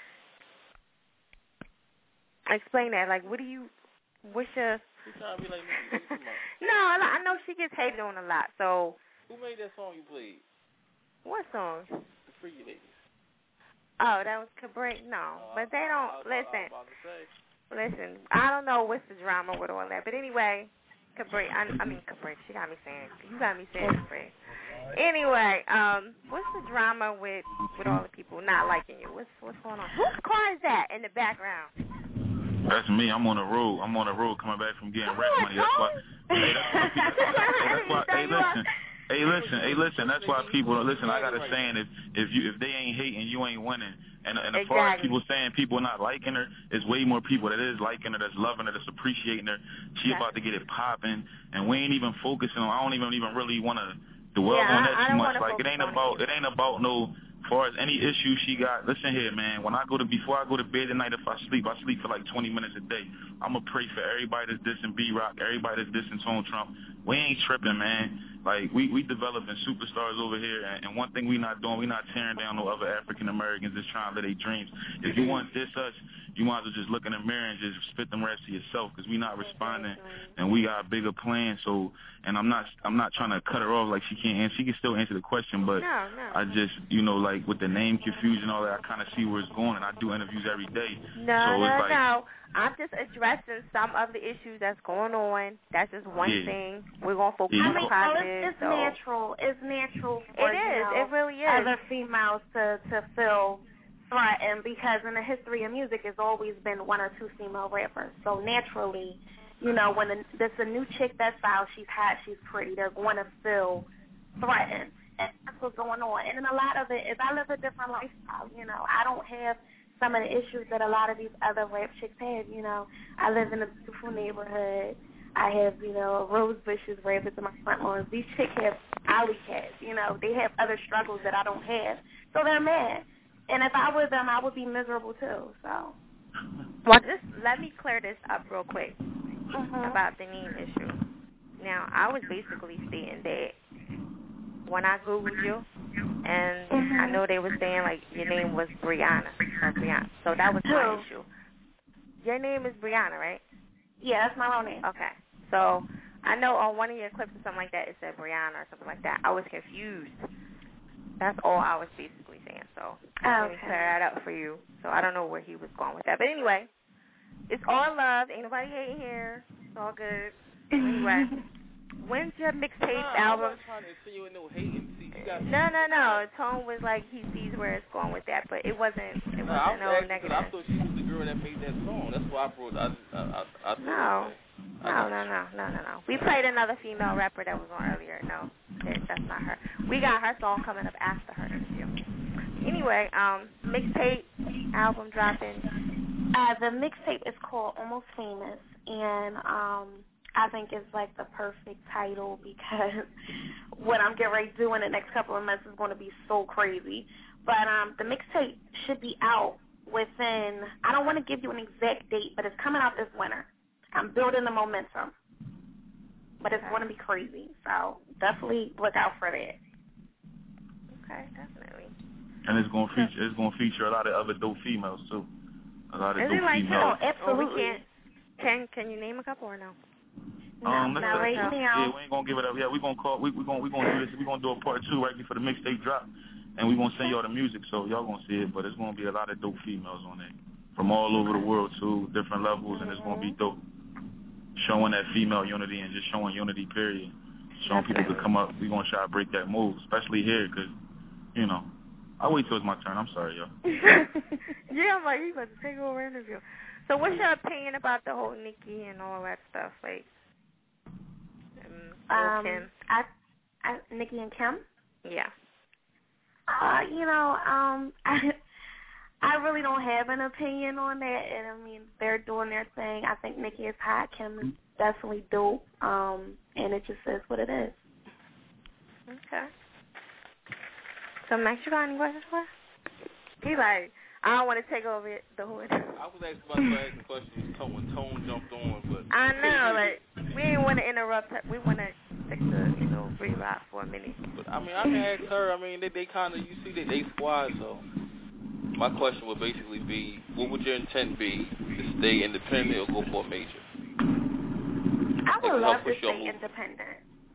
Explain that. Like, what do you, what's your... She's trying to be like Nicki. No, I know she gets hated on a lot, so... Who made that song you played? What song? The Freaky Ladies. Oh, that was Cabret? No, uh, but they don't, I was, listen, I was about to say. listen, I don't know what's the drama with all that, but anyway, Cabret, I, I mean Cabret, she got me saying, you got me saying Cabret. Anyway, um, what's the drama with, with all the people not liking you? What's, what's going on? Whose car is that in the background? That's me. I'm on the road. I'm on the road coming back from getting rent money. That's why. Hey, that's why. Hey, that's why. Hey, listen. Hey, listen. Hey, listen. That's why people listen. I got a saying: if if you if they ain't hating, you ain't winning. And and as exactly. far as people saying people not liking her, it's way more people that is liking her, that's loving her, that's appreciating her. She yeah. about to get it popping, and we ain't even focusing on. I don't even even really want to dwell yeah, on that I, too I much. Like it ain't about it ain't about no. As far as any issue she got, listen here, man. When I go to before I go to bed at night, if I sleep, I sleep for like twenty minutes a day. I'ma pray for everybody that's dissing B-Rock, everybody that's dissing Tone Trump. We ain't tripping, man. Like we we developing superstars over here, and, and one thing we not doing, we not tearing down no other African Americans that's trying to live their dreams. If you want this us, you might as well just look in the mirror and just spit them raps to yourself, because we not responding, and we got a bigger plan. So, and I'm not I'm not trying to cut her off like she can't answer. She can still answer the question, but no, no. I just you know like with the name confusion and all that, I kind of see where it's going, and I do interviews every day. No, so no, it's like, no. I'm just addressing some of the issues that's going on. That's just one yeah. thing. We're gonna focus yeah. on I mean, positive. well, it's, it's so. natural. It's natural for it is. You know, it really is. other females to to feel threatened, because in the history of music, it's always been one or two female rappers. So naturally, you know, when a, there's a new chick that's out, she's hot, she's pretty, they're going to feel threatened. And that's what's going on. And then a lot of it is I live a different lifestyle. You know, I don't have some of the issues that a lot of these other rap chicks have. You know, I live in a beautiful neighborhood. I have, you know, rose bushes rabbits in my front lawn. These chicks have alley cats. You know, they have other struggles that I don't have. So they're mad. And if I were them, I would be miserable too. So. Well, just let me clear this up real quick mm-hmm. about the name issue. Now, I was basically stating that when I Googled you, and mm-hmm. I know they were saying, like, your name was Brianna. Or Brianna. So that was my Who? issue. Your name is Brianna, right? Yeah, that's my real name. Okay. So I know on one of your clips or something like that, it said Brianna or something like that. I was confused. That's all I was basically saying. So oh, let me okay. clear that up for you. So I don't know where he was going with that. But anyway, it's all love. Ain't nobody hating here. It's all good. Anyway, when's your mixtape nah, album? I'm not trying to insinuate no hating. See, you got no, no, no. Tone was like he sees where it's going with that, but it wasn't. It nah, wasn't no asking, negative. I thought she was the girl that made that song. That's why I brought. I, I, I, I no. No, no, no, no, no, no. We played another female rapper that was on earlier. No, that, that's not her. We got her song coming up after her interview. Anyway, um, mixtape, album dropping. Uh, the mixtape is called Almost Famous, and um, I think it's like the perfect title because what I'm getting ready to do in the next couple of months is going to be so crazy. But um, the mixtape should be out within, I don't want to give you an exact date, but it's coming out this winter. I'm building the momentum, but it's going to be crazy. So definitely look out for that. Okay, definitely. And it's going to feature it's going to feature a lot of other dope females too. A lot of Is dope it like females. that? Absolutely. Well, we can't. Can Can you name a couple or no? Um, no, let's no, right yeah, now. yeah, we ain't gonna give it up. Yeah, we gonna call. We we gonna we gonna do this. We gonna do a part two right before the mixtape drop, and we gonna send y'all the music, so y'all gonna see it. But it's gonna be a lot of dope females on there from all over the world too, different levels, and it's gonna be dope. Showing that female unity and just showing unity, period. Showing people to come up. We gonna try to break that mold, especially here, cause you know I'll wait till it's my turn. I'm sorry, yo. Yeah, I'm like, he's about to take over interview. So what's your opinion about the whole Nicki and all that stuff? Like, um, Um, Kim? I, I, Nicki and Kim? Yeah. Uh, you know, um, I, I really don't have an opinion on that, and I mean, they're doing their thing. I think Nicki is hot. Kim is definitely dope, um, and it just is what it is. Okay. So, Max, you got any questions for us? He's like, I don't want to take over it, the whole interview. I was actually about to ask the question when when Tone jumped on, but I know, like, we didn't want to interrupt her. We want to stick to, you know, free ride for a minute. But I mean, I can ask her. I mean, they they kind of, you see that they squad, so my question would basically be, what would your intent be to stay independent or go for a major? I would Like, love help to push your stay move. independent.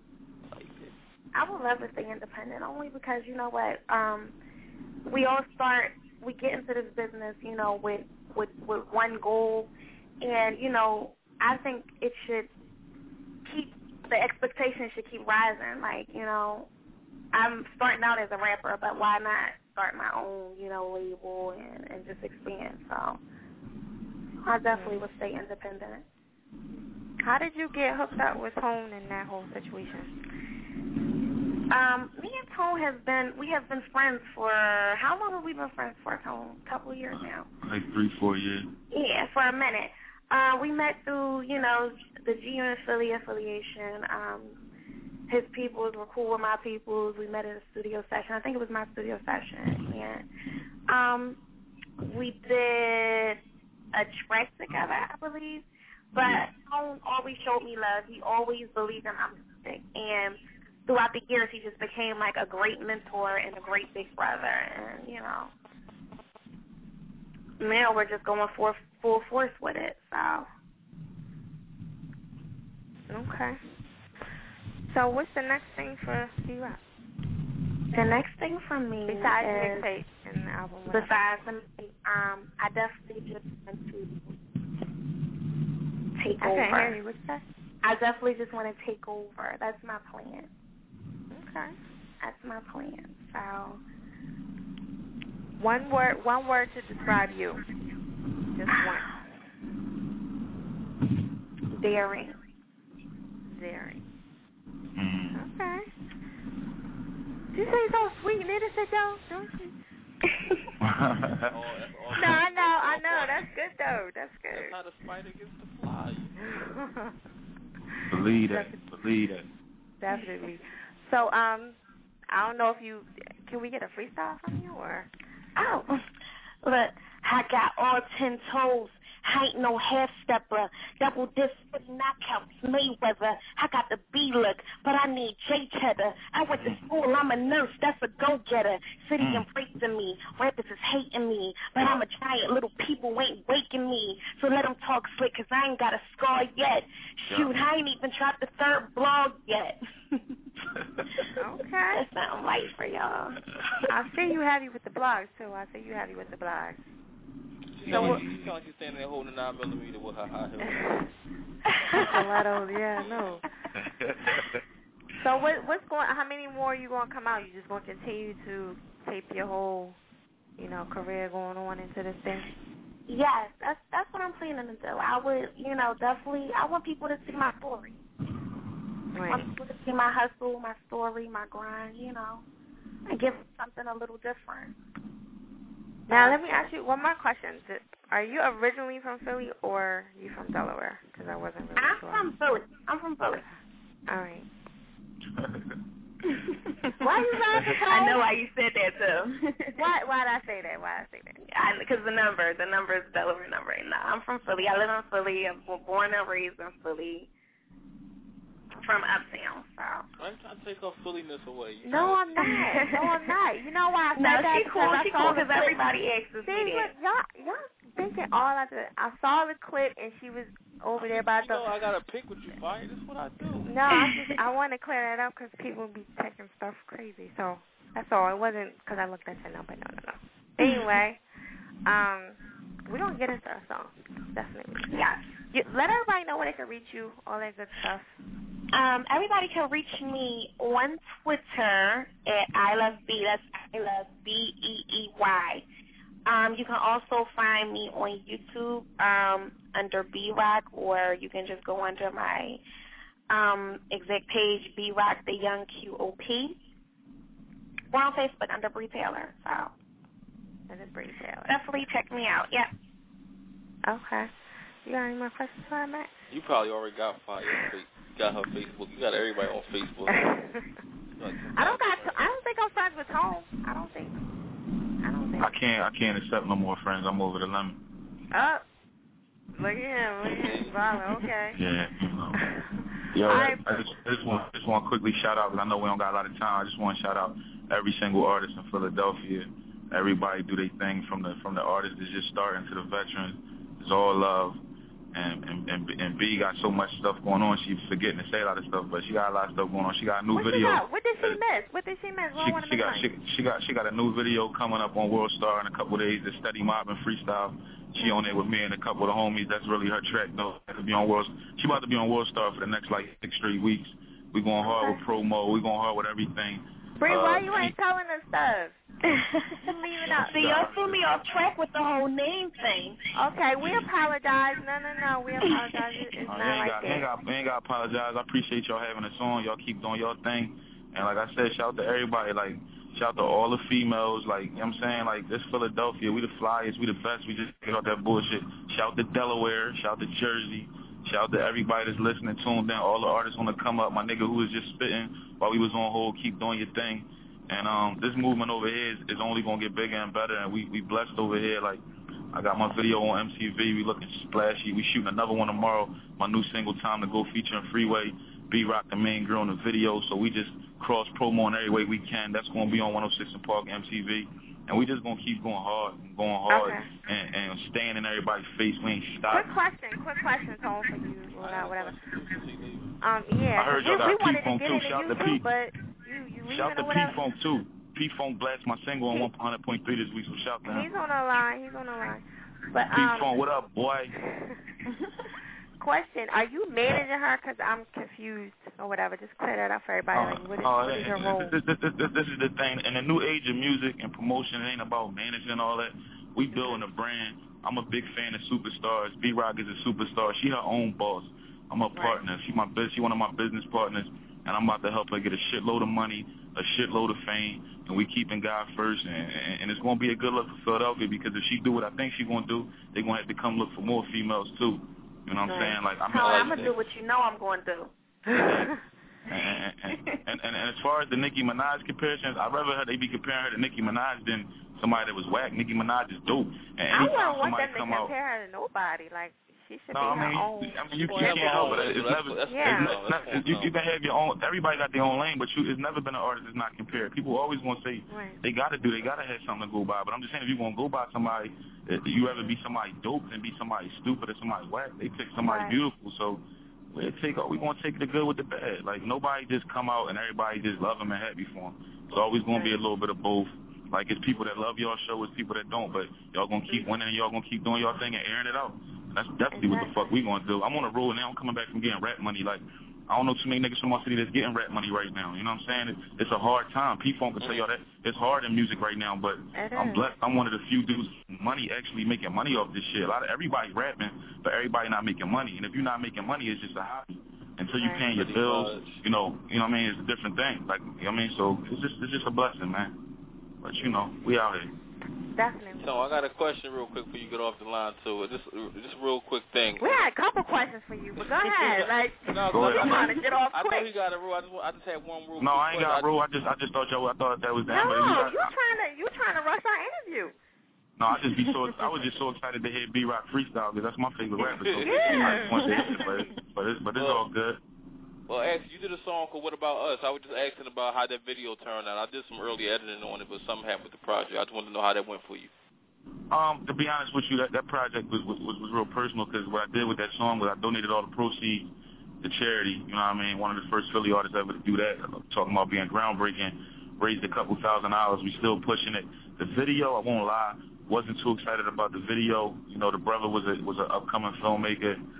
I would love to stay independent only because, you know what, um, we all start, we get into this business, you know, with, with, with one goal. And, you know, I think it should keep, the expectations should keep rising. Like, you know, I'm starting out as a rapper, but why not start my own, you know, label and, and just expand? So I definitely would stay independent. How did you get hooked up with Tone in that whole situation? Um, me and Tone have been, we have been friends for, how long have we been friends for, Tone? A couple of years now. Like three, four years. Yeah, for a minute. Uh, we met through, you know, the G-Unit Philly affiliation. Um, his peoples were cool with my peoples. We met at a studio session. I think it was my studio session. And um, we did a track together, I believe. But Tone always showed me love. He always believed in my music. And throughout the years, he just became like a great mentor and a great big brother. And, you know, now we're just going for full force with it. So. Okay. So what's the next thing for C-Rock? The next thing for me besides is, mixtape and the album. Besides the mixtape, um, I definitely just want to take I over. can't hear you. What's that? I definitely just want to take over. That's my plan. Okay. That's my plan. So. One word. One word to describe you. Just one. Daring. Daring. Okay. She say so sweet and innocent though, don't she? No, I know, I know. That's good though. That's good. That's how the spider gets to fly. Believe that. Believe that. Definitely. So, um, I don't know if you can we get a freestyle from you or? Oh, look, I got all ten toes. I ain't no half stepper. Double disc for knockouts, Mayweather. I got the B look, but I need J cheddar. I went to school, I'm a nurse, that's a go getter. City Mm. embracing me, rappers is hating me, but I'm a giant. Little people ain't waking me, so let them talk slick, cause I ain't got a scar yet. Shoot, I ain't even tried the third blog yet. Okay. That's something light for y'all. I see you happy with the blogs too. I see you happy with the blogs. She So sound what? like, she sound like she's standing there holding a nine millimeter with her high heels. Stilettos, yeah, no. So what? What's going? How many more are you gonna come out? You just gonna continue to tape your whole, you know, career going on into this thing? Yes, that's that's what I'm planning to do. I would, you know, definitely. I want people to see my story. Right. I want people to see my hustle, my story, my grind. You know, and give them something a little different. Now, let me ask you one more question. Are you originally from Philly or you from Delaware? Because I wasn't really I'm sure. from Philly. I'm from Philly. All right. Why you laughing? I know why you said that, too. why Why did I say that? Why did I say that? Because the number, the number is Delaware number. No, I'm from Philly. I live in Philly. I'm born and raised in Philly. From uptown, so. I'm trying to take her Philliness away. You No, know? I'm not. No, I'm not. You know why I said no, that? she cool. Because She I saw cool the because clip. everybody asks us See, look, y'all, y'all thinking all I did. I saw the clip and she was over there by You the. know, I gotta pick what you find. That's what I do. No, I just I want to clear that up because people be taking stuff crazy. So that's all. It wasn't because I looked at your number. No, no, no. Anyway, um, we're gonna get into our song. Definitely. Yes. You, let everybody know where they can reach you. All that good stuff. Um, everybody can reach me on Twitter at I Love B. That's I Love B E E Y. Um, you can also find me on YouTube um, under B-Rock, or you can just go under my um, exec page, B-Rock, the Young Q O P. We're on Facebook under Bree Taylor, so and it's Bree Taylor. Definitely check me out. Yep. Okay. You got any more questions for Matt? You probably already got fire. You got her Facebook. You got everybody on Facebook. I don't got. I don't think I'm friends with Tone. I don't think. I don't think. I can't. I can't accept no more friends. I'm over the limit. Oh, look at him. Look at him. Violent. Okay. Yeah. You know. Yo, I, I just, I just want just want to quickly shout out, because I know we don't got a lot of time. I just want to shout out every single artist in Philadelphia. Everybody do their thing, from the from the artists that's just starting to the veterans. It's all love. And, and and and B got so much stuff going on, she's forgetting to say a lot of stuff, but she got a lot of stuff going on. She got a new what video. Got? What did she miss? What did she miss? She, she got she, she got she got a new video coming up on World Star in a couple of days. The Steady Mob and Freestyle. She on there with me and a couple of the homies. That's really her track though. To be on World, she about to be on World Star for the next like six straight weeks. We going hard with promo. We going hard with everything. Bree, uh, why you ain't telling us stuff? Leaving out. See, y'all threw me off track with the whole name thing. Okay, we apologize. No, no, no, we apologize. It's uh, not ain't like got, that. Ain't got, ain't got to apologize. I appreciate y'all having us on. Y'all keep doing your thing. And like I said, shout out to everybody. Like, shout out to all the females. Like, you know what I'm saying? Like, this Philadelphia, we the flyest, we the best. We just get out that bullshit. Shout out to Delaware. Shout out to Jersey. Shout out to everybody that's listening, tuned in. All the artists on the come up. My nigga who was just spitting while we was on hold, keep doing your thing. And um, this movement over here is, is only going to get bigger and better, and we, we blessed over here. Like, I got my video on M T V. We looking splashy. We shooting another one tomorrow, my new single, Time to Go, featuring Freeway. B-Rock, the main girl in the video, so we just cross-promo in every way we can. That's going to be on one oh six and Park M T V. And we just going to keep going hard and going hard okay. and, and staying in everybody's face. We ain't stopping. Quick question, quick question, Tone, for you, or not, whatever. Um, yeah, I heard we, y'all got we wanted P-Funk to get too. into Shout you to too, P. but you, you leaving Shout to or whatever. P-Funk too. P-Funk blasted my single on one hundred point three this week, so shout to him. He's on the line, he's on the line. But, um, P-Funk, what up, boy? Question, are you managing her? Because I'm confused or whatever. Just clear that up for everybody. Uh, like, what is, uh, what is your role? This, this, this, this, this is the thing. In the new age of music and promotion, it ain't about managing and all that. We building a brand. I'm a big fan of superstars. B-Rock is a superstar. She her own boss. I'm her partner. She my she one of my business partners, and I'm about to help her get a shitload of money, a shitload of fame, and we keeping God first. And, and, and it's going to be a good look for Philadelphia, because if she do what I think she's going to do, they're going to have to come look for more females too. You know what I'm right. saying? Like, I'm, oh, like, I'm going to do what you know I'm going to do. and, and, and, and, and as far as the Nicki Minaj comparisons, I'd rather her they be comparing her to Nicki Minaj than somebody that was whack. Nicki Minaj is dope. And I wouldn't want somebody them to come compare out, her to nobody. Like, she should no, be I mean, her own. I mean, you, you whatever. can't help it. It's never, that's, yeah. it's not, it's, you, you can have your own. Everybody got their own lane, but you, it's never been an artist that's not compared. People always want to say right. they got to do, they got to have something to go by. But I'm just saying, if you want to go by somebody, you rather be somebody dope than be somebody stupid or somebody whack. They pick somebody right. beautiful. So we take, we gonna take the good with the bad. Like, nobody just come out and everybody just love them and happy for them. It's always gonna right. be a little bit of both. Like, it's people that love y'all show, it's people that don't. But y'all gonna keep winning and y'all gonna keep doing y'all thing and airing it out. That's definitely exactly. what the fuck we gonna do. I'm on a roll now. I'm coming back from getting rap money. Like, I don't know too many niggas from my city that's getting rap money right now. You know what I'm saying? It, it's a hard time. P-Funk can tell y'all that it's hard in music right now, but I'm blessed. I'm one of the few dudes money actually making money off this shit. A lot of everybody rapping, but everybody not making money. And if you're not making money, it's just a hobby. Until you paying your bills, you know, you know what I mean? It's a different thing. Like, you know what I mean? So it's just it's just a blessing, man. But you know, we out here. Definitely. So I got a question real quick before you get off the line too. Just, just a real quick thing. We had a couple questions for you, but go ahead. Like, no, go you ahead. want to get off I quick. know you got a rule. I just, I just had one rule. No, I ain't got a rule. I just, I just thought y'all, I thought that was no, that. No, you you're trying to, you're trying to rush our interview. No, I just be so, I was just so excited to hear B-Rock freestyle because that's my favorite rapper. So yeah. I just wanted to hit it, but, but it's, but it's well, all good. Well, Ax, you did a song called What About Us. I was just asking about how that video turned out. I did some early editing on it, but something happened with the project. I just wanted to know how that went for you. Um, to be honest with you, that, that project was, was was real personal because what I did with that song was I donated all the proceeds to charity. You know what I mean? One of the first Philly artists ever to do that. Talking about being groundbreaking, raised a couple thousand dollars. We still pushing it. The video, I won't lie, wasn't too excited about the video. You know, the brother was a was an upcoming filmmaker.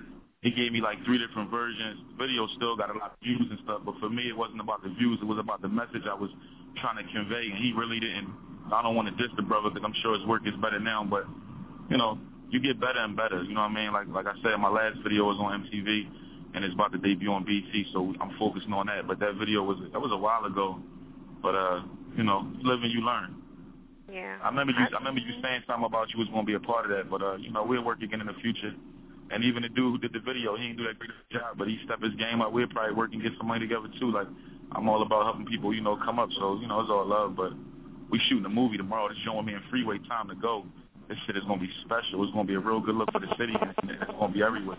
he gave me like three different versions. The video still got a lot of views and stuff, but for me it wasn't about the views, it was about the message I was trying to convey, and he really didn't. I don't want to diss the brother because I'm sure his work is better now, but, you know, you get better and better, you know what I mean? Like like I said, my last video was on M T V, and it's about to debut on B T, so I'm focusing on that. But that video was that was a while ago. But uh, you know, you live and you learn. Yeah. I remember you. I remember you saying something about you was going to be a part of that. But uh, you know, we'll work again in the future. And even the dude who did the video, he didn't do that great job, but he stepped his game up. We'll probably work and get some money together too. Like I'm all about helping people, you know, come up. So you know, it's all love. But we shooting a movie tomorrow. They're showing me in Freeway. Time to go. This shit is going to be special. It's going to be a real good look for the city, and it's going to be everywhere.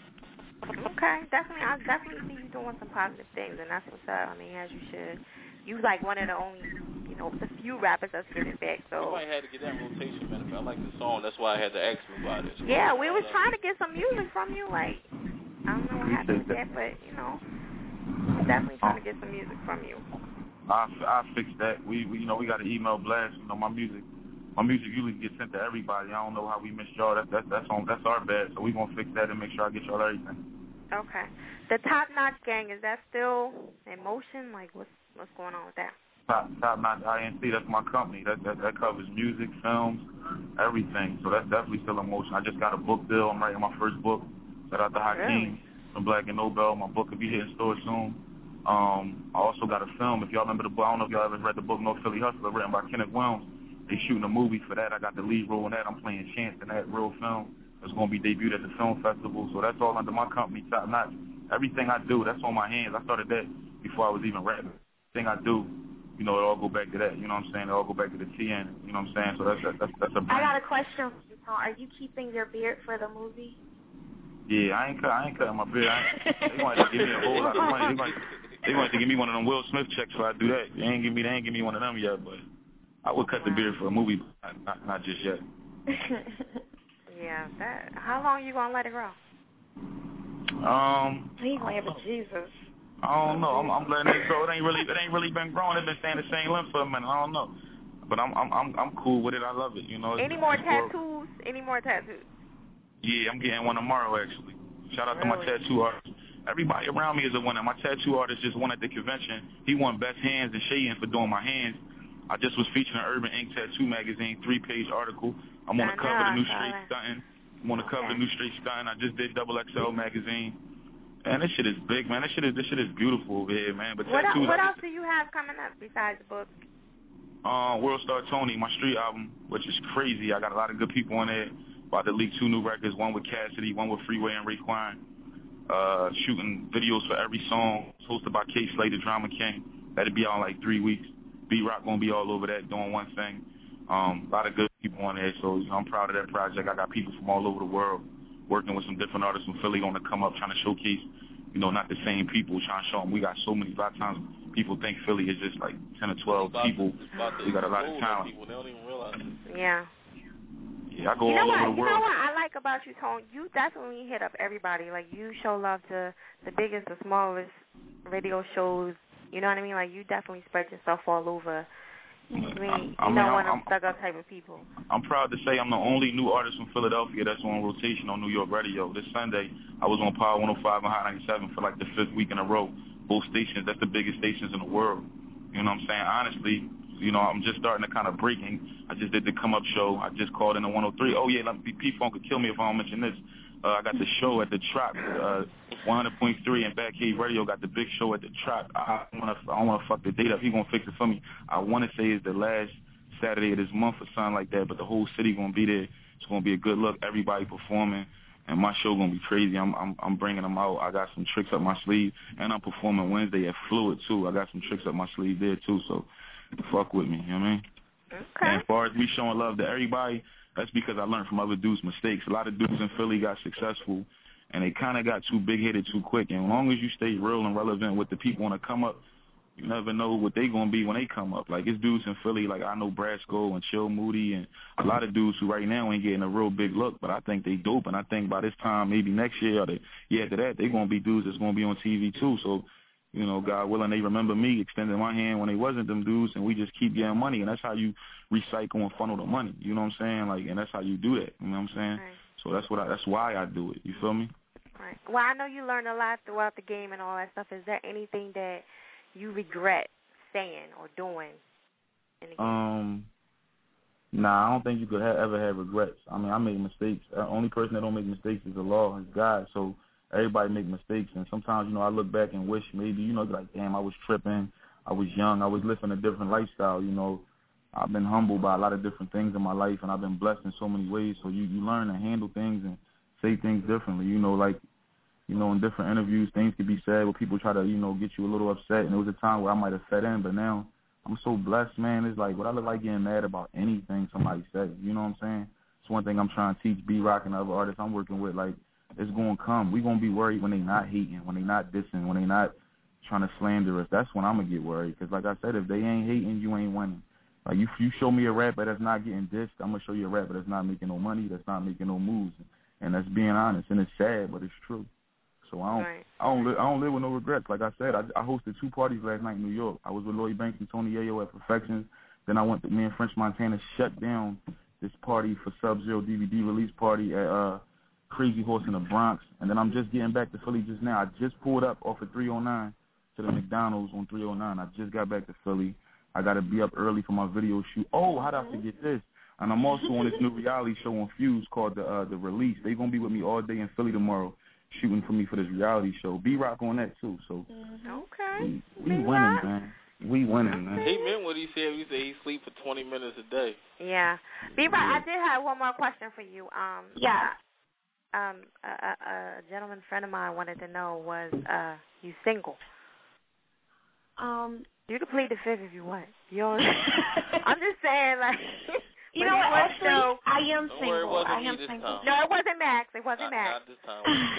Okay, definitely. I definitely see you doing some positive things, and that's what's up. I mean, as you should. You like one of the only, you know, the few rappers that's getting back. So somebody had to get that rotation, man. I like the song. That's why I had to ask you about it. So yeah, we was trying to get some music from you. Like, I don't know what happened with that, but you know, definitely trying to get some music from you. I I fix that. We, we you know we got an email blast. You know my music. My music usually gets sent to everybody. I don't know how we missed y'all. That, that, that's on, that's our bad. So we gonna fix that and make sure I get y'all everything. Okay. The Top Notch Gang, is that still in motion? Like what's what's going on with that? Top Top Notch I N C. That's my company. That, that that covers music, films, everything. So that's definitely still in motion. I just got a book deal. I'm writing my first book. Shout out to Hakeem really? from Black and Nobel. My book will be hitting stores soon. Um, I also got a film. If y'all remember the book, I don't know if y'all ever read the book No Philly Hustler, written by Kenneth Williams. They shooting a movie for that. I got the lead role in that. I'm playing Chance in that real film. It's going to be debuted at the film festival. So that's all under my company, Top Notch. Everything I do, that's on my hands. I started that before I was even rapping. Everything I do, you know, it all go back to that. You know what I'm saying? It all go back to the T N. You know what I'm saying? So that's that's that's a brand. I got a question for you, Tom. Are you keeping your beard for the movie? Yeah, I ain't cut. I ain't cutting my beard. I ain't, they going to give me a whole lot of money. They going they going to give me one of them Will Smith checks if I do that. They ain't give me. They ain't give me one of them yet, but I would cut the beard for a movie, but not, not, not just yet. Yeah, that. How long you gonna let it grow? Um. He gonna have a Jesus. I don't know. I'm, I'm letting it grow. It ain't really. It ain't really been growing. It's been staying the same length for a minute. I don't know, but I'm I'm I'm, I'm cool with it. I love it. You know. Any more tattoos? Any more tattoos? Yeah, I'm getting one tomorrow actually. Shout out really? to my tattoo artist. Everybody around me is a winner. My tattoo artist just won at the convention. He won Best Hands and Shading for doing my hands. I just was featured in Urban Ink Tattoo Magazine, three-page article. I'm on the cover of the new Straight Stunting. I'm on the cover of the new Straight Stunting. I just did Double X L Magazine. Man, this shit is big, man. This shit is this shit is beautiful over here, man. But what tattoos. Else, what I else do you have coming up besides the book? Uh, World Star Tony, my street album, which is crazy. I got a lot of good people on there. About to leak two new records, one with Cassidy, one with Freeway and Raekwon. Uh, shooting videos for every song. It's hosted by K Slay, the Drama King. That'll be out in like three weeks. B-Rock gonna be all over that, doing one thing. Um, a lot of good people on there, so you know, I'm proud of that project. I got people from all over the world working with some different artists from Philly gonna come up trying to showcase, you know, not the same people, trying to show them we got so many. A lot of times people think Philly is just like ten or twelve people. We got a lot of talent. People, they don't even realize it. Yeah. Yeah, I go you know all what, over the world. You know what I like about you, Tone? You definitely hit up everybody. Like, you show love to the biggest, the smallest radio shows. You know what I mean? Like, you definitely spread yourself all over. You mean, you I mean, know, one I'm, of them stuck-up type of people. I'm proud to say I'm the only new artist from Philadelphia that's on rotation on New York radio. This Sunday, I was on Power one oh five and Hot ninety-seven for like the fifth week in a row. Both stations, that's the biggest stations in the world. You know what I'm saying? Honestly, you know, I'm just starting to kind of breaking. I just did the Come Up show. I just called in the one oh three. Oh, yeah, P-Funk could kill me if I don't mention this. Uh, I got the show at the Trop, uh, one hundred point three, and Batcave Radio got the big show at the Trop. I don't want to I don't want to fuck the date up. He going to fix it for me. I want to say it's the last Saturday of this month or something like that, but the whole city going to be there. It's going to be a good look. Everybody performing, and my show going to be crazy. I'm, I'm I'm bringing them out. I got some tricks up my sleeve, and I'm performing Wednesday at Fluid, too. I got some tricks up my sleeve there, too, so fuck with me, you know what I mean? Okay. And as far as me showing love to everybody, that's because I learned from other dudes' mistakes. A lot of dudes in Philly got successful, and they kind of got too big-headed too quick. And as long as you stay real and relevant with the people when they come up, you never know what they going to be when they come up. Like, it's dudes in Philly, like I know Brasco and Chill Moody, and a lot of dudes who right now ain't getting a real big look, but I think they dope. And I think by this time, maybe next year or the year after that, they going to be dudes that's going to be on T V too. So, you know, God willing, they remember me extending my hand when they wasn't them dudes, and we just keep getting money, and that's how you recycle and funnel the money. You know what I'm saying? Like, and that's how you do that. You know what I'm saying? Right. So that's what I, that's why I do it. You feel me? Right. Well, I know you learned a lot throughout the game and all that stuff. Is there anything that you regret saying or doing in the game? Um, nah, I don't think you could ha- ever have regrets. I mean, I made mistakes. The only person that don't make mistakes is the law, is God. So everybody make mistakes, and sometimes, you know, I look back and wish maybe, you know, like, damn, I was tripping. I was young. I was living a different lifestyle, you know. I've been humbled by a lot of different things in my life, and I've been blessed in so many ways. So you, you learn to handle things and say things differently. You know, like, you know, in different interviews, things could be said where people try to, you know, get you a little upset. And there was a time where I might have fed in, but now I'm so blessed, man. It's like, what I look like getting mad about anything somebody says. You know what I'm saying? It's one thing I'm trying to teach B-Rock and other artists I'm working with. Like, it's going to come. We're going to be worried when they not hating, when they not dissing, when they not trying to slander us. That's when I'm going to get worried. Because, like I said, if they ain't hating, you ain't winning. Like, you, you show me a rapper that's not getting dissed, I'm going to show you a rapper that's not making no money, that's not making no moves. And that's being honest. And it's sad, but it's true. So I don't, right. I don't, li- I don't live with no regrets. Like I said, I, I hosted two parties last night in New York. I was with Lloyd Banks and Tony Yayo at Perfections. Then I went to me and French Montana shut down this party for Sub-Zero D V D release party at uh, Crazy Horse in the Bronx. And then I'm just getting back to Philly just now. I just pulled up off of three oh nine to the McDonald's on three oh nine. I just got back to Philly. I got to be up early for my video shoot. Oh, how did I forget this? And I'm also on this new reality show on Fuse called The uh, The Release. They're going to be with me all day in Philly tomorrow, shooting for me for this reality show. B-Rock on that, too. So okay. We, we winning, man. We winning, man. He meant what he said. He said he sleep for twenty minutes a day. Yeah. B-Rock, I did have one more question for you. Um, yeah. Um, a, a, a gentleman friend of mine wanted to know, was uh, you single? Um, you can plead the fifth if you want. You know, I'm just saying, like. You know what? Actually, show, I am single. I am single. Time. No, it wasn't Max. It wasn't not, Max. Not this time.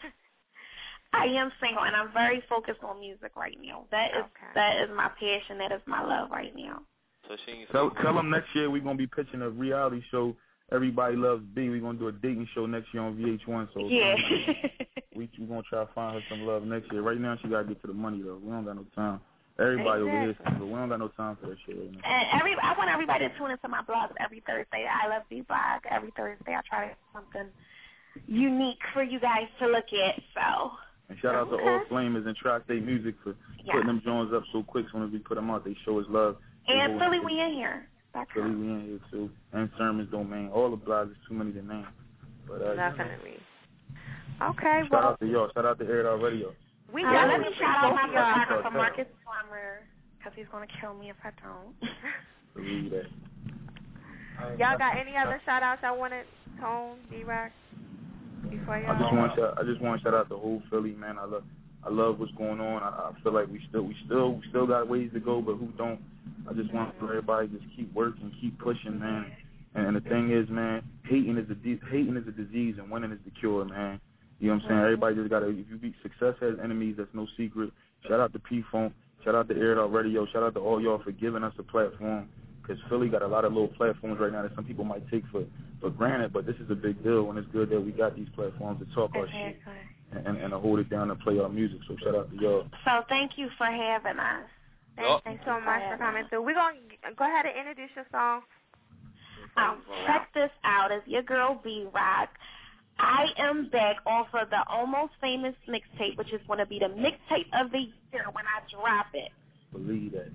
I am single, and I'm very focused on music right now. That is okay. that is my passion. That is my love right now. So she tell, tell them next year we're gonna be pitching a reality show. Everybody Loves B. We're gonna do a dating show next year on V H one. So yeah, we we gonna try to find her some love next year. Right now she gotta get to the money though. We don't got no time. Everybody exactly. over here, but we don't got no time for that shit right now. And every, I want everybody to tune into my blogs every Thursday. I Love B blog every Thursday. I try to do something unique for you guys to look at. So. And shout out okay. to all Flamers and Tri-State Music for yeah. putting them Jones up so quick. So when we put them out, they show us love. And Philly, we in here. That's Philly, we in here too. And Sermon's Domain. All the blogs is too many to name. But uh, definitely. Okay. Shout well, out to y'all. Shout out to Air It Out Radio. We uh, let me shout out my photographer, Marcus Plummer, because he's going to kill me if I don't. Believe that. Y'all got any other shout-outs I wanted, Tone, D-Rock, before y'all? I just want to I just want to shout out the whole Philly, man. I love I love what's going on. I, I feel like we still we still we still got ways to go, but who don't? I just want for everybody to just keep working, keep pushing, man. And, and the thing is, man, hating is a de- hating is a disease, and winning is the cure, man. You know what I'm saying? Everybody just gotta. If you beat success has enemies, that's no secret. Shout out to P-Funk. Shout out to Air It Out Radio. Shout out to all y'all for giving us a platform. Because Philly got a lot of little platforms right now that some people might take for, for granted, but this is a big deal, and it's good that we got these platforms to talk our shit and, and, and to hold it down and play our music. So shout out to y'all. So thank you for having us. Thanks, oh. thanks so much for coming through. We're going to go ahead and introduce your song. Um, check this out. It's your girl B-Rock. I am back off of the Almost Famous mixtape, which is going to be the mixtape of the year when I drop it. Believe that.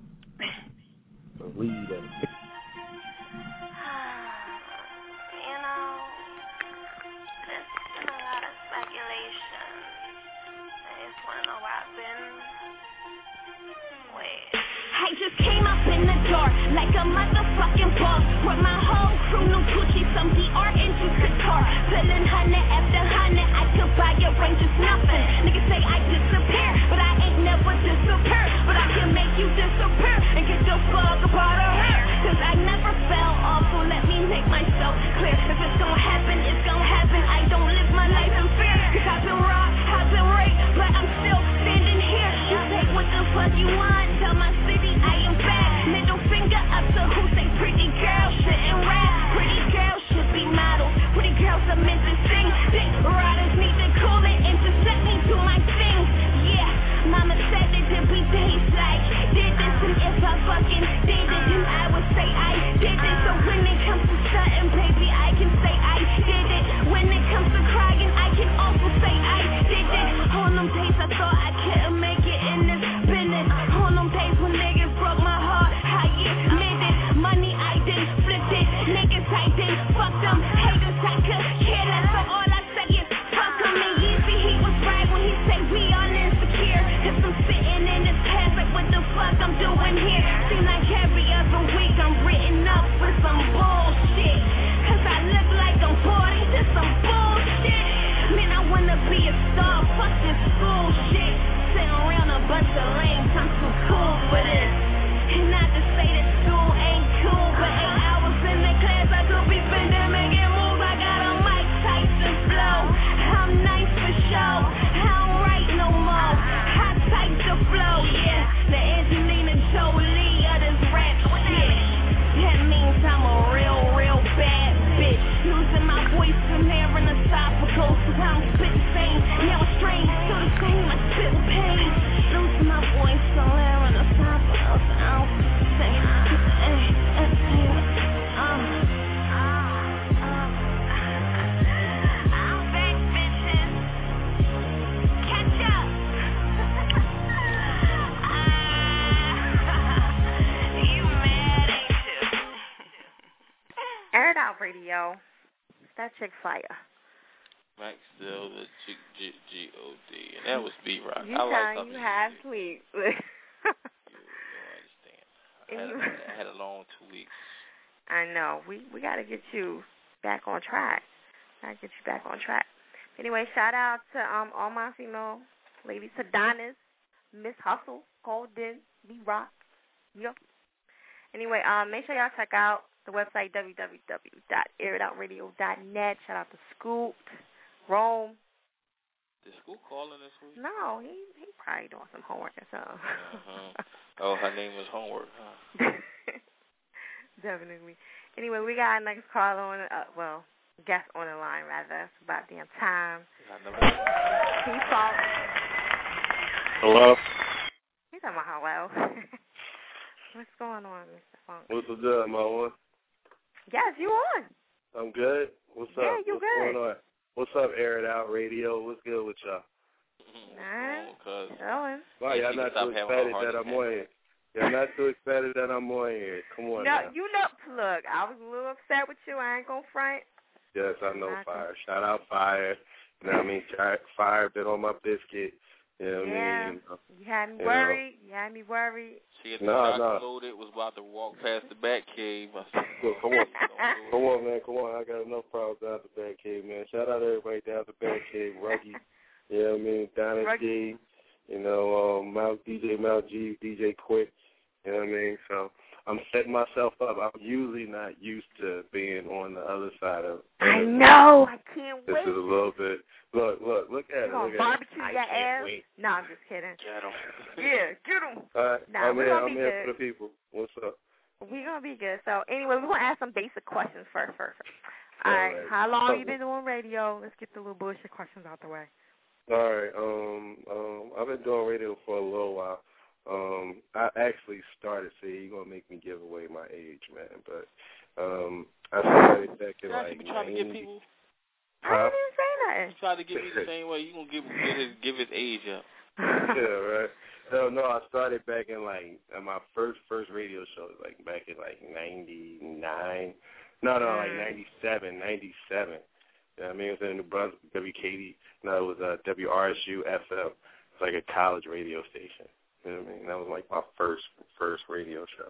Believe that. You know, there's been a lot of speculation. I just want to know where I've been. Wait. I just came up in the door like a motherfucking boss. With my whole crew, new Gucci, some D R and Juice Couture. Filling hundred after hundred, I could buy your range just nothing. Niggas say I disappear, but I ain't never disappear. But I can make you disappear and get your fuck up out of here. Cause I never fell off, so let me make myself clear. If it's gonna happen, it's gonna happen. I don't live my life in fear. Cause I've been robbed, I've been raped, but I'm still standing here. You take what the fuck you want, tell my city I am back. Middle finger up to who say pretty girl shouldn't rap. tight, then fuck them haters. I could care less, so all I say is fuck them. And Yeezy, he was right when he said we all insecure. Cause I'm sitting in this past, like what the fuck I'm doing here. Seem like every other week I'm written up for some bullshit. Cause I look like I'm bored, this some bullshit. Man, I wanna be a star, fuck this school shit. Sitting around a bunch of lames, I'm too cool for this. And not to say that school ain't cool, but eight hours in the class I could be spending making moves. I got a Mike Tyson flow, I'm nice for show. I don't write no more, I type the flow, yeah. The Angelina Jolie of this rap shit. That means I'm a real, real bad bitch. Losing my voice from hearing esophagus. Cause I don't spit the same, now it's strange. Still the same, I spit with pain. Losing my voice from hearing esophagus. I don't spit the same. Hey, hey, hey, um, I'm back, bitches. Catch up. You mad, ain't you? Air It Out Radio. That chick fire. Max Still, the G G G O D, and that was B Rock. You I like sound something you have sleep. you don't understand. I had, a, I had a long two weeks. I know. We we got to get you back on track. Got to get you back on track. Anyway, shout out to um all my female ladies, Adonis, Miss Hustle, Golden, B Rock. Yep. Anyway, um, make sure y'all check out the website w w w dot air it out radio dot net. Shout out to Scoop, Rome. Did Scoop calling this week? No, he he probably doing some homework or something. Uh-huh. Oh, her name was Homework, huh? Definitely. Anyway, we got our next call on, uh, well, guest on the line, rather. It's about damn time. He's calling. Hello? He's talking about hello. What's going on, Mister Funk? What's the deal, my one? Yes, you on. I'm good. What's up? Yeah, you What's good. going on? What's up, Air It Out Radio? What's good with y'all? Nah, oh, Wow, y'all not too excited that I'm on here. Y'all not too excited that I'm on here. Come on no, now. you know, look, I was a little upset with you. I ain't gonna front. Yes, I know Fire. Shout out Fire. You know what I mean? Fire been on my biscuit. You know what yeah. I mean? You had me you worried. Know. You had me worried. She had no, the no. loaded, was about to walk past the back cave. I said, Look, come on. Come on, man. Come on. I got enough problems down at the back cave, man. Shout out everybody down at the back cave. Ruggy. You know what I mean? Dynasty. You know, um, Mount D J Mount G, D J Quick. You know what I mean? So I'm setting myself up. I'm usually not used to being on the other side of it. I know. I can't this wait. This is a little bit. Look, look, look at it. Look at barbecue it. your ass. Wait. No, I'm just kidding. Get him. Yeah, get him. All right. Nah, I'm we're here. gonna I'm be here good. for the people. What's up? We're going to be good. So, anyway, we're going to ask some basic questions first. first. All, All right. right. How long you been doing radio? Let's get the little bullshit questions out the way. All right. Um, um, I've been doing radio for a little while. Um, I actually started. See, you're gonna make me give away my age, man. But um, I started back in Now, like. you be trying to get people. Huh? I didn't say nothing. You try to get me the same way. You gonna give get his give his age up. Yeah, right. No, no. I started back in like in my first first radio show, like back in like ninety-nine. No, no, like ninety-seven, ninety-seven. You know what I mean? It was in New Brunswick, W K D. No, it was uh, W R S U F M. It's like a college radio station. You know what I mean? That was like my first first radio show.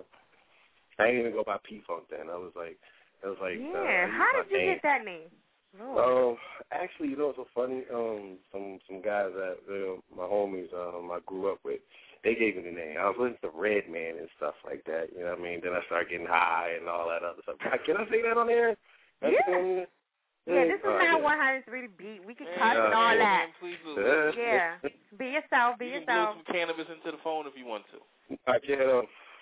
I didn't even go by P-Funk then. I was like, it was like. Yeah. Uh, How did you name. get that name? Oh, um, actually, you know what's so funny? Um, some some guys that uh, my homies um I grew up with, they gave me the name. I was listening to Redman and stuff like that. You know what I mean? Then I started getting high and all that other stuff. Can I say that on air? Yeah. Yeah, yeah, this is uh, not yeah. one hundred three to beat. We can Yeah, cuss and all yeah, that. man, please do. Yeah. Be yourself. Be you yourself. can blow some cannabis into the phone if you want to. I can't.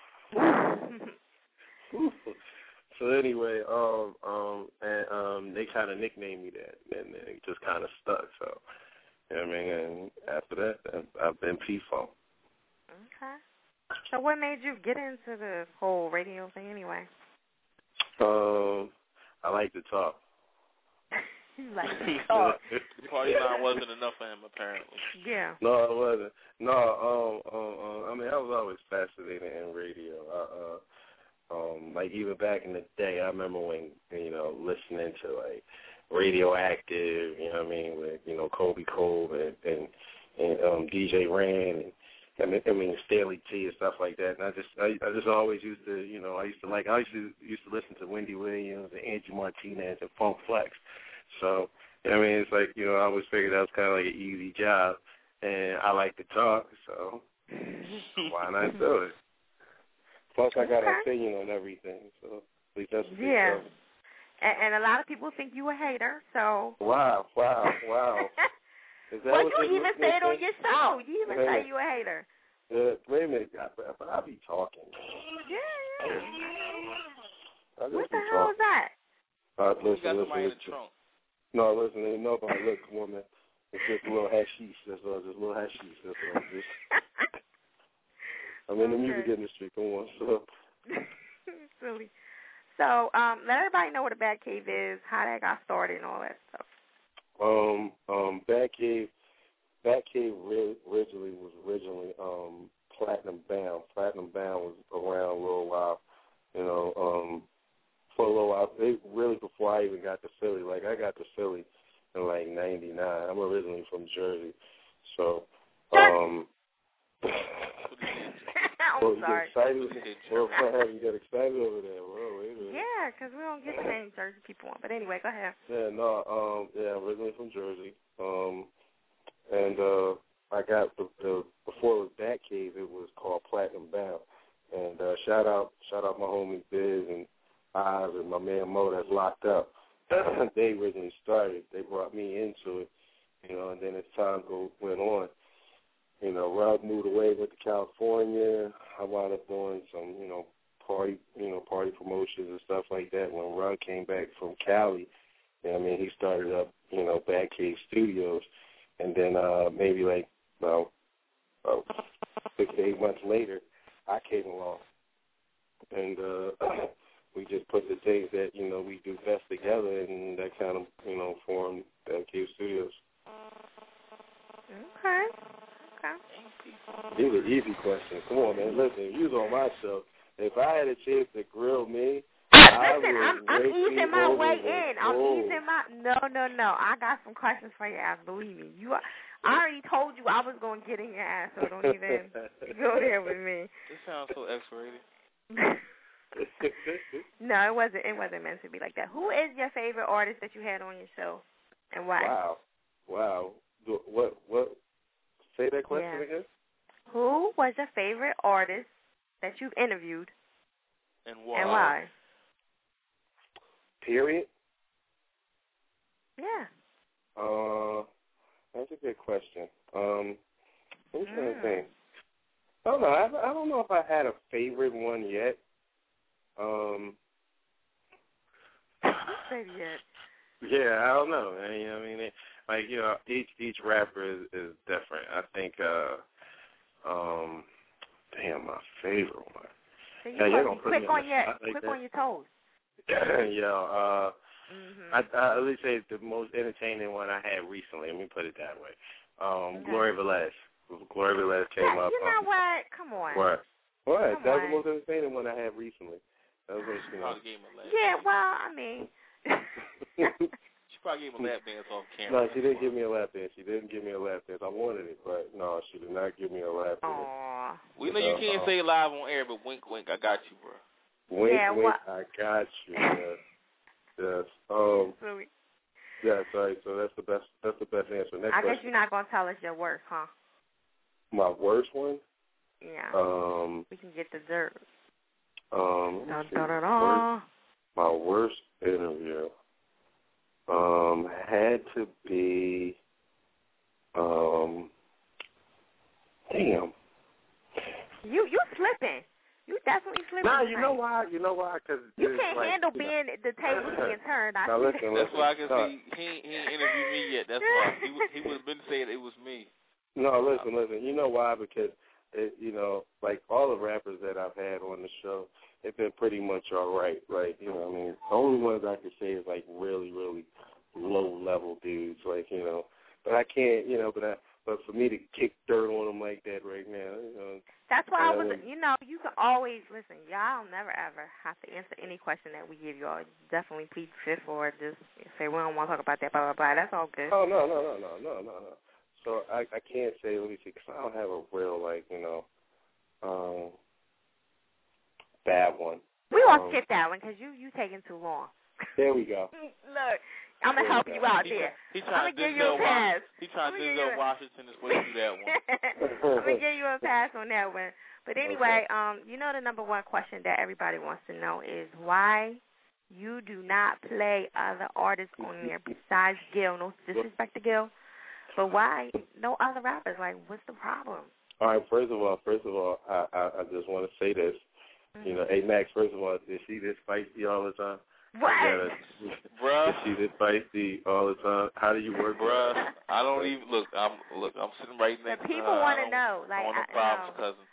Um, so anyway, um, um, and um, they kind of nicknamed me that, and then it just kind of stuck. So, you know what I mean? And after that, I've been P-Funk. Okay. So what made you get into the whole radio thing anyway? Um, I like to talk. You like to talk. The party line wasn't enough for him, apparently. Yeah. No, it wasn't. No, um, um, um, I mean, I was always fascinated in radio. I, uh, Um, like even back in the day, I remember when, you know, listening to like Radioactive, you know what I mean, with, you know, Kobe Cole and, and, and um, D J Rand and, I mean, I mean Stanley T and stuff like that. And I just, I, I just always used to, you know, I used to like, I used to used to listen to Wendy Williams and Angie Martinez and Funk Flex. So, you know what I mean, it's like, you know, I always figured that was kind of like an easy job, and I like to talk, so why not do it? Plus, I got Okay. an opinion on everything, so at least that's what Yeah. they tell me. And, and a lot of people think you a hater, so. Wow, wow, wow. Is that Well, what you they even look say it on at? your show. You even Wait a say minute. you a hater. Uh, wait a minute, I, but I be talking. Yeah. I just What be the hell is talking. that? Uh, You listen, got listen, somebody in the listen. trunk. No, listen, ain't nobody. Look, woman, it's just a little hashish. That's all. Just a little hashish. That's all. Just. I'm in the music industry. Come on, so. Silly. So, um, let everybody know what a Bat Cave is, how that got started, and all that stuff. Um, um, Batcave, Batcave ri- originally was originally um Platinum Bound. Platinum Bound was around a little while, you know, um, for a little while. They really before I even got to Philly. Like I got to Philly in like ninety-nine. I'm originally from Jersey, so um. I'm well, you sorry. get excited. Well, you get excited over there. Whoa, wait a minute. Yeah, because we don't get many Jersey people on. But anyway, go ahead. Yeah, no, um, yeah, I'm originally from Jersey. Um, and uh, I got the, the before it was Batcave, it was called Platinum Bound. And uh, shout out, shout out my homie Biz and Oz and my man Mo that's locked up. They originally started. They brought me into it, you know. And then as time go went on, you know, Rug moved away, went to California. I wound up doing some, you know, party, you know, party promotions and stuff like that. When Rug came back from Cali, you know, I mean, he started up, you know, Batcave Studios, and then uh, maybe like about, about six to eight months later, I came along, and uh, we just put the things that you know we do best together, and that kind of you know formed Batcave Studios. Okay. Okay. These are easy questions. Come on, man. Listen, you was on my show. If I had a chance to grill me, I Listen, would I'm, I'm wake easing you my over way the in. I'm road. easing my. No, no, no. I got some questions for your ass. Believe me. You. Are, I already told you I was gonna get in your ass, so don't even go there with me. This sounds so X-rated. No, it wasn't. It wasn't meant to be like that. Who is your favorite artist that you had on your show, and why? Wow, wow. Do- What? What? Say that question Yeah. again. Who was your favorite artist that you've interviewed, And why? and why? Period. Yeah. Uh, that's a good question. Um, I'm trying to Mm. think. I don't know. I, I don't know if I had a favorite one yet. Um, Maybe yet. yeah, I don't know. I mean, I mean, it, like you know, each each rapper is, is different. I think. Uh, um, damn, my favorite one. So you Yeah, you're supposed to gonna be put me quick on on the your spot like quick that? on your toes. yeah. Uh, Mhm. I, I at least say the most entertaining one I had recently. Let me put it that way. Um, Okay. Gloria Velez. Gloria Velez came Yeah, up. you know um, what? Come on. What? What? Come That was on. the most entertaining one I had recently. That was what, you know. Probably gave him a lap. Yeah, well, I mean. She probably gave him a lap dance off camera. No, she didn't give me a lap dance. She didn't give me a lap dance. I wanted it, but no, she did not give me a lap dance. Aww. We know you can't Uh, say it live on air, but wink, wink, I got you, bro. Wink, Yeah, wink, what- I got you. Yes. Yes. Um. Really? Yeah. Sorry. So that's the best. That's the best answer. Next I guess question. you're not gonna tell us your worst, huh? My worst one. Yeah. Um. We can get the dirt. Um. Da, let's see. da, da, da. Worst- my worst interview. Um. Had to be. Um. Damn. You you slipping. You definitely slipping. Nah, you tonight. know why? You know why? Because You can't like, handle you know, being the table being turned. I Now, see listen, that. That's why I can No. see he ain't- he ain't interviewed me yet. That's why he would he would have been saying it was me. No, listen, listen. You know why? Because it, you know, like all the rappers that I've had on the show, they've been pretty much all right. Like, you know, what I mean, the only ones I can say is like really, really low level dudes. Like, you know, but I can't, you know, but I, but for me to kick dirt on them like that right now, you know. That's why I was, Um, you know, you go, always, listen, y'all never ever have to answer any question that we give y'all. Definitely plead the fifth or just say, we don't want to talk about that, blah, blah, blah. That's all good. Oh, no, no, no, no, no, no, no. So I, I can't say, let me see, because I don't have a real, like, you know, um, bad one. We won't um, skip that one because you, you taking too long. There we go. Look, I'm going to help you out he, there. He I'm trying going to to give you a pass. He trying to Denzel Washington his way through that one. I'm going to give you a pass on that one. But anyway, okay. um, you know the number one question that everybody wants to know is why you do not play other artists on there besides Gil. No disrespect to Gil. But why no other rappers? Like, what's the problem? All right, first of all, first of all, I, I, I just want to say this. Mm-hmm. You know, hey, Max, first of all, is she this feisty all the time? What? Bruh. Is she this feisty all the time? How do you work? Bruh, I don't even, look, I'm look, I'm sitting right next to her. People want to know. Like, I want no I, problems, no. cousin.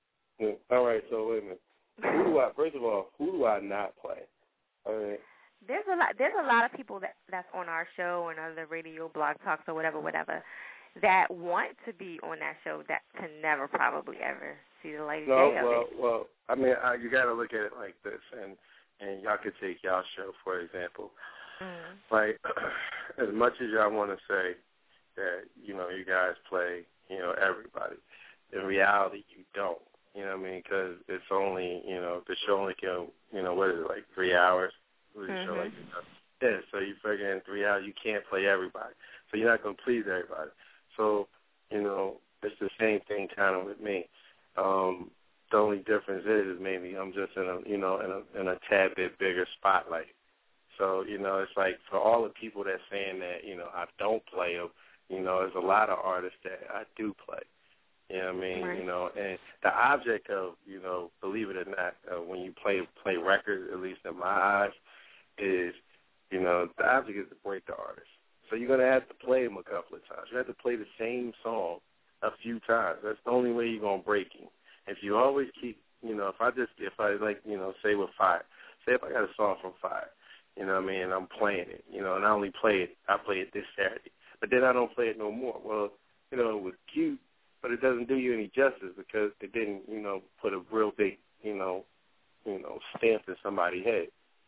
Yeah. All right, so wait a minute. Who do I, first of all, who do I not play? All right. There's a lot. There's a lot of people that that's on our show and other radio blog talks or whatever, whatever, that want to be on that show that can never, probably ever see the light of no, day. well, well, I mean, uh, you got to look at it like this, and and y'all could take y'all show for example. Mm. Like, as much as y'all want to say that you know you guys play, you know, everybody, in reality you don't. You know what I mean? Because it's only, you know, the show only can, you know, what is it, like three hours? What is the show like? Yeah, so you figure in three hours you can't play everybody. So you're not going to please everybody. So, you know, it's the same thing kind of with me. Um, the only difference is, is maybe I'm just in a, you know, in a, in a tad bit bigger spotlight. So, you know, it's like for all the people that's saying that, you know, I don't play them, you know, there's a lot of artists that I do play. You know what I mean? Right. You know, and the object of, you know, believe it or not, uh, when you play play records, at least in my eyes, is, you know, the object is to break the artist. So you're going to have to play him a couple of times. You have to play the same song a few times. That's the only way you're going to break him. If you always keep, you know, if I just, if I, like, you know, say with Fire, say if I got a song from Fire, you know what I mean, and I'm playing it, you know, and I only play it, I play it this Saturday, but then I don't play it no more. Well, you know, it was cute, but it doesn't do you any justice because it didn't, you know, put a real big, you know, you know, stamp in somebody's head.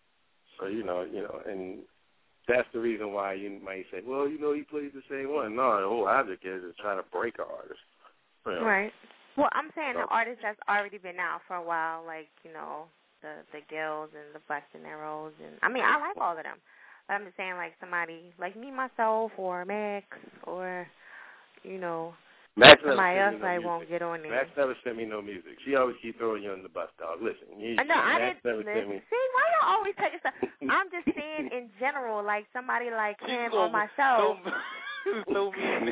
So, you know, you know, and that's the reason why you might say, well, you know, he plays the same one. No, the whole object is is trying to break an artist. You know? Right. Well, I'm saying so. the artist that's already been out for a while, like, you know, the the Gills and the Blacks and Arrows, and I mean, I like all of them. But I'm just saying, like, somebody like me, myself, or Max, or, you know, Max somebody else no I music. won't get on there. Max never sent me no music. She always keep throwing you on the bus, dog. Listen, you, I know, I Max didn't never sent me. see why y'all always taking stuff. I'm just saying in general, like somebody like him on my show. So mean.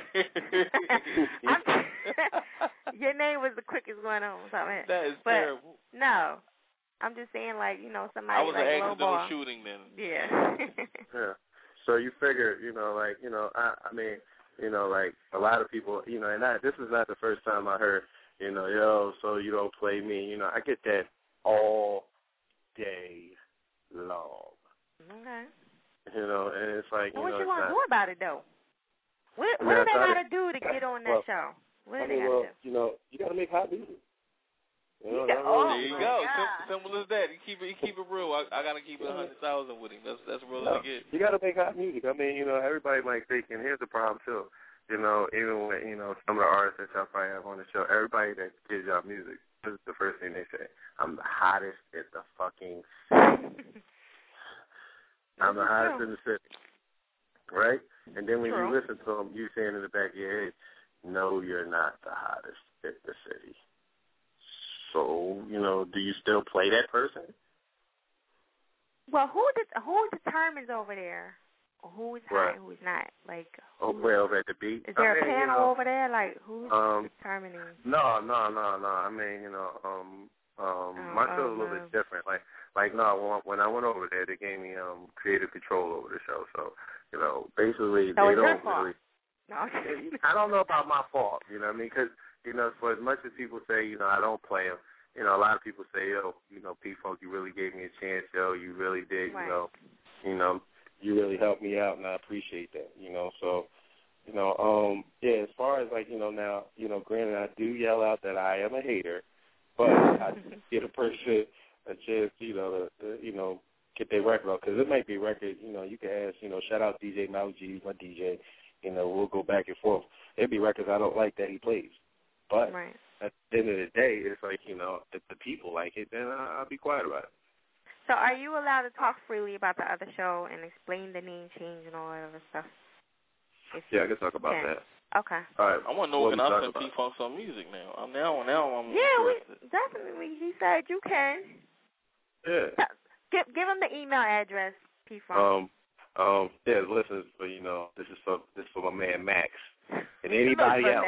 I'm, your name was the quickest one on something. That is but terrible. No, I'm just saying, like, you know, somebody I was like an accidental Lowbar. shooting then. Yeah. Yeah. So you figure, you know, like, you know, I, I mean, you know, like a lot of people, you know, and I, this is not the first time I heard, you know, yo, so you don't play me. You know, I get that all day long. Okay. You know, and it's like, you well, know, what you it's want to not, do about it, though? What, I what mean, do they I got thought to do to get on that well, show? What do I they mean, got well, to do? you know, you got to make hot music. You know, You that's got- all- oh, There you my go. God. Sim- simple as that. You keep it. You keep it real. I, I gotta keep it a hundred thousand with him. That's that's real No, as it gets. you got to make hot music. I mean, you know, everybody might think, and here's the problem too. You know, even with, you know, some of the artists that y'all probably have on the show, everybody that gives y'all music, this is the first thing they say. I'm the hottest in the fucking city. I'm the hottest in the city. Right? And then when True. you listen to them, you saying in the back of your head, no, you're not the hottest in the city. So, you know, do you still play that person? Well, who de- who determines over there who is hot Right. and who's not? Like, Oh, well, over at the beat? is there I mean, a panel you know, over there? Like, who's um, determining? No, no, no, no. I mean, you know, um, um, Oh, my oh, show's a little no. bit different. Like, like no, when I went over there, they gave me um creative control over the show. So, you know, basically So they it's your don't fault. really. No, okay. I don't know about my fault. You know what I mean? Because, you know, for as much as people say, you know, I don't play them, you know, a lot of people say, yo, you know, P-Funk, you really gave me a chance, yo, you really did, Right. you know, you know, you really helped me out, and I appreciate that, you know. So, you know, um, yeah, as far as, like, you know, now, you know, granted, I do yell out that I am a hater, but I get a person a chance, you know, to, to you know, get their record off, because it might be a record, you know, you can ask, you know, shout out D J Mal G, my D J, you know, we'll go back and forth. It'd be records I don't like that he plays. But right. at the end of the day, it's like, you know, if the people like it, then I'll be quiet about it. So are you allowed to talk freely about the other show and explain the name change and all that other stuff? If yeah, I can talk about can. that. Okay. All right. I want to know what can I talk send about? P-Funk some music now? I'm now, now I'm Yeah, interested. we, definitely. He said you can. Yeah. Give, give him the email address, P-Funk. Um, um, yeah, listen, for, you know, this is for, this is for my man Max. And anybody else.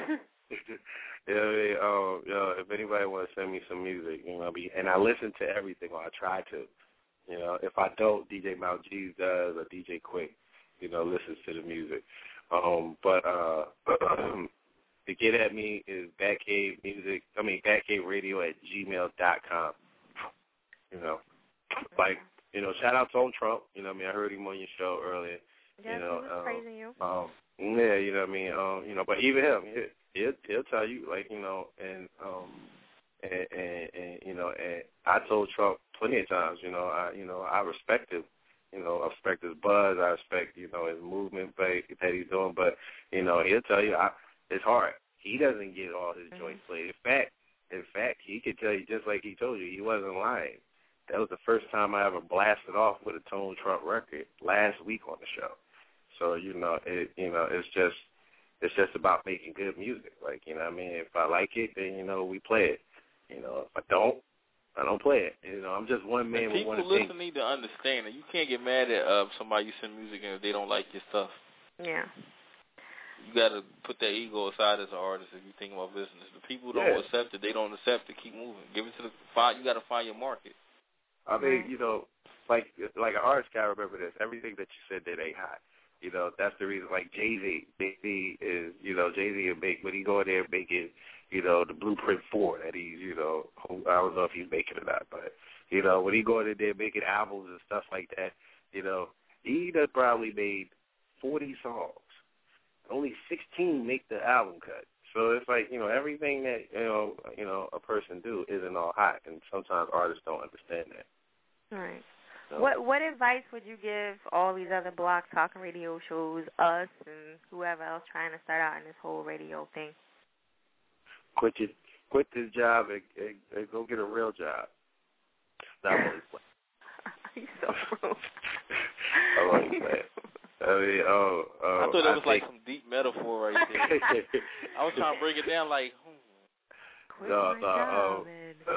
Yeah, I mean, um, you know, if anybody wants to send me some music, you know, be, and I listen to everything, or I try to. You know, if I don't, D J Mal G does, or D J Quick, you know, listens to the music. Um, but uh, to get at me is Batcave Music. I mean, Batcave Radio at gmail dot com. You know, like, you know, shout out to Tone Trump. You know, what I mean, I heard him on your show earlier. Yeah, you know, he was um, praising you. Um, yeah, you know what I mean. Um, you know, but even him, he, he'll he'll tell you, like, you know, and um, and, and, and you know, and I told Trump plenty of times, you know, I you know I respect him, you know, I respect his buzz, I respect, you know, his movement that he's doing, but you know, he'll tell you I, it's hard. He doesn't get all his mm-hmm. joints played. In fact, in fact, he could tell you just like he told you, he wasn't lying. That was the first time I ever blasted off with a Tone Trump record last week on the show. So, you know, it you know, it's just it's just about making good music. Like, you know what I mean? If I like it, then, you know, we play it. You know, if I don't, I don't play it. You know, I'm just one man with one opinion. People listen need to understand that you can't get mad at uh, somebody you send music and if they don't like your stuff. Yeah. You got to put that ego aside as an artist if you think about business. The people don't yeah. accept it, they don't accept it. Keep moving. Give it to the find. You got to find your market. I mean, you know, like like an artist gotta remember this. Everything that you said that ain't hot. You know, that's the reason. Like Jay-Z, Jay-Z is, you know, Jay-Z and make when he go in there and making, you know, the Blueprint four that he's, you know, I don't know if he's making it or not, but you know, when he going in there making albums and stuff like that, you know, he done probably made forty songs. Only sixteen make the album cut. So it's like, you know, everything that, you know, you know, a person do isn't all hot, and sometimes artists don't understand that. Right. So, what what advice would you give all these other blog talking radio shows, us and whoever else trying to start out in this whole radio thing? Quit your, quit this job and, and, and go get a real job. Not really playing. You're so rude. I'm only playing. I mean, oh, oh, I thought it was I like think, some deep metaphor right there. I was trying to break it down like, hmm. No, no, um,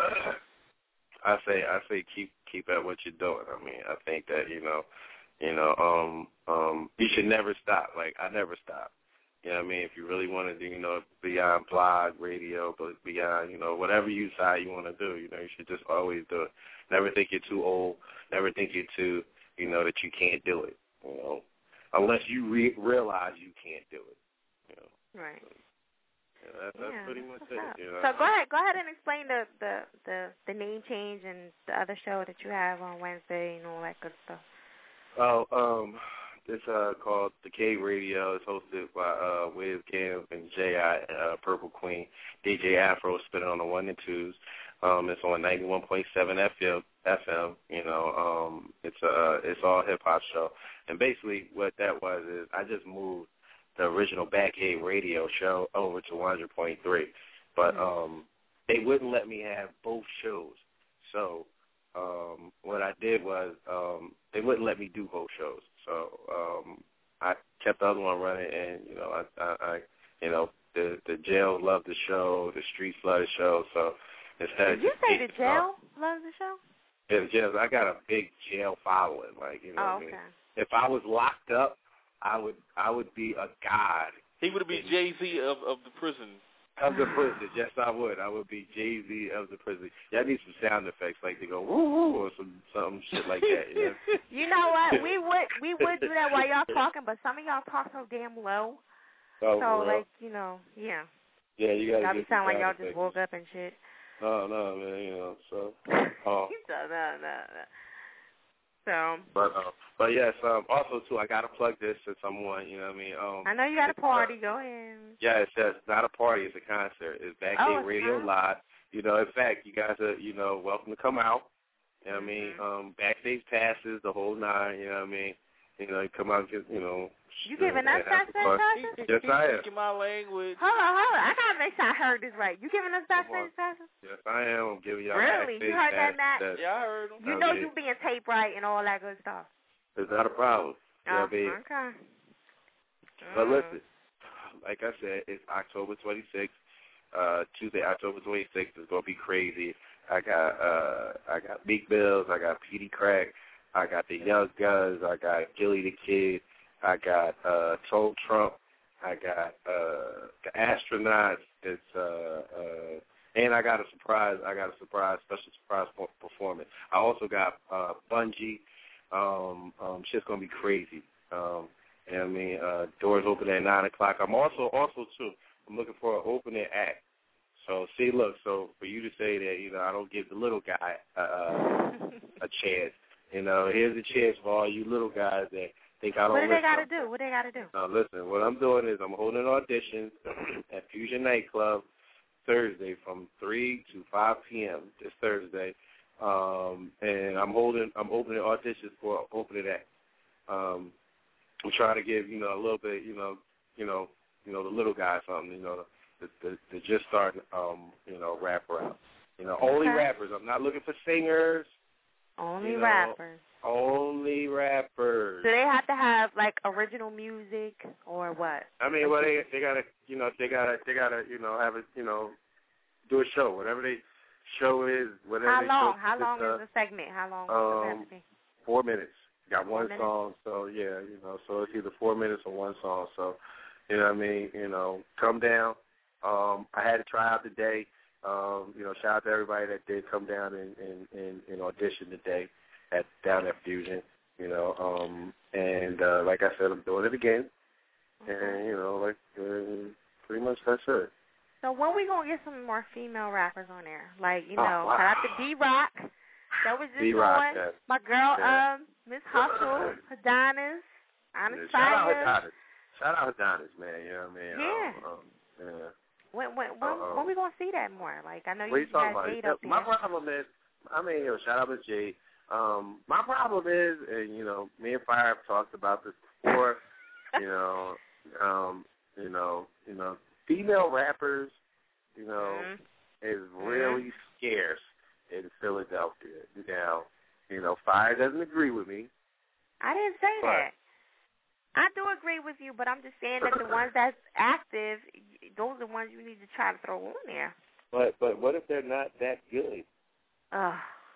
I say, I say, keep, keep at what you're doing. I mean, I think that, you know, you know, um, um, you should never stop. Like, I never stop. You know what I mean? If you really want to do, you know, beyond blog, radio, but beyond, you know, whatever you decide you want to do, you know, you should just always do it. Never think you're too old. Never think you're too, you know, that you can't do it, you know, unless you re- realize you can't do it, you know. Right. Yeah, that, that's yeah, pretty much it. You know? So go ahead, go ahead and explain the, the, the, the name change and the other show that you have on Wednesday and all that good stuff. Oh, um, it's uh, called The Cave Radio. It's hosted by uh, Wiz Cam and J I, uh, Purple Queen. D J Afro spinning on the one and twos. Um, it's on ninety-one point seven F M. F M. You know, um, it's a it's all hip hop show. And basically, what that was is I just moved the original Batcave Radio show over to one hundred point three, but um, they wouldn't let me have both shows. So um, what I did was um, they wouldn't let me do both shows. So um, I kept the other one running, and you know, I, I, I you know, the the jail loved the show, the streets loved the show. So instead, did you say the jail loves the show? Yeah, the jail. I got a big jail following, like you know. Oh, what I mean? okay. If I was locked up, I would I would be a god. He would be Jay-Z of, of the prison. Of the prison, yes, I would. I would be Jay-Z of the prison. Yeah, I need some sound effects, like to go woo woo or some some shit like that. You know, you know what? We would we would do that while y'all talking, but some of y'all talk so damn low. Oh, so well. like you know, yeah. Yeah, you gotta. Y'all get be sound like y'all effects. just woke up and shit. No, no, man, you know. So, um, no, no, no, no. So. But uh, but yes, um, also too, I gotta plug this since I'm one. You know what I mean? Um, I know you got a party. Uh, Go ahead. Yeah, it's just not a party. It's a concert. It's Batcave oh, Radio not? Live. You know, in fact, you guys are, you know, welcome to come out. You know what I mean? Um, backstage passes, the whole nine, you know what I mean? You know, you come out and get, you know. You giving us backstage passes? Yes, I am. Speaking my language. Hold on, hold on. I got to make sure I heard this right. You giving us backstage passes? Yes, I am. I'm giving y'all really? backstage You heard passes. that, Matt? Yeah, I heard him. You know you being tape right and all that good stuff. It's not a problem. You know what I mean? Okay. But listen, like I said, it's October twenty-sixth. Uh, Tuesday, October twenty-sixth is gonna be crazy. I got uh, I got Meek Mills, I got Petey Crack, I got the Young Guns, I got Gilly the Kid, I got uh, Tone Trump, I got uh, the Astronauts. It's uh, uh, and I got a surprise. I got a surprise, special surprise performance. I also got uh, Bungie. Um, um, shit's gonna be crazy. Um, and I mean, uh, doors open at nine o'clock. I'm also also too. I'm looking for an opening act. So see, look. So for you to say that, you know, I don't give the little guy uh, a chance. You know, here's a chance for all you little guys that think I don't. What do they got to listen. do? What they got to do? Now listen. What I'm doing is I'm holding auditions at Fusion Nightclub Thursday from three to five p.m. this Thursday. Um, and I'm holding, I'm opening auditions for opening act. Um, I'm trying to give, you know, a little bit, you know, you know, you know, the little guy something, you know, the, the, the just starting, um, you know, rapper out. You know, only Okay. rappers. I'm not looking for singers. Only you know, rappers. Only rappers. Do they have to have like original music or what? I mean, well, they they gotta, you know, they gotta, they gotta, you know, have a, you know, do a show, whatever they show is, whatever. How they long? show, How long it's, uh, is the segment? How long Um, does it have to be? Four minutes. Got Four one minutes? song, so yeah, you know, so it's either four minutes or one song. So, you know what I mean? You know, come down. Um, I had to try out today. Um, you know, shout out to everybody that did come down and, and, and, and audition today at down at Fusion. You know, um, and uh, like I said, I'm doing it again. And you know, like uh, pretty much that's it. So when we gonna get some more female rappers on there? Like, you Oh, know, wow. shout out to D-Rock. That was just D-Rock, on. yes. My girl, Yeah. um, Miss Hustle, Adonis, Honest Shout out Fire. Adonis. Shout out Adonis, man. You know what I mean? Yeah. Um, um, yeah. When when when, Uh-oh. when we gonna see that more? Like, I know What are you you talking got about? Jade up My there. problem is, I mean, yo, shout out to Jade. Um, my problem is, and you know, me and Fire have talked about this before. you know, um, you know, you know, female rappers, you know, Mhm. is really scarce in Philadelphia. Now, you know, Fire doesn't agree with me. I didn't say But- that. I do agree with you, but I'm just saying that the ones that's active, y- those are the ones you need to try to throw on there. But but what if they're not that good? Ugh.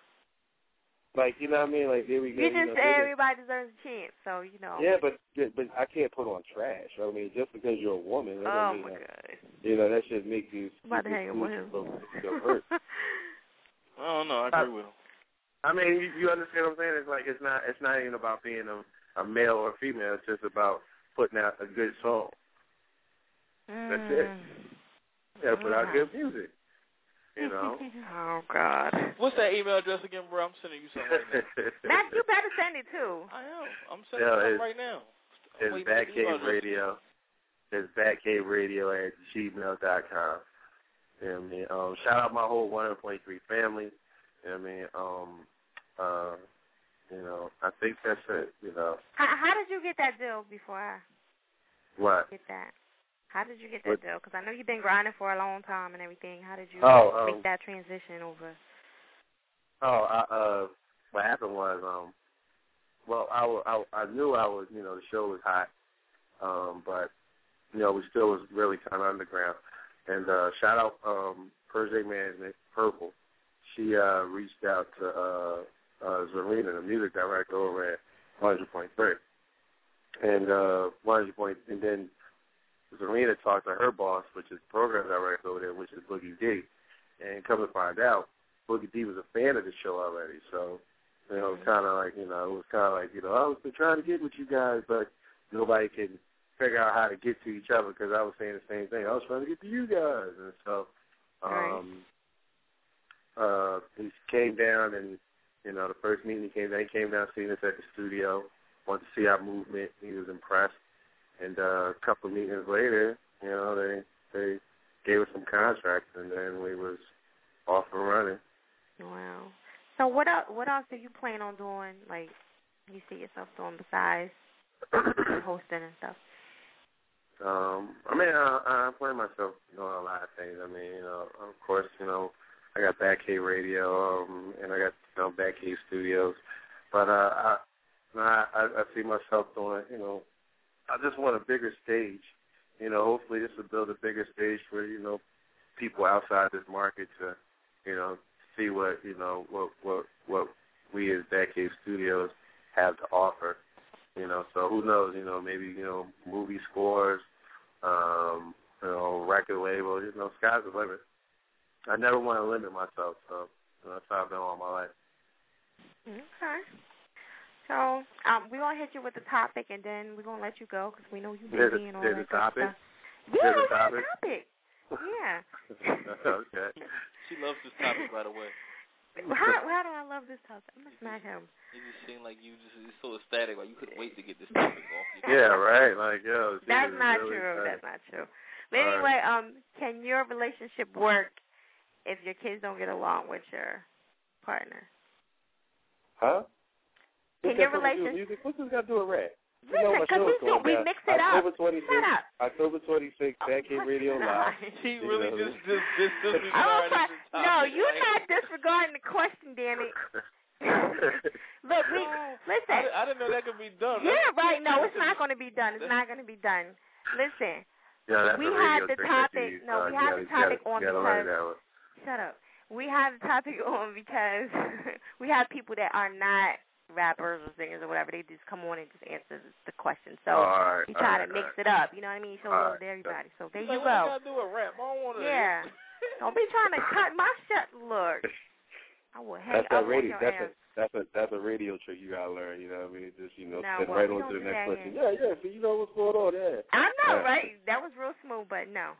Like, you know what I mean? Like, there we go. You you just know, said they- everybody deserves a chance, so, you know. Yeah, but but I can't put on trash. I mean, just because you're a woman, that Oh, don't mean my that, God. you know, that should make you. I'm about to hang up with him. him. I don't know. I agree with him. I mean, you, you understand what I'm saying? It's like it's not it's not even about being a, a male or a female. It's just about putting out a good song. That's it. You gotta put out good music. You know. Oh, God. What's that email address again, bro? I'm sending you something right now. Matt, you better send it, too. I am. I'm sending Yeah, something it's- right now. I'm It's waiting for the email Batcave address. Radio. It's Batcave Radio at gmail dot com. You know what I mean? Um, shout out my whole one point three family. You know what I mean? Um, uh, you know, I think that's it. You know. How, how did you get that deal before I What? get that? How did you get What? that deal? Because I know you've been grinding for a long time and everything. How did you Oh, make um, that transition over? Oh, I, uh, what happened was, um, well, I, wa- I, I knew I was, you know, the show was hot, um, but, you know, we still was really kind of underground. And uh, shout out um, Persian Management, Purple. She uh, reached out to uh, uh, Zarina, the music director over at one hundred point three. And uh, one hundred point, and then Zarina talked to her boss, which is program director over there, which is Boogie D. And come to find out, Boogie D was a fan of the show already. So, you know, it was kind of like, you know, it was kind of like, you know, I was been trying to get with you guys, but nobody can figure out how to get to each other because I was saying the same thing. I was trying to get to you guys. And so um, uh, he came down and, you know, the first meeting he came down, he came down, seen us at the studio, wanted to see our movement. He was impressed. And uh, a couple of meetings later, you know, they they gave us some contracts, and then we was off and running. Wow. So what else? What else do you plan on doing? Like, you see yourself doing besides hosting and stuff? Um, I mean, I, I plan myself doing a lot of things. I mean, you know, of course, you know, I got Batcave Radio, um, and I got you know Batcave Studios, but uh, I, I I see myself doing, you know, I just want a bigger stage. You know, hopefully this will build a bigger stage for, you know, people outside this market to, you know, see what, you know, what what what we as Batcave Studios have to offer. You know, so who knows, you know, maybe, you know, movie scores, um, you know, record label, you know, sky's the limit. I never want to limit myself, so you know, that's how I've been all my life. Okay. So um, we're going to hit you with the topic, and then we're going to let you go because we know you're There's busy a, and all there's that a topic? good stuff. Yeah, There's a we have topic? a topic. Yeah. Okay. She loves this topic, by the way. How, how do I love this topic? I'm going to smack him. It just seemed like you just it's so ecstatic, like you couldn't wait to get this topic off. You know? Yeah, right. Like, yo. That's not really true. excited. That's not true. But anyway, um, can your relationship work if your kids don't get along with your partner? Huh? Can What's your got something to do with relationship? music? What's this got to do with rap? You Listen, know my because show's we, do, going we down. mix it October up. twenty-sixth. Shut up. October twenty-sixth, Batcave Radio Live. She You really know. just just just I don't disregarded try, the topic. no, you're like, not disregarding the question, damn it. Look, we listen. I, I didn't know that could be done. Yeah, That's- right. No, it's not going to be done. It's not going to be done. Listen, Yeah, that's we a had radio the trick that topic. you use. No, Uh, we you had gotta- the topic you gotta, on you gotta learn because. that one. Shut up. We have the topic on because we have people that are not rappers or singers or whatever. They just come on and just answer the question. So Oh, all right, we try all to right, mix all right. it up. You know what I mean? Show All love right. to everybody. So there Like, you what go. you gotta do with rap? I don't want to. Yeah. Don't be trying to cut my shut. Look, I will hang That's up that on radio. your That's ass. a that's a that's a radio trick you gotta learn. You know what I mean? Just you know, No, sit well, right we on to don't the do next that question. here. Yeah, yeah. So you know what's going on there. I know, Yeah. right? That was real smooth, but no.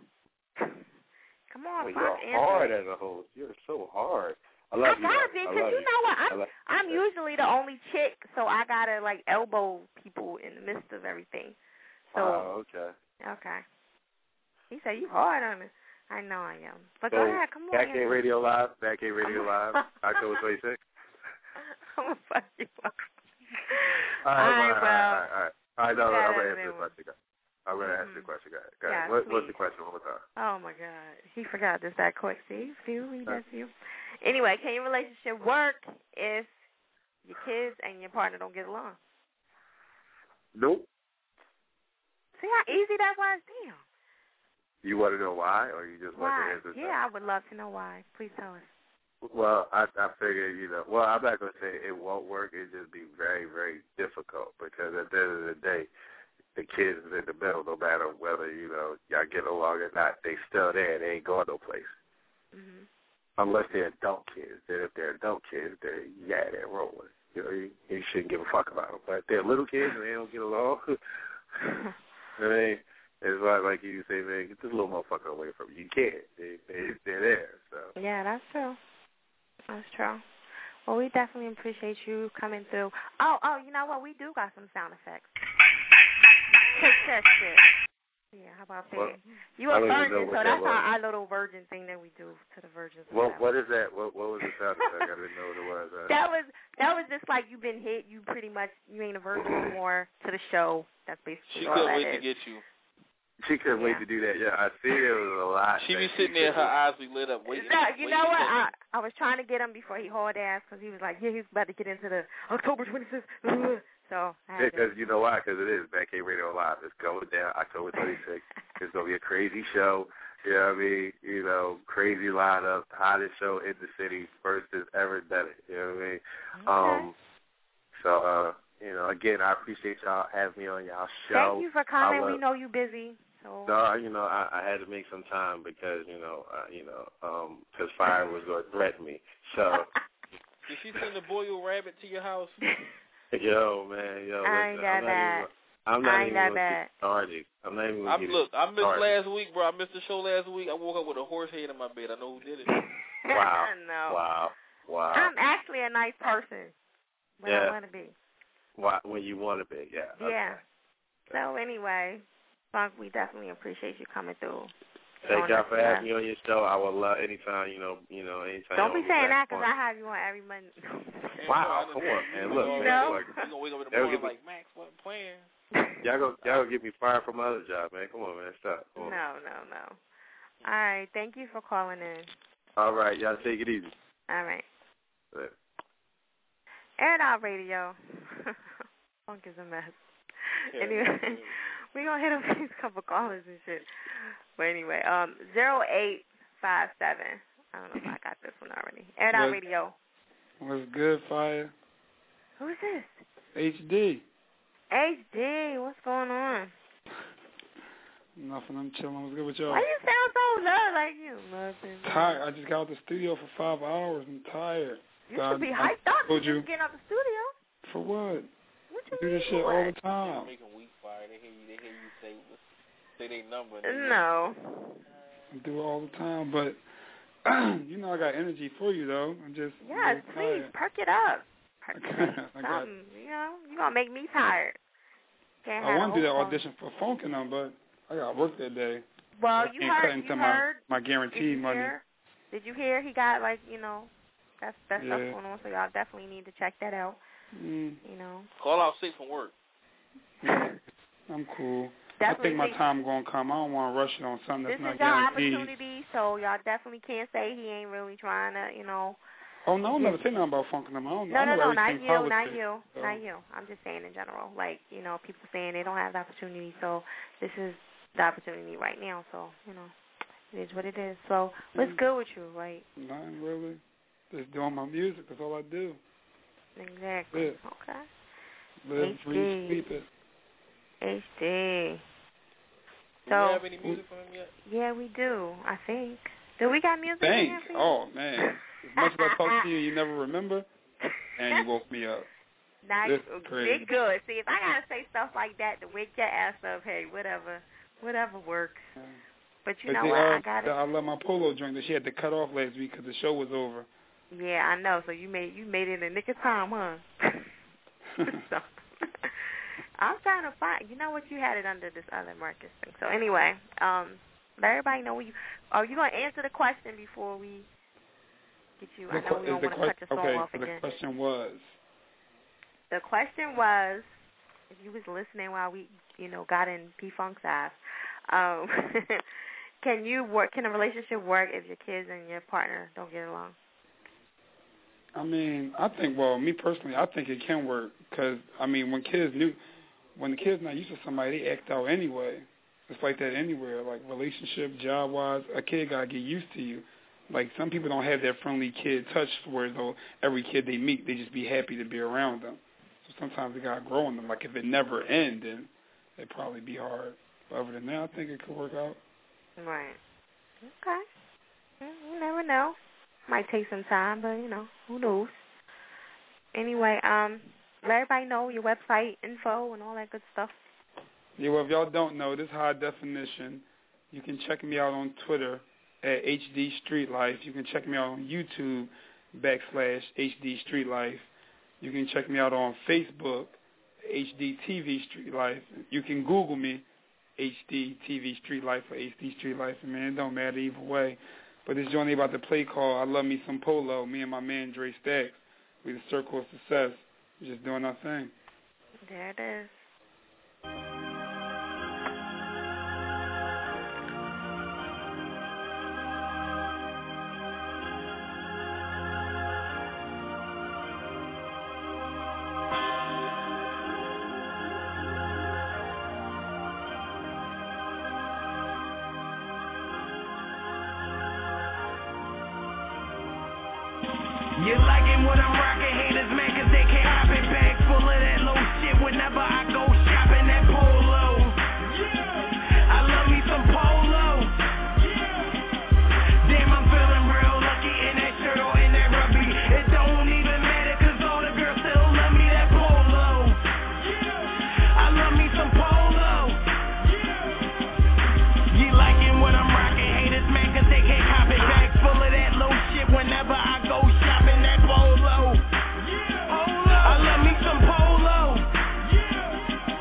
Come on, Well, Fox, you're answer hard it. as a host. You're so hard. I I love you. gotta though. be, I because love you know what? I I'm, love- I'm usually the only chick, so I gotta, like, elbow people in the midst of everything. So, Oh, okay. okay. He said, you hard on it. I know I am. But So, go ahead, come on. Batcave yeah. Radio Live. Batcave Radio Live. October twenty-sixth. I'm gonna fuck you up. All right, All all right, right, well, all right, all right. All right, no, you no, I'm got gonna it, answer the everyone. question. Go. I'm gonna Mhm. answer the question. Go ahead. Go Yeah, ahead. What, what's please. the question one more time? Oh, my God. He forgot this that quick. See? See what he does to you? Anyway, can your relationship work if your kids and your partner don't get along? Nope. See how easy that was? Damn. You want to know why, or you just want Why? to answer? Yeah, I would love to know why. Please tell us. Well, I I figure, you know, well, I'm not going to say it won't work. It just be very, very difficult because at the end of the day, the kids is in the middle. No matter whether, you know, y'all get along or not, they still there. They ain't going no place. Mm-hmm. Unless they're adult kids. Then if they're adult kids, then yeah, they're rolling. You know, you, you shouldn't give a fuck about them. But if they're little kids and they don't get along, I mean, it's like, like you say, man, get this little motherfucker away from you. You can't. They, they, they're there, so. Yeah, that's true. That's true. Well, we definitely appreciate you coming through. Oh, oh, you know what? We do got some sound effects. Check that shit. Yeah, how about that? Well, you I a don't even know virgin, what so that that's was. our, our little virgin thing that we do to the virgins. or What whatever. what is that? What what was the sound effect? I didn't know what it was. Uh, That was that was just like you've been hit. You pretty much you ain't a virgin anymore to the show. That's basically She all couldn't that wait is. to get you. She couldn't wait Yeah. to do that. Yeah, I see it was a lot. She be that sitting there, her couldn't- eyes be lit up, waiting. No, you waiting know to what? catch I, I was trying to get him before he hauled ass because he was like, yeah, he's about to get into the October twenty-fifth. So I had Because to. you know why? Because it is Batcave Radio Live. It's going down October twenty-sixth. It's going to be a crazy show. You know what I mean? You know, crazy lineup, hottest show in the city, first has ever done it. You know what I mean? Okay. Um, so, uh, you know, again, I appreciate y'all having me on y'all show. Thank you for coming. I We love- know you busy. So. No, you know, I, I had to make some time because, you know, uh, you know, um, because fire was going to threaten me. So, Did she send a boiled rabbit to your house? yo, man, yo, I ain't listen, that I'm not bad. even, I'm not I ain't even that going to bad. get started. I'm not even going to I'm get look. I missed started. last week, bro. I missed the show last week. I woke up with a horse head in my bed. I know who did it. Wow. No. Wow. Wow. I'm actually a nice person when Yeah. I want to be. Why, when you want to be, yeah. Yeah. So anyway, Funk, we definitely appreciate you coming through. Thank y'all for having me on your show. I would love anytime, you know, you know, anytime. Don't be saying that because I have you on every Monday. Wow, come on, man. Look, you man. Know? Look, You gonna wake up in the morning like, Max wasn't playing. y'all go, y'all go get me fired from my other job, man. Come on, man. Stop. Come on. No, no, no. All right. Thank you for calling in. All right. Y'all take it easy. All right. Right. Air It Out Radio. Funk is a mess. Yeah. Anyway, we gonna hit up these couple callers and shit. But anyway, um, zero eight five seven. I don't know if I got this one already. Air It Out What- Radio. What's good, Fire? Who's this? H D. H D. What's going on? Nothing. I'm chilling. What's good with y'all? Why you sound so low like you? Nothing. Tired. I just got out the studio for five hours. I'm tired. You God, should be I hyped up. told You you. just getting out the studio. For what? What you I do this mean, shit what? all the time. They making weak fire. They hear you. They hear you say say their number. No. I do it all the time, but you know I got energy for you though. I'm just Yes, I'm please tired. perk it up. Perk it up. I got. Something, you know, you gonna make me tired. Can't I have want to do a that whole audition for Funkin' them, but I got work that day. Well, I you can't heard. cut into You my heard. my Did guaranteed you money. hear? Did you hear? He got like you know, that's that stuff Yeah. going on. So y'all definitely need to check that out. Mm, You know. Call out sick from work. I'm cool. Definitely I think my think- time gonna come. I don't want to rush it on something This that's is not your guaranteed. opportunity, so y'all definitely can't say he ain't really trying to, you know. Oh no, I'm never saying nothing about Funkin' them. I don't. No, I no, know no, not everything you, politics, not you, so. not you. I'm just saying in general, like you know, people saying they don't have the opportunity, so this is the opportunity right now. So you know, it is what it is. So what's Mm. good with you, like? Nothing really. Just doing my music. That's all I do. Exactly. Live. Okay. Live, H D. breathe, sleep it. H D. Do So we have any music from him yet? yeah, we do. I think. Do we got music? in Thank. here for you? Oh man. As much as I talk to you, you never remember, and you woke me up. Now, This is crazy. big good. See, if I gotta say stuff like that to wake your ass up, hey, whatever, whatever works. But you But know the, what? uh, I got the, it. I love my polo drink that she had to cut off last week because the show was over. Yeah, I know. So you made you made it in the nick of time, huh? so, I'm trying to find. You know what? You had it under this other Marcus thing. So anyway, um, let everybody know you. Are you gonna answer the question before we get you? I The know que- we don't is the want to cut que- your song okay, off so the again. question was. The question was, if you was listening while we, you know, got in P Funk's ass, um, can you work? Can a relationship work if your kids and your partner don't get along? I mean, I think, well, me personally, I think it can work because, I mean, when kids new, when the kid's not used to somebody, they act out anyway. It's like that anywhere, like relationship, job-wise, a kid got to get used to you. Like, some people don't have that friendly kid touch where, though, every kid they meet, they just be happy to be around them. So sometimes they got to grow on them. Like, if it never ends, then it'd probably be hard. But other than that, I think it could work out. Right. Okay. You never know. Might take some time, but, you know, who knows. Anyway, um, let everybody know your website info and all that good stuff. Yeah, well, if y'all don't know, this High Definition. You can check me out on Twitter at H D Street Life. You can check me out on YouTube, backslash H D Street Life. You can check me out on Facebook, H D T V Street Life. You can Google me, H D T V Street Life or H D Street Life. And, man, it don't matter either way. But this joint about to play called I Love Me Some Polo. Me and my man Dre Stacks. We the Circle of Success. We're just doing our thing. There it is. You liking what I'm rocking, haters man, cause they can't hop it back. Full of that low shit whenever I go shopping that polo. I love me some polo. Damn, I'm feeling real lucky in that shirt or in that rugby. It don't even matter cause all the girls still love me that polo. I love me some polo. You liking what I'm rocking, haters man, cause they can't hop it back. Full of that low shit whenever I go shopping that polo. I love me some polo.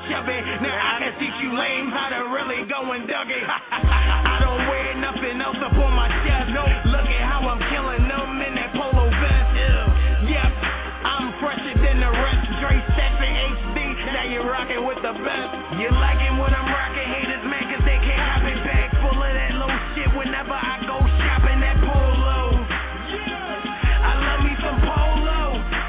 chubby. Now I can teach you lame how to really go and dug it. I don't wear nothing else up on my chest. No, look at how I'm killing them in that polo vest. Yeah. Yep, I'm fresher than the rest. Dre Stacks and H D, now you're rocking with the best. You like it when I'm rocking haters, man, cause they can't have it back. Full of that low shit whenever I go shopping that polo. I love me some polo.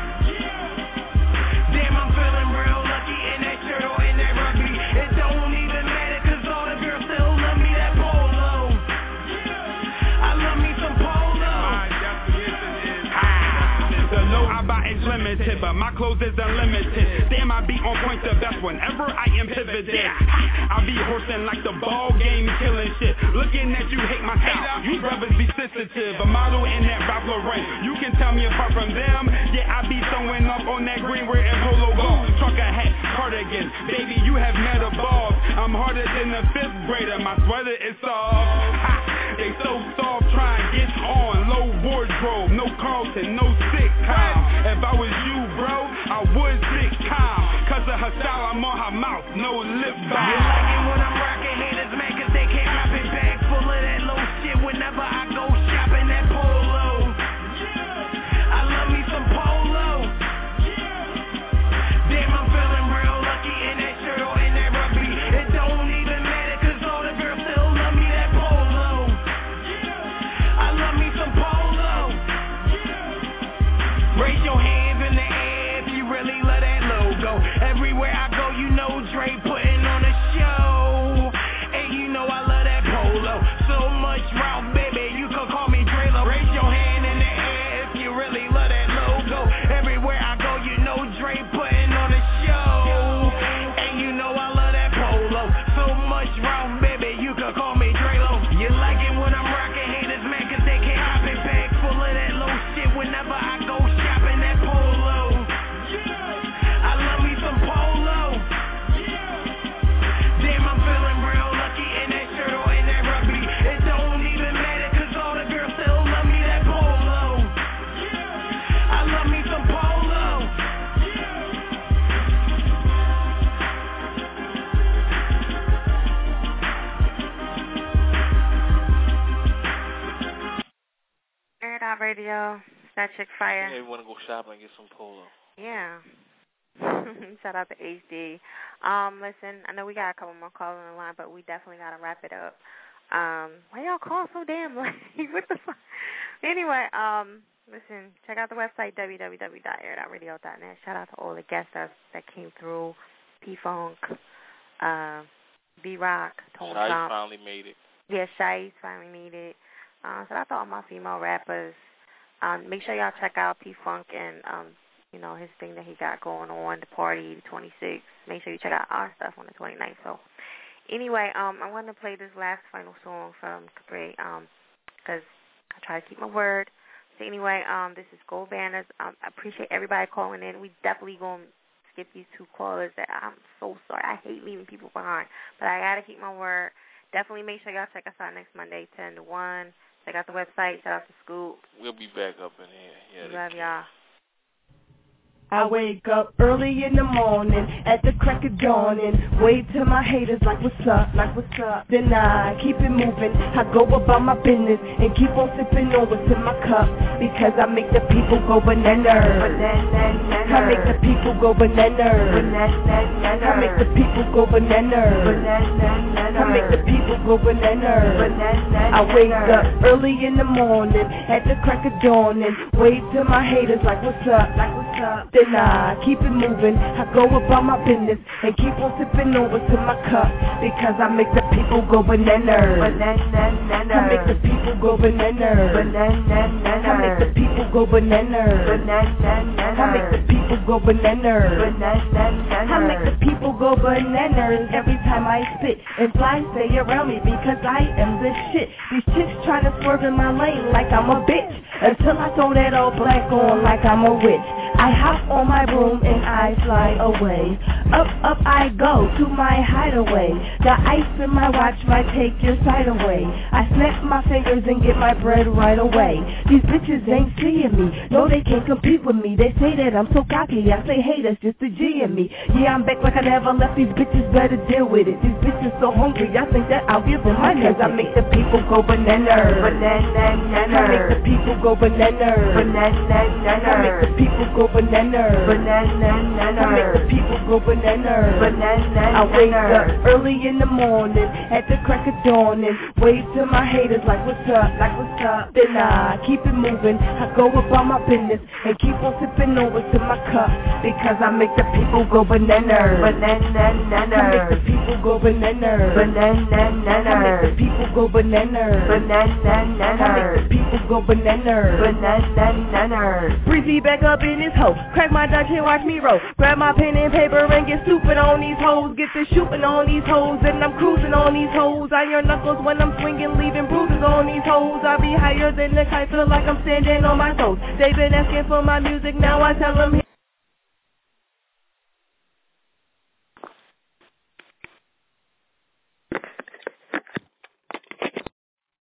Damn, I'm feeling real lucky in that shirt or in that rugby. It don't even matter cause all the girls still love me that polo. I love me some polo. The low I buy is limited, but my clothes is unlimited. Damn, I be on point the best whenever I am pivoted. I be horsing like the ball game, killing shit. Looking at you, hate my style. You brothers be sensitive. A model in that Ralph Lauren. You can tell me apart from them. Yeah, I be throwing up on that green wear and polo gold. Trucker hat, cardigan. Baby, you have met a ball. I'm harder than the fifth grader. My sweater is soft. Ha! They so soft, try and get on. Low wardrobe, no Carlton, no sitcom. If I was you, bro, I would sitcom. Cause of her style, I'm on her mouth, no lip balm. You like it when I'm rocking haters, man, cause they can't have it back. Full of that low shit whenever I go shopping that polo. I love me some polo. Damn, I'm feeling real lucky in that shirt or in that rugby. It don't even matter cause all the girls still love me that polo. I love me some polo. Raise your hands in the air if you really love that logo. Everywhere I go, you know Dre putting on a show. And you know I love that polo. So much Ralph, baby, you can call me Drelo. Raise your hand in the air if you really love that logo. Everywhere I go, you know Dre putting on a show. And you know I love that polo. So much Ralph, baby, you can call me Drelo. You like it when I'm rocking haters, man, cause they can't hop it back. Full of that low shit whenever I go shopping that polo. I love me some polo. Damn, I'm feeling real lucky in that shirt or in that rugby. It don't even matter cause all the girls still love me that polo. I love me some polo. Air It Out Radio, that chick fire. Yeah, we want to go shopping and get some polo. Yeah. Shout out to H D. Um, listen, I know we got a couple more calls on the line, but we definitely got to wrap it up. Um, why y'all call so damn late? What the fuck? Anyway, um, listen, check out the website, w w w dot air dot radio dot net. Shout out to all the guests that, that came through. P-Funk, uh, B-Rock, Tone Shai Trump. finally made it. Yeah, Shai finally made it. Uh, shout out to all my female rappers. Um, make sure y'all check out P-Funk and, um, you know, his thing that he got going on, the party, the twenty-sixth. Make sure you check out our stuff on the twenty-ninth. So, anyway, um, I want to play this last final song from Capri, um, because I try to keep my word. So, anyway, um, this is Gold Banners. Um, I appreciate everybody calling in. We definitely going to skip these two callers. That I'm so sorry. I hate leaving people behind, but I got to keep my word. Definitely make sure y'all check us out next Monday, ten to one. Check out the website. Shout out to Scoop. We'll be back up in here. Yeah, love y'all. I wake up early in the morning, at the crack of dawning, wave to my haters like what's up, like what's up. Then I keep it moving, I go about my business, and keep on sipping on what's in my cup, because I make the people go bananas. I make the people go bananas. I make the people go bananas. I make the people go bananas. I wake up early in the morning, at the crack of dawning, wave to my haters like what's up, like what's up. Then I keep it moving, I go about my business, and keep on sipping on what's in my cup, because I make the people go bananas. I make the people go bananas. I make the people go bananas. I make the people go bananas. I make the people go bananas every time I spit, and flies stay around me because I am the shit. These chicks try to swerve in my lane like I'm a bitch, until I throw that all black on like I'm a witch. I hop on my broom and I fly away. Up, up I go to my hideaway. The ice in my watch might take your sight away. I snap my fingers and get my bread right away. These bitches ain't seeing me, no they can't compete with me. They say that I'm so cocky, I say hey that's just a G in me. Yeah I'm back like I never left, these bitches better deal with it. These bitches so hungry, I think that I'll give them my cause I make the people go bananas. Banana, I make the people go bananas. Banana, I make the people go bananas. Banana, I make the people go bananas. Banana, I wake up early in the morning at the crack of dawn and wave to my haters like what's up, like what's up. Then I keep it moving, I go about my business and keep on sipping over to my cup because I make the people go bananas. Banana, I make the people go bananas. Banana, I make the people go bananas. Banana, I make the people go bananas. Banana, Breezy back up in his hoe, crack my Dutch and watch me roll. Grab my pen and paper and get stupid on these hoes. Get to shooting on these hoes and I'm cruising on these hoes. Iron knuckles when I'm swinging, leaving bruises on these hoes. I be higher than the kite, feel like I'm standing on my toes. They been asking for my music, now I tell them